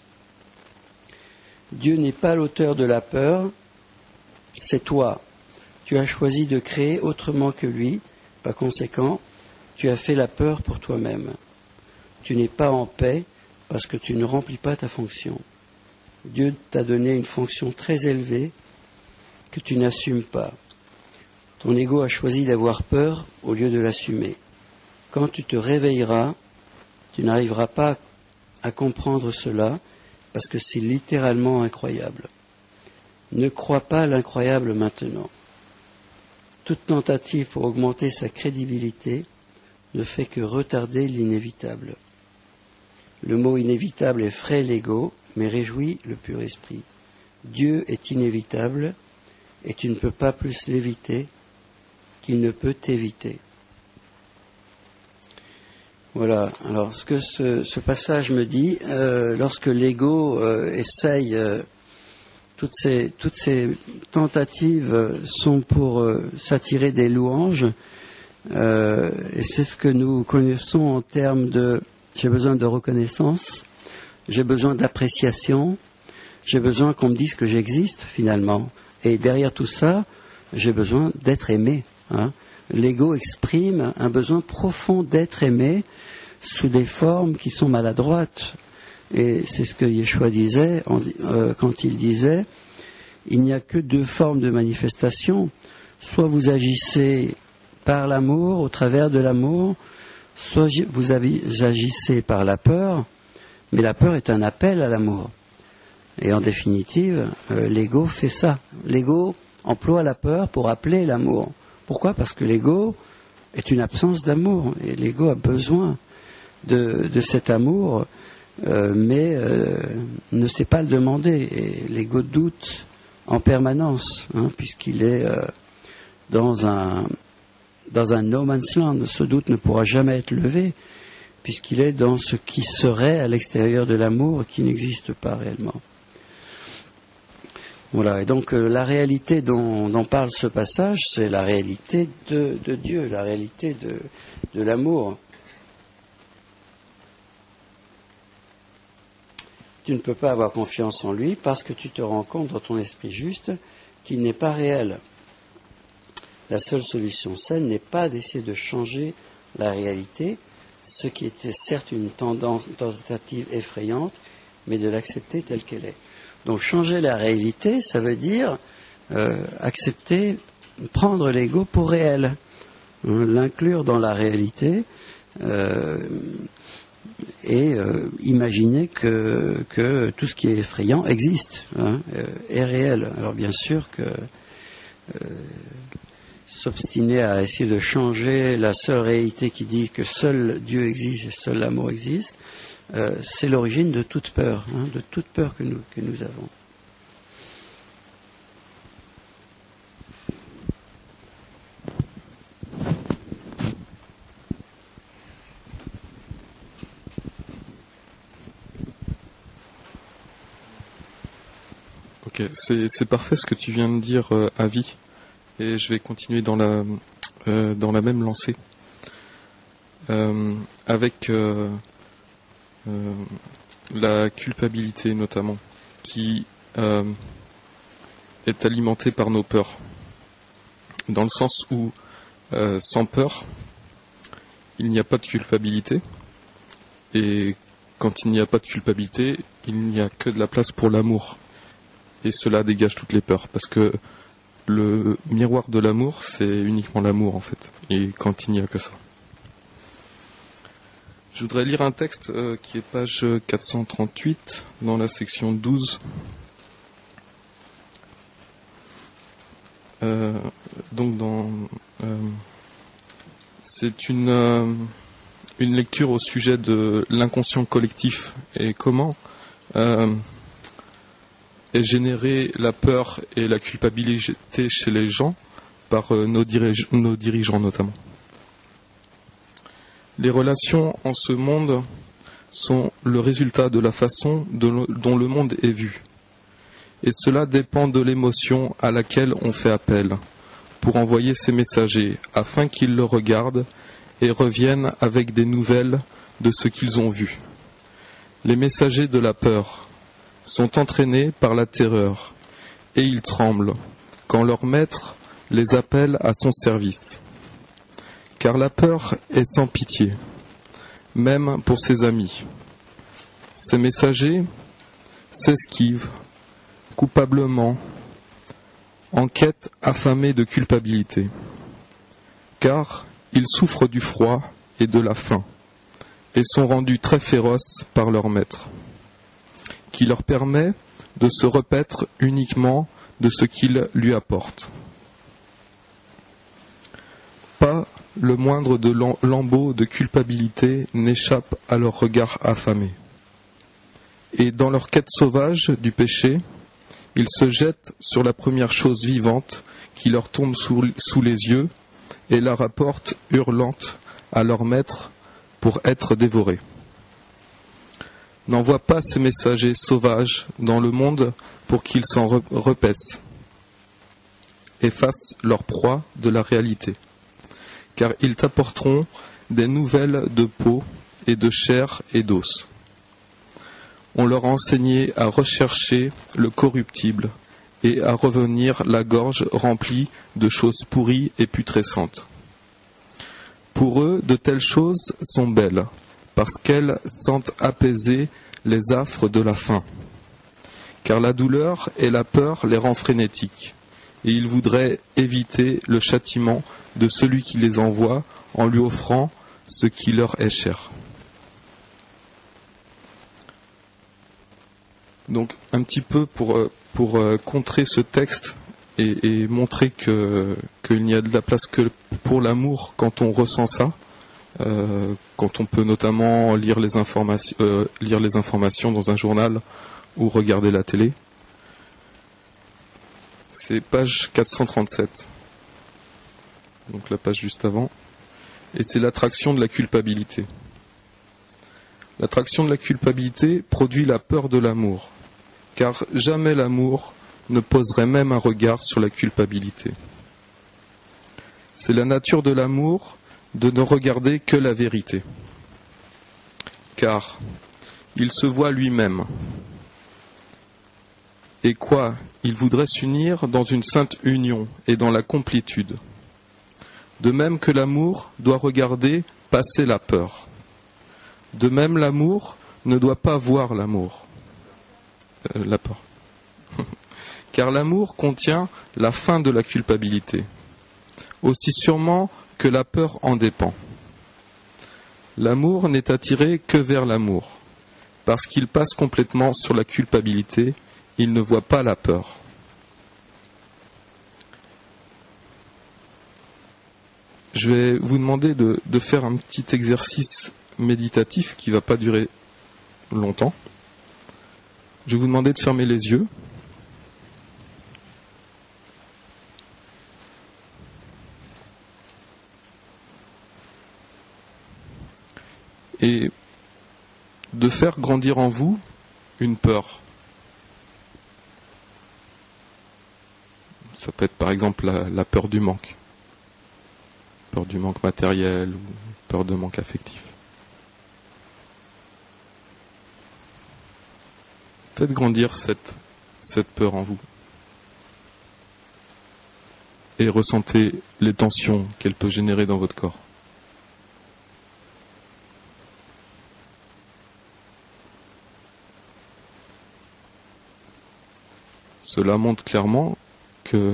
Dieu n'est pas l'auteur de la peur, c'est toi. Tu as choisi de créer autrement que lui, par conséquent, tu as fait la peur pour toi-même. Tu n'es pas en paix parce que tu ne remplis pas ta fonction. Dieu t'a donné une fonction très élevée que tu n'assumes pas. Ton ego a choisi d'avoir peur au lieu de l'assumer. Quand tu te réveilleras, tu n'arriveras pas à comprendre cela parce que c'est littéralement incroyable. Ne crois pas l'incroyable maintenant. Toute tentative pour augmenter sa crédibilité ne fait que retarder l'inévitable. Le mot inévitable effraie l'ego, mais réjouit le pur esprit. Dieu est inévitable et tu ne peux pas plus l'éviter qu'il ne peut t'éviter. Voilà, alors ce que ce, ce passage me dit, euh, lorsque l'ego euh, essaye, euh, toutes, ces, toutes ces tentatives sont pour euh, s'attirer des louanges, euh, et c'est ce que nous connaissons en termes de j'ai besoin de reconnaissance, j'ai besoin d'appréciation, j'ai besoin qu'on me dise que j'existe finalement, et derrière tout ça, j'ai besoin d'être aimé, hein. L'ego exprime un besoin profond d'être aimé sous des formes qui sont maladroites. Et c'est ce que Yeshua disait en, euh, quand il disait il n'y a que deux formes de manifestation. Soit vous agissez par l'amour, au travers de l'amour, soit vous agissez par la peur, mais la peur est un appel à l'amour. Et en définitive, euh, l'ego fait ça. L'ego emploie la peur pour appeler l'amour. Pourquoi ? Parce que l'ego est une absence d'amour. Et l'ego a besoin de, de cet amour, euh, mais euh, ne sait pas le demander. Et l'ego doute en permanence, hein, puisqu'il est euh, dans un, dans un no man's land. Ce doute ne pourra jamais être levé, puisqu'il est dans ce qui serait à l'extérieur de l'amour et qui n'existe pas réellement. Voilà, et donc euh, la réalité dont, dont parle ce passage, c'est la réalité de, de Dieu, la réalité de, de l'amour. Tu ne peux pas avoir confiance en lui parce que tu te rends compte dans ton esprit juste qu'il n'est pas réel. La seule solution saine n'est pas d'essayer de changer la réalité, ce qui était certes une tendance, une tentative effrayante, mais de l'accepter telle qu'elle est. Donc changer la réalité, ça veut dire euh, accepter, prendre l'ego pour réel, hein, l'inclure dans la réalité euh, et euh, imaginer que, que tout ce qui est effrayant existe, hein, euh, est réel. Alors bien sûr que euh, s'obstiner à essayer de changer la seule réalité qui dit que seul Dieu existe et seul l'amour existe, Euh, c'est l'origine de toute peur, hein, de toute peur que nous, que nous avons. Ok, c'est, c'est parfait ce que tu viens de dire, euh, Avi, et je vais continuer dans la, euh, dans la même lancée. Euh, avec... Euh, Euh, la culpabilité notamment, qui euh, est alimentée par nos peurs, dans le sens où euh, sans peur, il n'y a pas de culpabilité, et quand il n'y a pas de culpabilité, il n'y a que de la place pour l'amour, et cela dégage toutes les peurs, parce que le miroir de l'amour, c'est uniquement l'amour en fait, et quand il n'y a que ça. Je voudrais lire un texte euh, qui est page quatre cent trente-huit dans la section douze. Euh, donc dans, euh, c'est une, euh, une lecture au sujet de l'inconscient collectif et comment euh, est générée la peur et la culpabilité chez les gens par euh, nos, dirige- nos dirigeants notamment. Les relations en ce monde sont le résultat de la façon dont le monde est vu. Et cela dépend de l'émotion à laquelle on fait appel pour envoyer ses messagers afin qu'ils le regardent et reviennent avec des nouvelles de ce qu'ils ont vu. Les messagers de la peur sont entraînés par la terreur et ils tremblent quand leur maître les appelle à son service. Car la peur est sans pitié, même pour ses amis. Ces messagers s'esquivent coupablement, en quête affamée de culpabilité, car ils souffrent du froid et de la faim, et sont rendus très féroces par leur maître, qui leur permet de se repaître uniquement de ce qu'il lui apporte. Pas le moindre de lambeau de culpabilité n'échappe à leur regard affamé. Et dans leur quête sauvage du péché, ils se jettent sur la première chose vivante qui leur tombe sous, sous les yeux et la rapportent hurlante à leur maître pour être dévorés. N'envoie pas ces messagers sauvages dans le monde pour qu'ils s'en repaissent et fassent leur proie de la réalité. Car ils t'apporteront des nouvelles de peau et de chair et d'os. On leur a enseigné à rechercher le corruptible et à revenir la gorge remplie de choses pourries et putrescentes. Pour eux, de telles choses sont belles, parce qu'elles sentent apaiser les affres de la faim. Car la douleur et la peur les rend frénétiques, et ils voudraient éviter le châtiment de celui qui les envoie en lui offrant ce qui leur est cher. Donc un petit peu pour, pour contrer ce texte et, et montrer que, qu'il n'y a de la place que pour l'amour quand on ressent ça, euh, quand on peut notamment lire les, informations, euh, lire les informations dans un journal ou regarder la télé. C'est page quatre cent trente-sept, donc la page juste avant, et c'est l'attraction de la culpabilité. L'attraction de la culpabilité produit la peur de l'amour, car jamais l'amour ne poserait même un regard sur la culpabilité. C'est la nature de l'amour de ne regarder que la vérité, car il se voit lui-même. Et quoi ? Il voudrait s'unir dans une sainte union et dans la complétude. De même que l'amour doit regarder passer la peur. De même, l'amour ne doit pas voir l'amour. Euh, la peur. Car l'amour contient la fin de la culpabilité, aussi sûrement que la peur en dépend. L'amour n'est attiré que vers l'amour, parce qu'il passe complètement sur la culpabilité. Il ne voit pas la peur. Je vais vous demander de, de faire un petit exercice méditatif qui ne va pas durer longtemps. Je vais vous demander de fermer les yeux. Et de faire grandir en vous une peur. Ça peut être par exemple la, la peur du manque. Peur du manque matériel ou peur de manque affectif. Faites grandir cette, cette peur en vous. Et ressentez les tensions qu'elle peut générer dans votre corps. Cela montre clairement que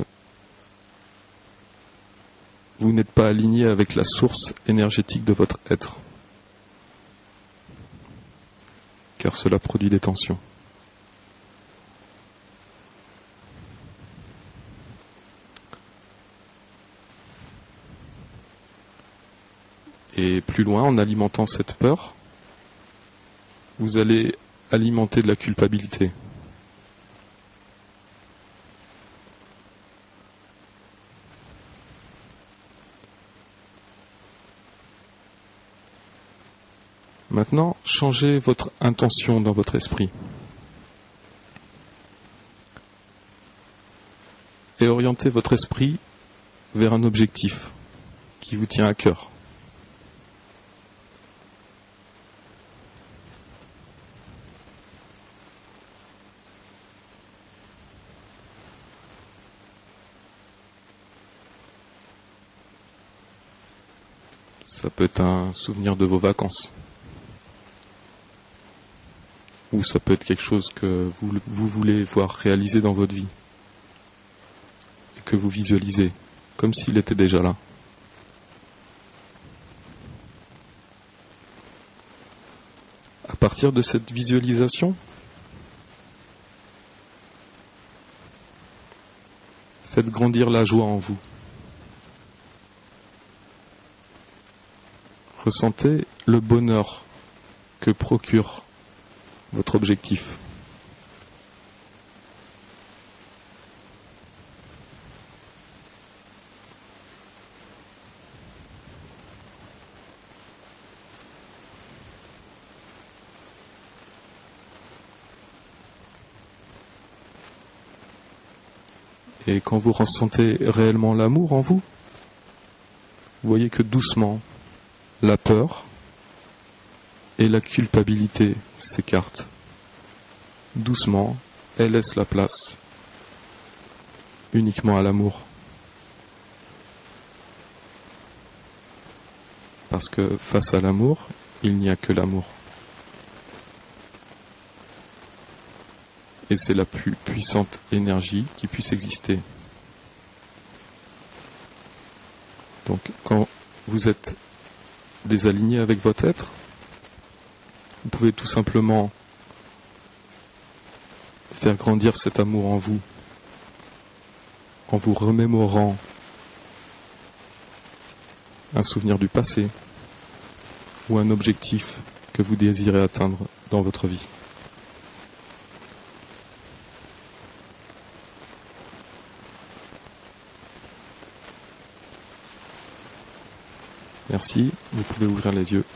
vous n'êtes pas aligné avec la source énergétique de votre être, car cela produit des tensions. Et plus loin, en alimentant cette peur, vous allez alimenter de la culpabilité. Maintenant, changez votre intention dans votre esprit et orientez votre esprit vers un objectif qui vous tient à cœur. Ça peut être un souvenir de vos vacances. Ou ça peut être quelque chose que vous, vous voulez voir réaliser dans votre vie. Et que vous visualisez, comme s'il était déjà là. À partir de cette visualisation, faites grandir la joie en vous. Ressentez le bonheur que procure votre objectif. Et quand vous ressentez réellement l'amour en vous, vous voyez que doucement, la peur et la culpabilité s'écartent. Doucement, elle laisse la place uniquement à l'amour. Parce que face à l'amour, il n'y a que l'amour. Et c'est la plus puissante énergie qui puisse exister. Donc quand vous êtes désaligné avec votre être. Vous pouvez tout simplement faire grandir cet amour en vous, en vous remémorant un souvenir du passé ou un objectif que vous désirez atteindre dans votre vie. Merci, vous pouvez ouvrir les yeux.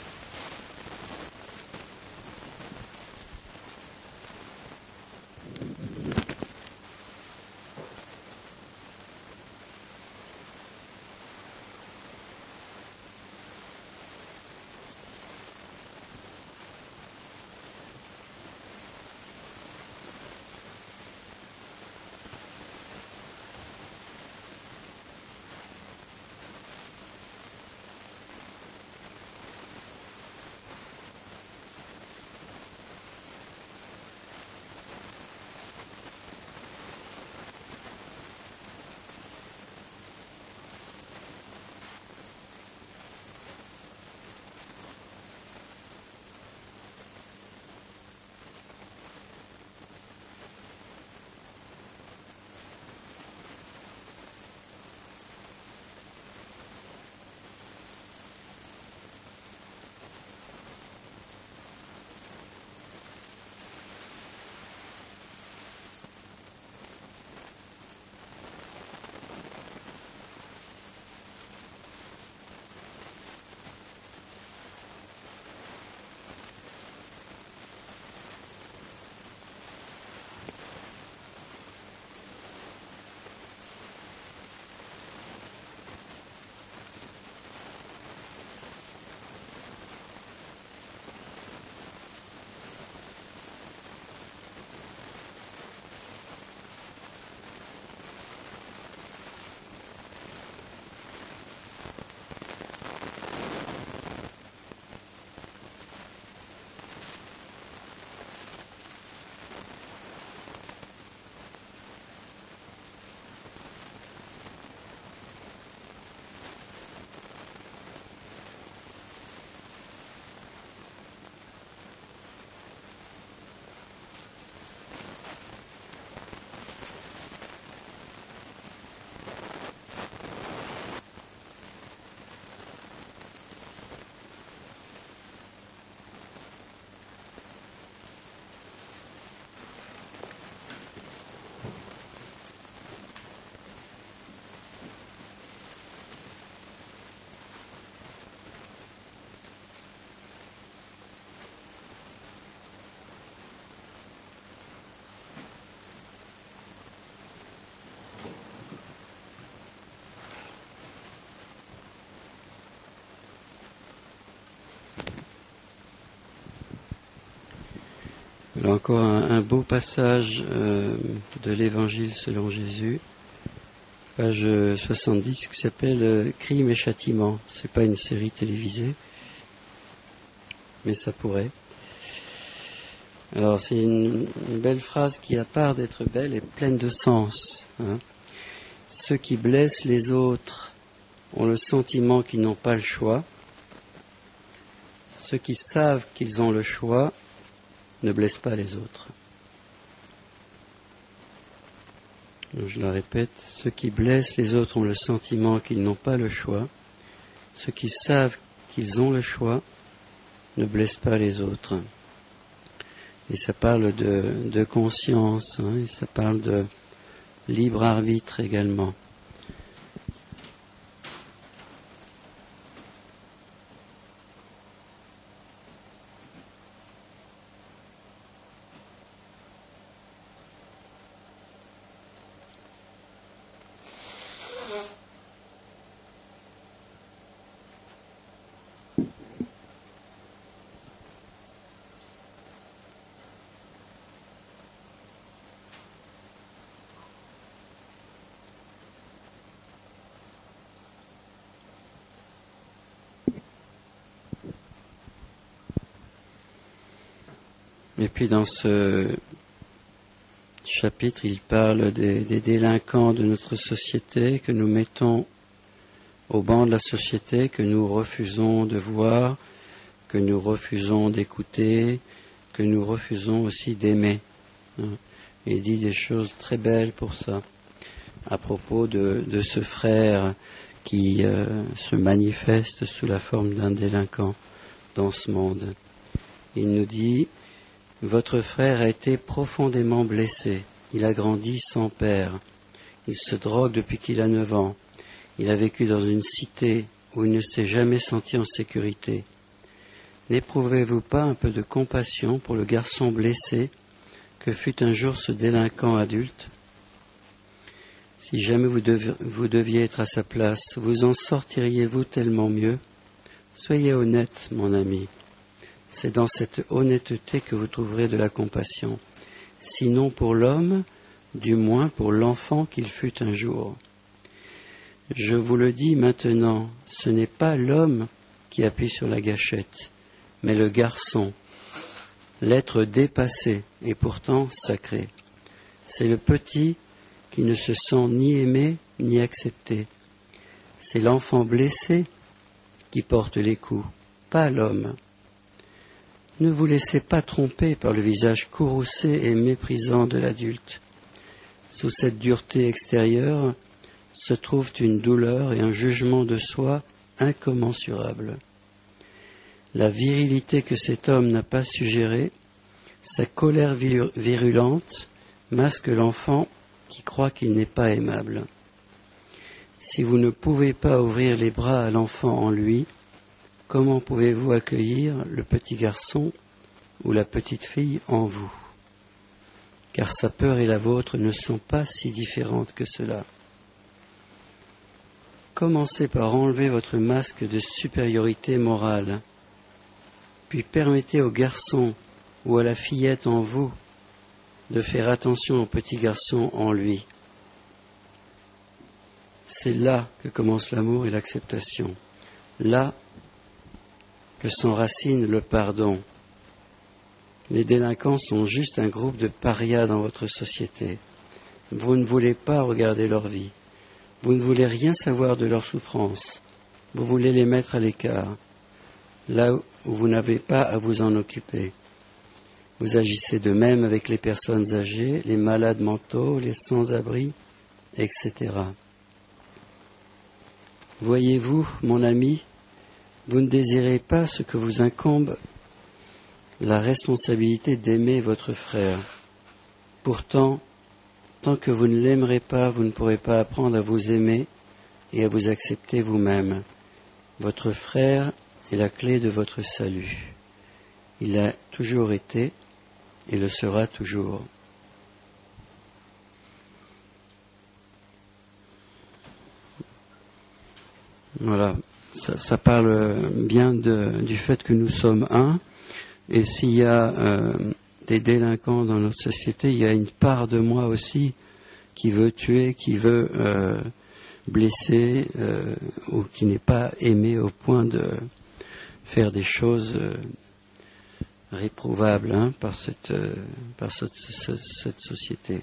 Là encore un, un beau passage euh, de l'Évangile selon Jésus, page soixante-dix, qui s'appelle euh, Crime et châtiment. C'est pas une série télévisée, mais ça pourrait. Alors c'est une, une belle phrase qui, à part d'être belle, est pleine de sens. Hein. Ceux qui blessent les autres ont le sentiment qu'ils n'ont pas le choix. Ceux qui savent qu'ils ont le choix ne blessent pas les autres. Je la répète, ceux qui blessent les autres ont le sentiment qu'ils n'ont pas le choix. Ceux qui savent qu'ils ont le choix ne blessent pas les autres. Et ça parle de, de conscience, hein, et ça parle de libre arbitre également. Et puis dans ce chapitre, il parle des, des délinquants de notre société que nous mettons au banc de la société que nous refusons de voir, que nous refusons d'écouter, que nous refusons aussi d'aimer. Il dit des choses très belles pour ça, à propos de, de ce frère qui euh, se manifeste sous la forme d'un délinquant dans ce monde. Il nous dit, votre frère a été profondément blessé, il a grandi sans père, il se drogue depuis qu'il a neuf ans, il a vécu dans une cité où il ne s'est jamais senti en sécurité. N'éprouvez-vous pas un peu de compassion pour le garçon blessé que fut un jour ce délinquant adulte? Si jamais vous, dev, vous deviez être à sa place, vous en sortiriez-vous tellement mieux? Soyez honnête, mon ami. C'est dans cette honnêteté que vous trouverez de la compassion. Sinon pour l'homme, du moins pour l'enfant qu'il fut un jour. Je vous le dis maintenant, ce n'est pas l'homme qui appuie sur la gâchette, mais le garçon, l'être dépassé et pourtant sacré. C'est le petit qui ne se sent ni aimé ni accepté. C'est l'enfant blessé qui porte les coups, pas l'homme. Ne vous laissez pas tromper par le visage courroucé et méprisant de l'adulte. Sous cette dureté extérieure se trouvent une douleur et un jugement de soi incommensurables. La virilité que cet homme n'a pas su gérer, sa colère virulente, masque l'enfant qui croit qu'il n'est pas aimable. Si vous ne pouvez pas ouvrir les bras à l'enfant en lui, comment pouvez-vous accueillir le petit garçon ou la petite fille en vous? Car sa peur et la vôtre ne sont pas si différentes que cela. Commencez par enlever votre masque de supériorité morale, puis permettez au garçon ou à la fillette en vous de faire attention au petit garçon en lui. C'est là que commence l'amour et l'acceptation, là que s'enracine le pardon. Les délinquants sont juste un groupe de parias dans votre société. Vous ne voulez pas regarder leur vie. Vous ne voulez rien savoir de leurs souffrances. Vous voulez les mettre à l'écart, là où vous n'avez pas à vous en occuper. Vous agissez de même avec les personnes âgées, les malades mentaux, les sans-abri, et cetera. Voyez-vous, mon ami, vous ne désirez pas ce que vous incombe la responsabilité d'aimer votre frère. Pourtant, tant que vous ne l'aimerez pas, vous ne pourrez pas apprendre à vous aimer et à vous accepter vous-même. Votre frère est la clé de votre salut. Il a toujours été et le sera toujours. Voilà, ça, ça parle bien de, du fait que nous sommes un, et s'il y a euh, des délinquants dans notre société, il y a une part de moi aussi qui veut tuer, qui veut euh, blesser, euh, ou qui n'est pas aimé au point de faire des choses euh, réprouvables hein, par cette, euh, par cette, cette, cette société.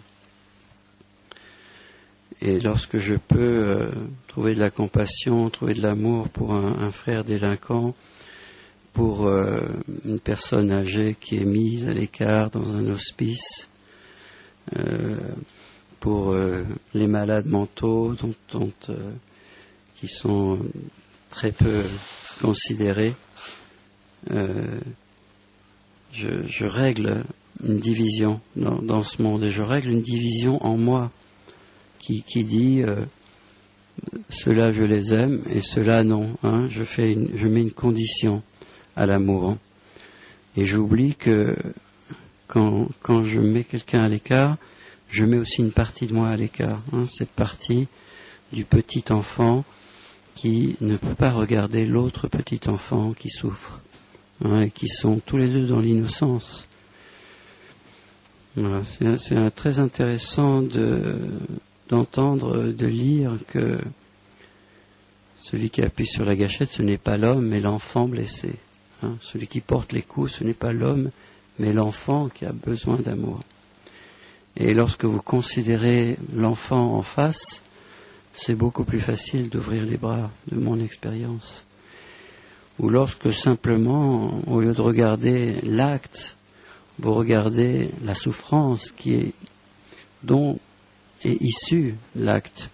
Et lorsque je peux euh, trouver de la compassion, trouver de l'amour pour un, un frère délinquant, pour euh, une personne âgée qui est mise à l'écart dans un hospice, euh, pour euh, les malades mentaux dont, dont, euh, qui sont très peu considérés, euh, je, je règle une division dans, dans ce monde et je règle une division en moi. Qui, qui dit euh, ceux-là je les aime et ceux-là non. Hein, je, fais une, je mets une condition à l'amour. Et j'oublie que quand, quand je mets quelqu'un à l'écart, je mets aussi une partie de moi à l'écart. Hein, cette partie du petit enfant qui ne peut pas regarder l'autre petit enfant qui souffre. Hein, et qui sont tous les deux dans l'innocence. Voilà, c'est, c'est très intéressant de... d'entendre, de lire que celui qui appuie sur la gâchette, ce n'est pas l'homme, mais l'enfant blessé. Hein, celui qui porte les coups, ce n'est pas l'homme, mais l'enfant qui a besoin d'amour. Et lorsque vous considérez l'enfant en face, c'est beaucoup plus facile d'ouvrir les bras, de mon expérience. Ou lorsque simplement, au lieu de regarder l'acte, vous regardez la souffrance qui est, dont est issu l'acte.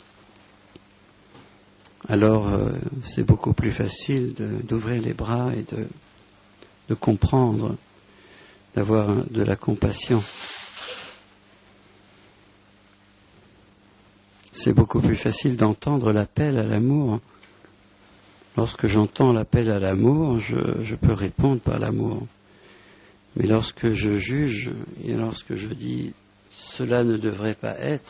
Alors euh, c'est beaucoup plus facile de, d'ouvrir les bras et de, de comprendre, d'avoir un, de la compassion. C'est beaucoup plus facile d'entendre l'appel à l'amour. Lorsque j'entends l'appel à l'amour, je, je peux répondre par l'amour. Mais lorsque je juge et lorsque je dis « cela ne devrait pas être »,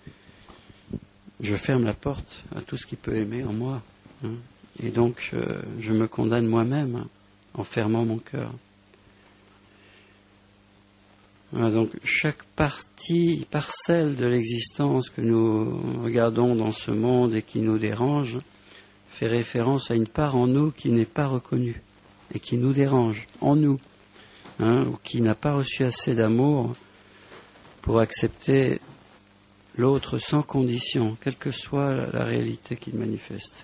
je ferme la porte à tout ce qui peut aimer en moi. Hein. Et donc, je, je me condamne moi-même hein, en fermant mon cœur. Voilà, donc, chaque partie, parcelle de l'existence que nous regardons dans ce monde et qui nous dérange fait référence à une part en nous qui n'est pas reconnue et qui nous dérange, en nous, hein, ou qui n'a pas reçu assez d'amour pour accepter l'autre sans condition, quelle que soit la, la réalité qu'il manifeste.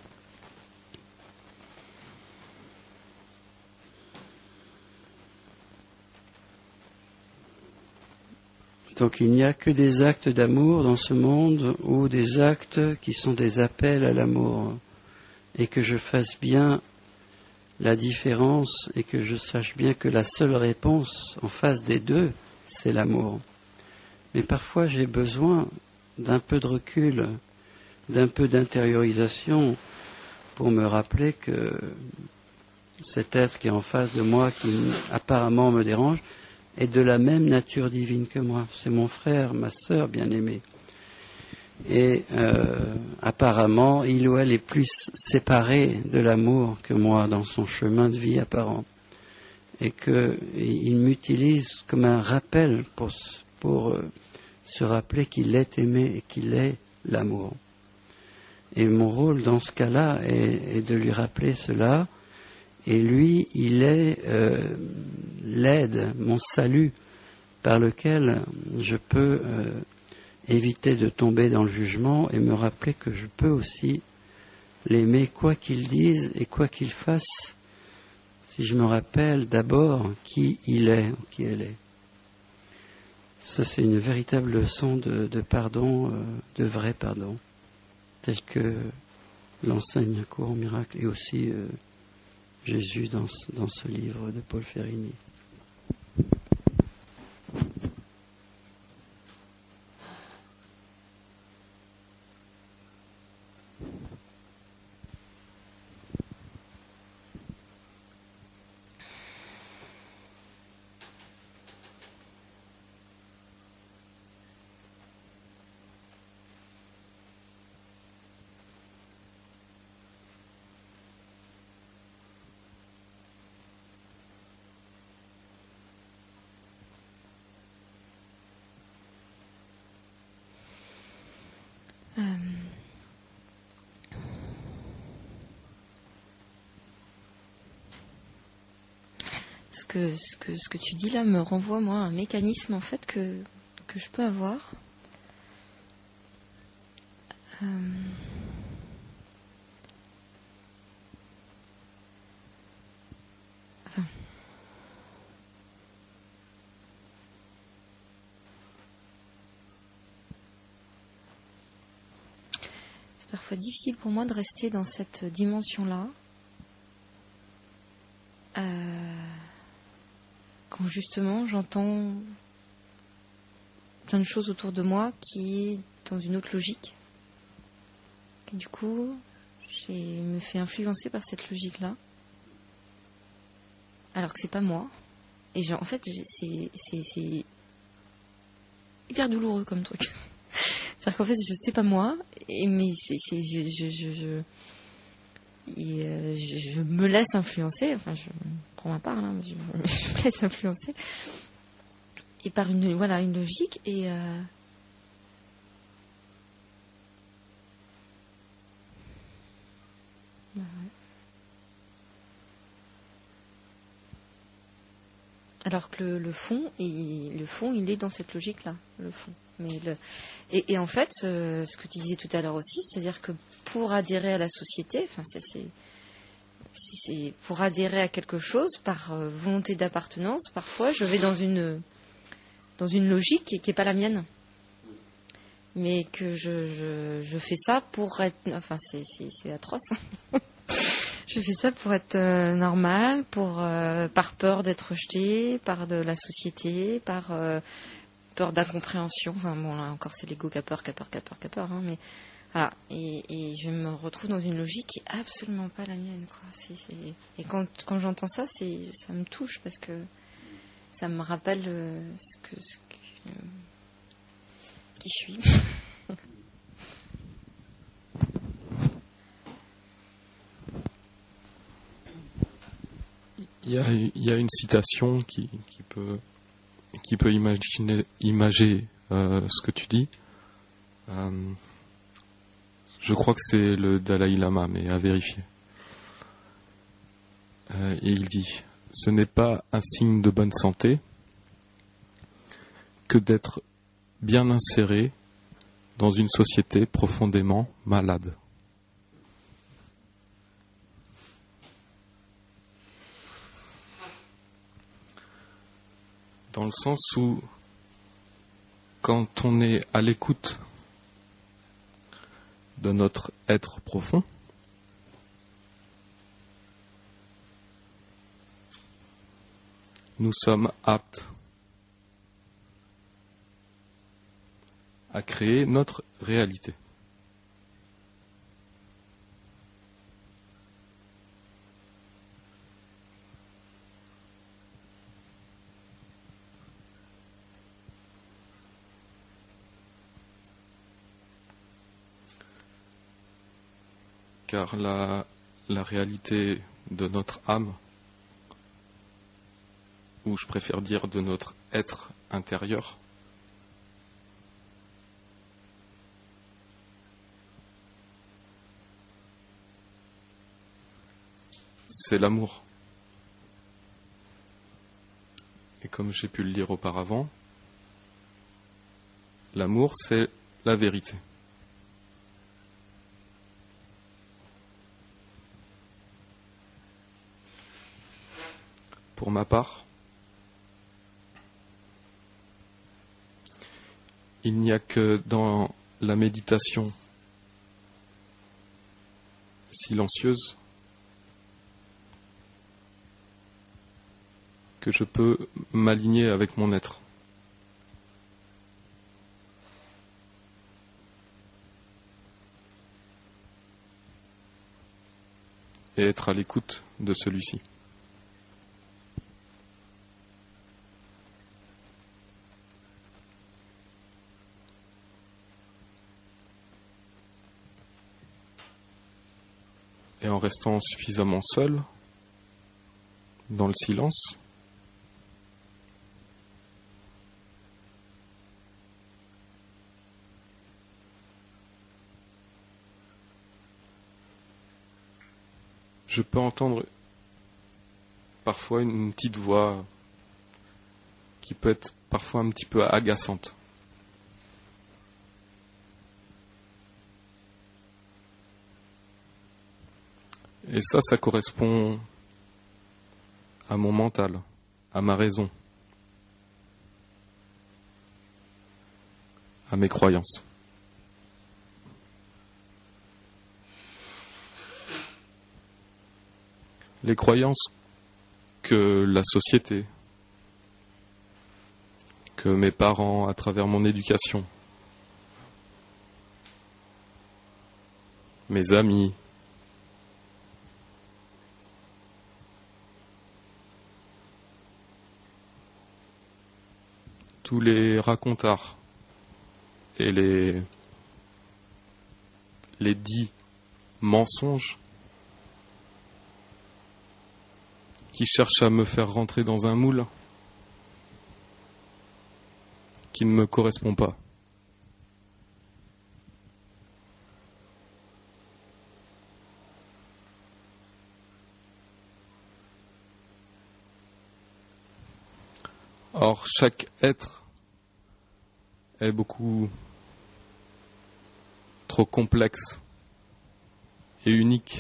Donc il n'y a que des actes d'amour dans ce monde ou des actes qui sont des appels à l'amour. Et que je fasse bien la différence et que je sache bien que la seule réponse en face des deux, c'est l'amour. Mais parfois j'ai besoin d'un peu de recul, d'un peu d'intériorisation pour me rappeler que cet être qui est en face de moi, qui apparemment me dérange, est de la même nature divine que moi. C'est mon frère, ma sœur bien-aimée. Et euh, apparemment, il ou elle est plus séparé de l'amour que moi dans son chemin de vie apparent. Et qu'il m'utilise comme un rappel pour, pour euh, se rappeler qu'il est aimé et qu'il est l'amour. Et mon rôle dans ce cas-là est, est de lui rappeler cela. Et lui, il est euh, l'aide, mon salut, par lequel je peux euh, éviter de tomber dans le jugement et me rappeler que je peux aussi l'aimer quoi qu'il dise et quoi qu'il fasse, si je me rappelle d'abord qui il est ou qui elle est. Ça, c'est une véritable leçon de, de pardon, euh, de vrai pardon, tel que l'enseigne un courant miracle et aussi euh, Jésus dans, dans ce livre de Paul Ferrini. Euh... Ce que, ce, que, ce que tu dis là me renvoie moi à un mécanisme en fait que, que je peux avoir. Euh... Enfin. C'est parfois difficile pour moi de rester dans cette dimension-là. Euh... Quand justement j'entends plein de choses autour de moi qui est dans une autre logique. Et du coup, je me fais influencer par cette logique-là. Alors que c'est pas moi. Et genre, en fait, c'est, c'est, c'est hyper douloureux comme truc. C'est-à-dire qu'en fait, je sais pas moi, et, mais c'est, c'est, je, je, je, je, et, euh, je, je me laisse influencer. Enfin, je prends ma part, là, mais je, je me laisse influencer. Et par une, voilà, une logique, et... Euh, bah ouais. Alors que le, le fond, il, le fond, il est dans cette logique-là, le fond. Mais le... et, et en fait, euh, ce que tu disais tout à l'heure aussi, c'est-à-dire que pour adhérer à la société, enfin, c'est, c'est, c'est, c'est pour adhérer à quelque chose par euh, volonté d'appartenance, parfois je vais dans une dans une logique qui n'est pas la mienne, mais que je, je, je fais ça pour être, enfin, c'est, c'est, c'est atroce. Je fais ça pour être euh, normal, pour euh, par peur d'être rejeté par de la société, par euh, peur d'incompréhension. Enfin bon, là encore, c'est l'ego qui a peur, qui a peur, qui a peur, qui a peur. Hein, mais voilà. Et, et je me retrouve dans une logique qui est absolument pas la mienne, quoi. C'est, c'est... Et quand, quand j'entends ça, c'est, ça me touche parce que ça me rappelle euh, ce que, ce que euh, qui je suis. Il y a, il y a une citation qui, qui peut, qui peut imaginer, imager euh, ce que tu dis. Euh, je crois que c'est le Dalai Lama, mais à vérifier. Euh, et il dit, ce n'est pas un signe de bonne santé que d'être bien inséré dans une société profondément malade. Dans le sens où, quand on est à l'écoute de notre être profond, nous sommes aptes à créer notre réalité. Car la, la réalité de notre âme, ou je préfère dire de notre être intérieur, c'est l'amour. Et comme j'ai pu le dire auparavant, l'amour, c'est la vérité. Pour ma part, il n'y a que dans la méditation silencieuse que je peux m'aligner avec mon être. Et être à l'écoute de celui-ci. Et en restant suffisamment seul, dans le silence, je peux entendre parfois une petite voix qui peut être parfois un petit peu agaçante. Et ça, ça correspond à mon mental, à ma raison, à mes croyances. Les croyances que la société, que mes parents à travers mon éducation, mes amis, tous les racontards et les, les dits mensonges qui cherchent à me faire rentrer dans un moule qui ne me correspond pas. Or, chaque être est beaucoup trop complexe et unique.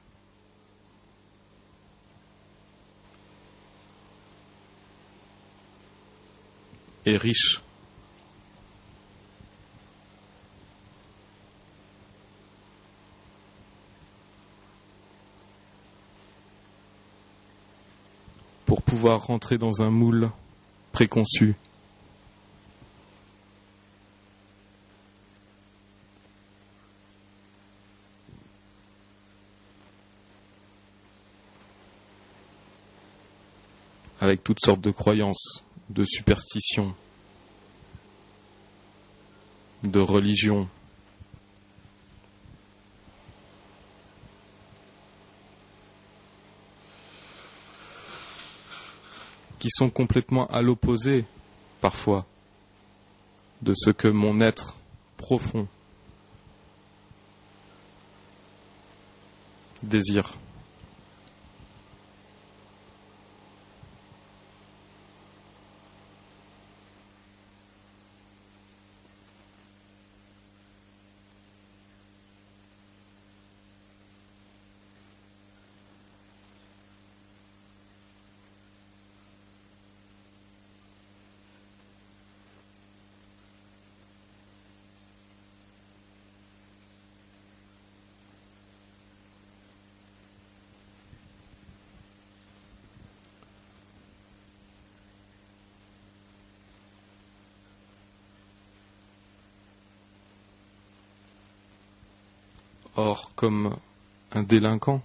Et riche. Pour pouvoir rentrer dans un moule préconçu. Avec toutes sortes de croyances, de superstitions, de religions. Qui sont complètement à l'opposé, parfois, de ce que mon être profond désire. Or, comme un délinquant,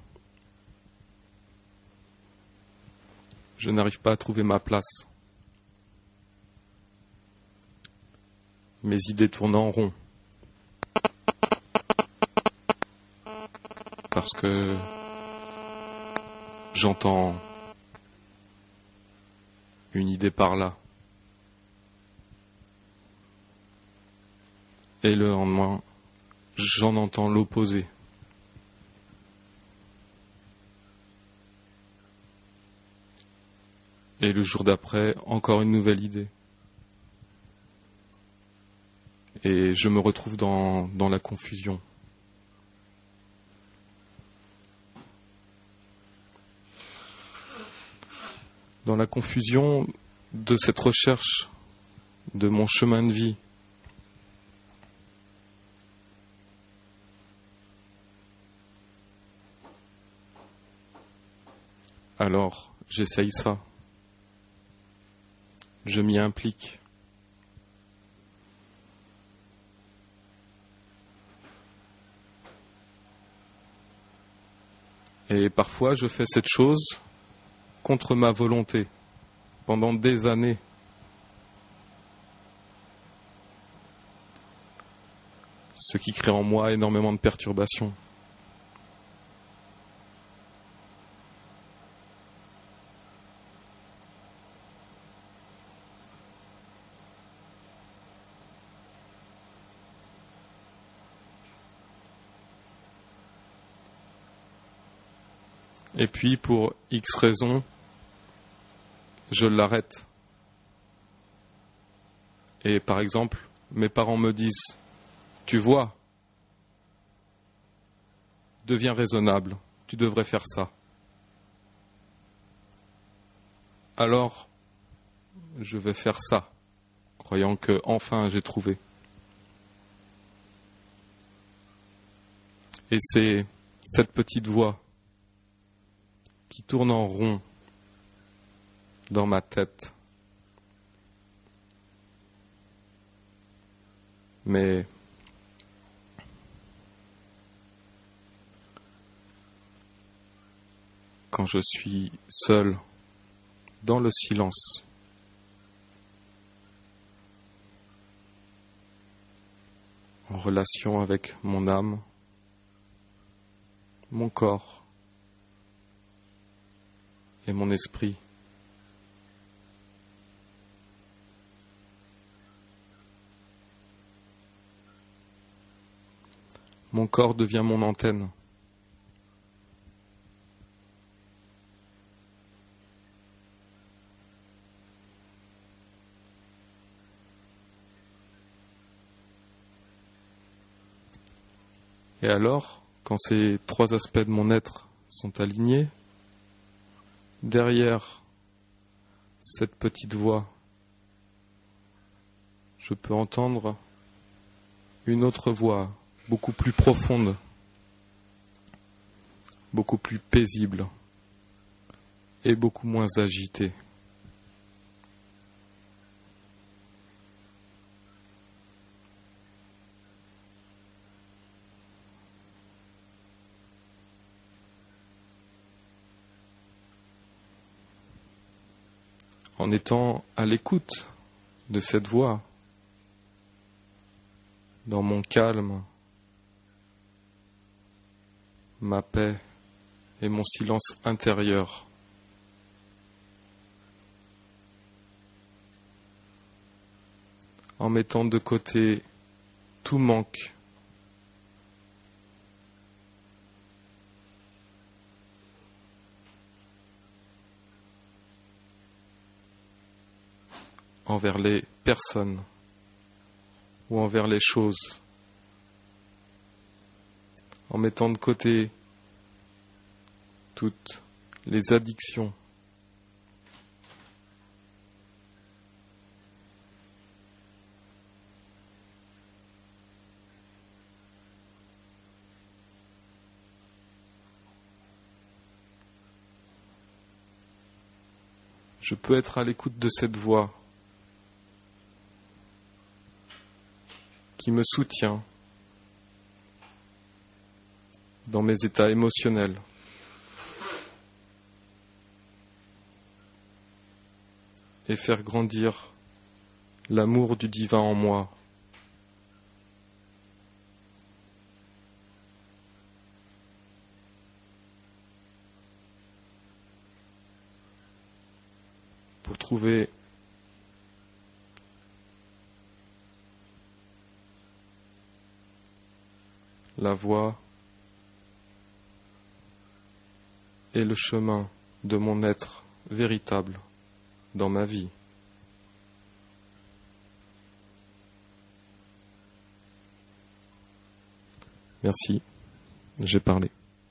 je n'arrive pas à trouver ma place. Mes idées tournent en rond. Parce que j'entends une idée par là. Et le lendemain, j'en entends l'opposé. Et le jour d'après, encore une nouvelle idée. Et je me retrouve dans, dans la confusion. Dans la confusion de cette recherche de mon chemin de vie. Alors, j'essaye ça. Je m'y implique. Et parfois, je fais cette chose contre ma volonté, pendant des années. Ce qui crée en moi énormément de perturbations. Et puis, pour X raisons, je l'arrête. Et par exemple, mes parents me disent, tu vois, deviens raisonnable, tu devrais faire ça. Alors, je vais faire ça, croyant que enfin j'ai trouvé. Et c'est cette petite voix qui tourne en rond dans ma tête. Mais quand je suis seul, dans le silence, en relation avec mon âme, mon corps, et mon esprit. Mon corps devient mon antenne. Et alors, quand ces trois aspects de mon être sont alignés, derrière cette petite voix, je peux entendre une autre voix, beaucoup plus profonde, beaucoup plus paisible et beaucoup moins agitée. En étant à l'écoute de cette voix, dans mon calme, ma paix et mon silence intérieur, en mettant de côté tout manque, envers les personnes ou envers les choses, en mettant de côté toutes les addictions, je peux être à l'écoute de cette voix qui me soutient dans mes états émotionnels. Et faire grandir l'amour du divin en moi. Pour trouver la voie et le chemin de mon être véritable dans ma vie. Merci, j'ai parlé.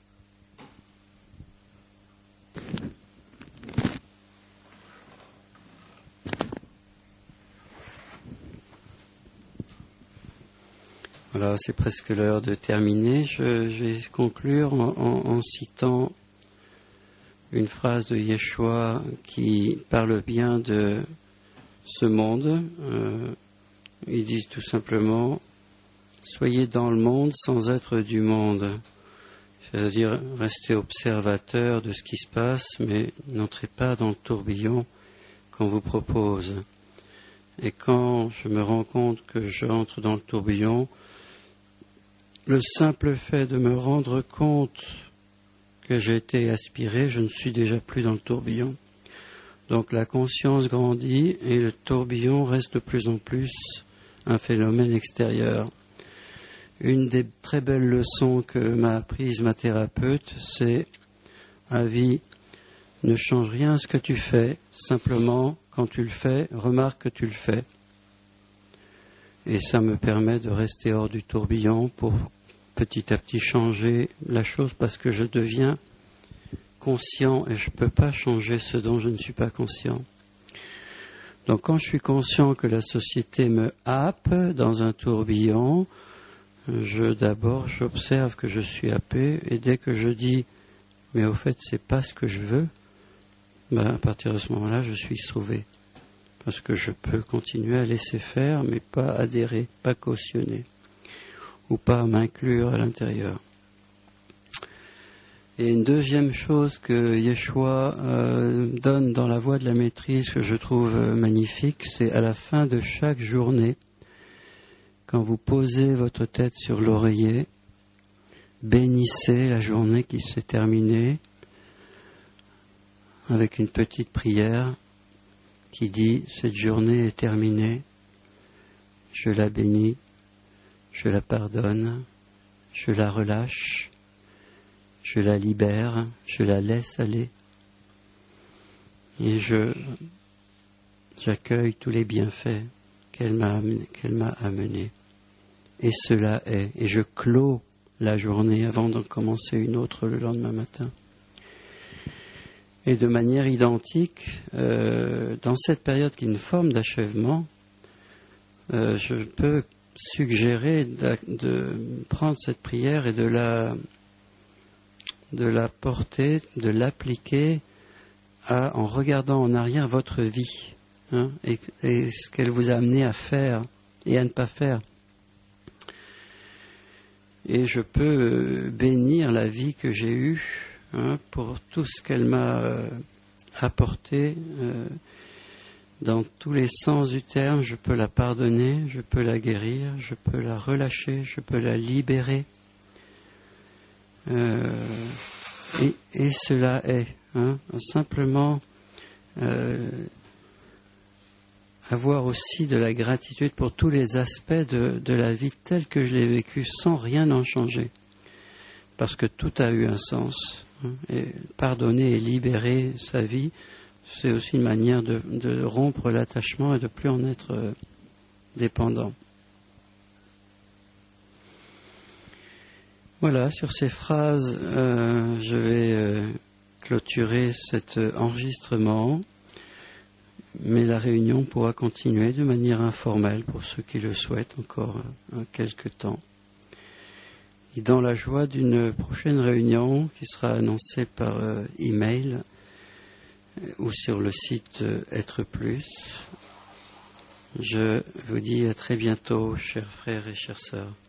Voilà, c'est presque l'heure de terminer. Je, je vais conclure en, en, en citant une phrase de Yeshua qui parle bien de ce monde. Euh, ils disent tout simplement « Soyez dans le monde sans être du monde ». C'est-à-dire restez observateur de ce qui se passe, mais n'entrez pas dans le tourbillon qu'on vous propose. Et quand je me rends compte que j'entre dans le tourbillon, le simple fait de me rendre compte que j'ai été aspiré, je ne suis déjà plus dans le tourbillon. Donc la conscience grandit et le tourbillon reste de plus en plus un phénomène extérieur. Une des très belles leçons que m'a apprise ma thérapeute, c'est « Avi, ne change rien à ce que tu fais, simplement, quand tu le fais, remarque que tu le fais. » Et ça me permet de rester hors du tourbillon pour petit à petit changer la chose parce que je deviens conscient et je ne peux pas changer ce dont je ne suis pas conscient. Donc quand je suis conscient que la société me happe dans un tourbillon, je d'abord j'observe que je suis happé et dès que je dis mais au fait c'est pas ce que je veux, ben, à partir de ce moment-là je suis sauvé. Parce que je peux continuer à laisser faire, mais pas adhérer, pas cautionner, ou pas m'inclure à l'intérieur. Et une deuxième chose que Yeshua euh, donne dans la voie de la maîtrise, que je trouve euh, magnifique, c'est à la fin de chaque journée, quand vous posez votre tête sur l'oreiller, bénissez la journée qui s'est terminée avec une petite prière qui dit « Cette journée est terminée, je la bénis, je la pardonne, je la relâche, je la libère, je la laisse aller et je j'accueille tous les bienfaits qu'elle m'a amené, qu'elle m'a amenés. Et cela est, et je clôt la journée avant d'en commencer une autre le lendemain matin. Et de manière identique, euh, dans cette période qui est une forme d'achèvement, euh, je peux suggérer de, de prendre cette prière et de la, de la porter, de l'appliquer à, en regardant en arrière votre vie, hein, et, et ce qu'elle vous a amené à faire et à ne pas faire. Et je peux bénir la vie que j'ai eue, hein, pour tout ce qu'elle m'a euh, apporté, euh, dans tous les sens du terme. Je peux la pardonner, je peux la guérir, je peux la relâcher, je peux la libérer. Euh, et, et cela est, hein, simplement euh, avoir aussi de la gratitude pour tous les aspects de, de la vie telle que je l'ai vécue, sans rien en changer, parce que tout a eu un sens, hein, et pardonner et libérer sa vie, c'est aussi une manière de, de rompre l'attachement et de plus en être euh, dépendant. Voilà, sur ces phrases, euh, je vais euh, clôturer cet enregistrement. Mais la réunion pourra continuer de manière informelle pour ceux qui le souhaitent encore euh, quelque temps. Et dans la joie d'une prochaine réunion qui sera annoncée par euh, email euh, ou sur le site euh, Être Plus, je vous dis à très bientôt, chers frères et chères sœurs.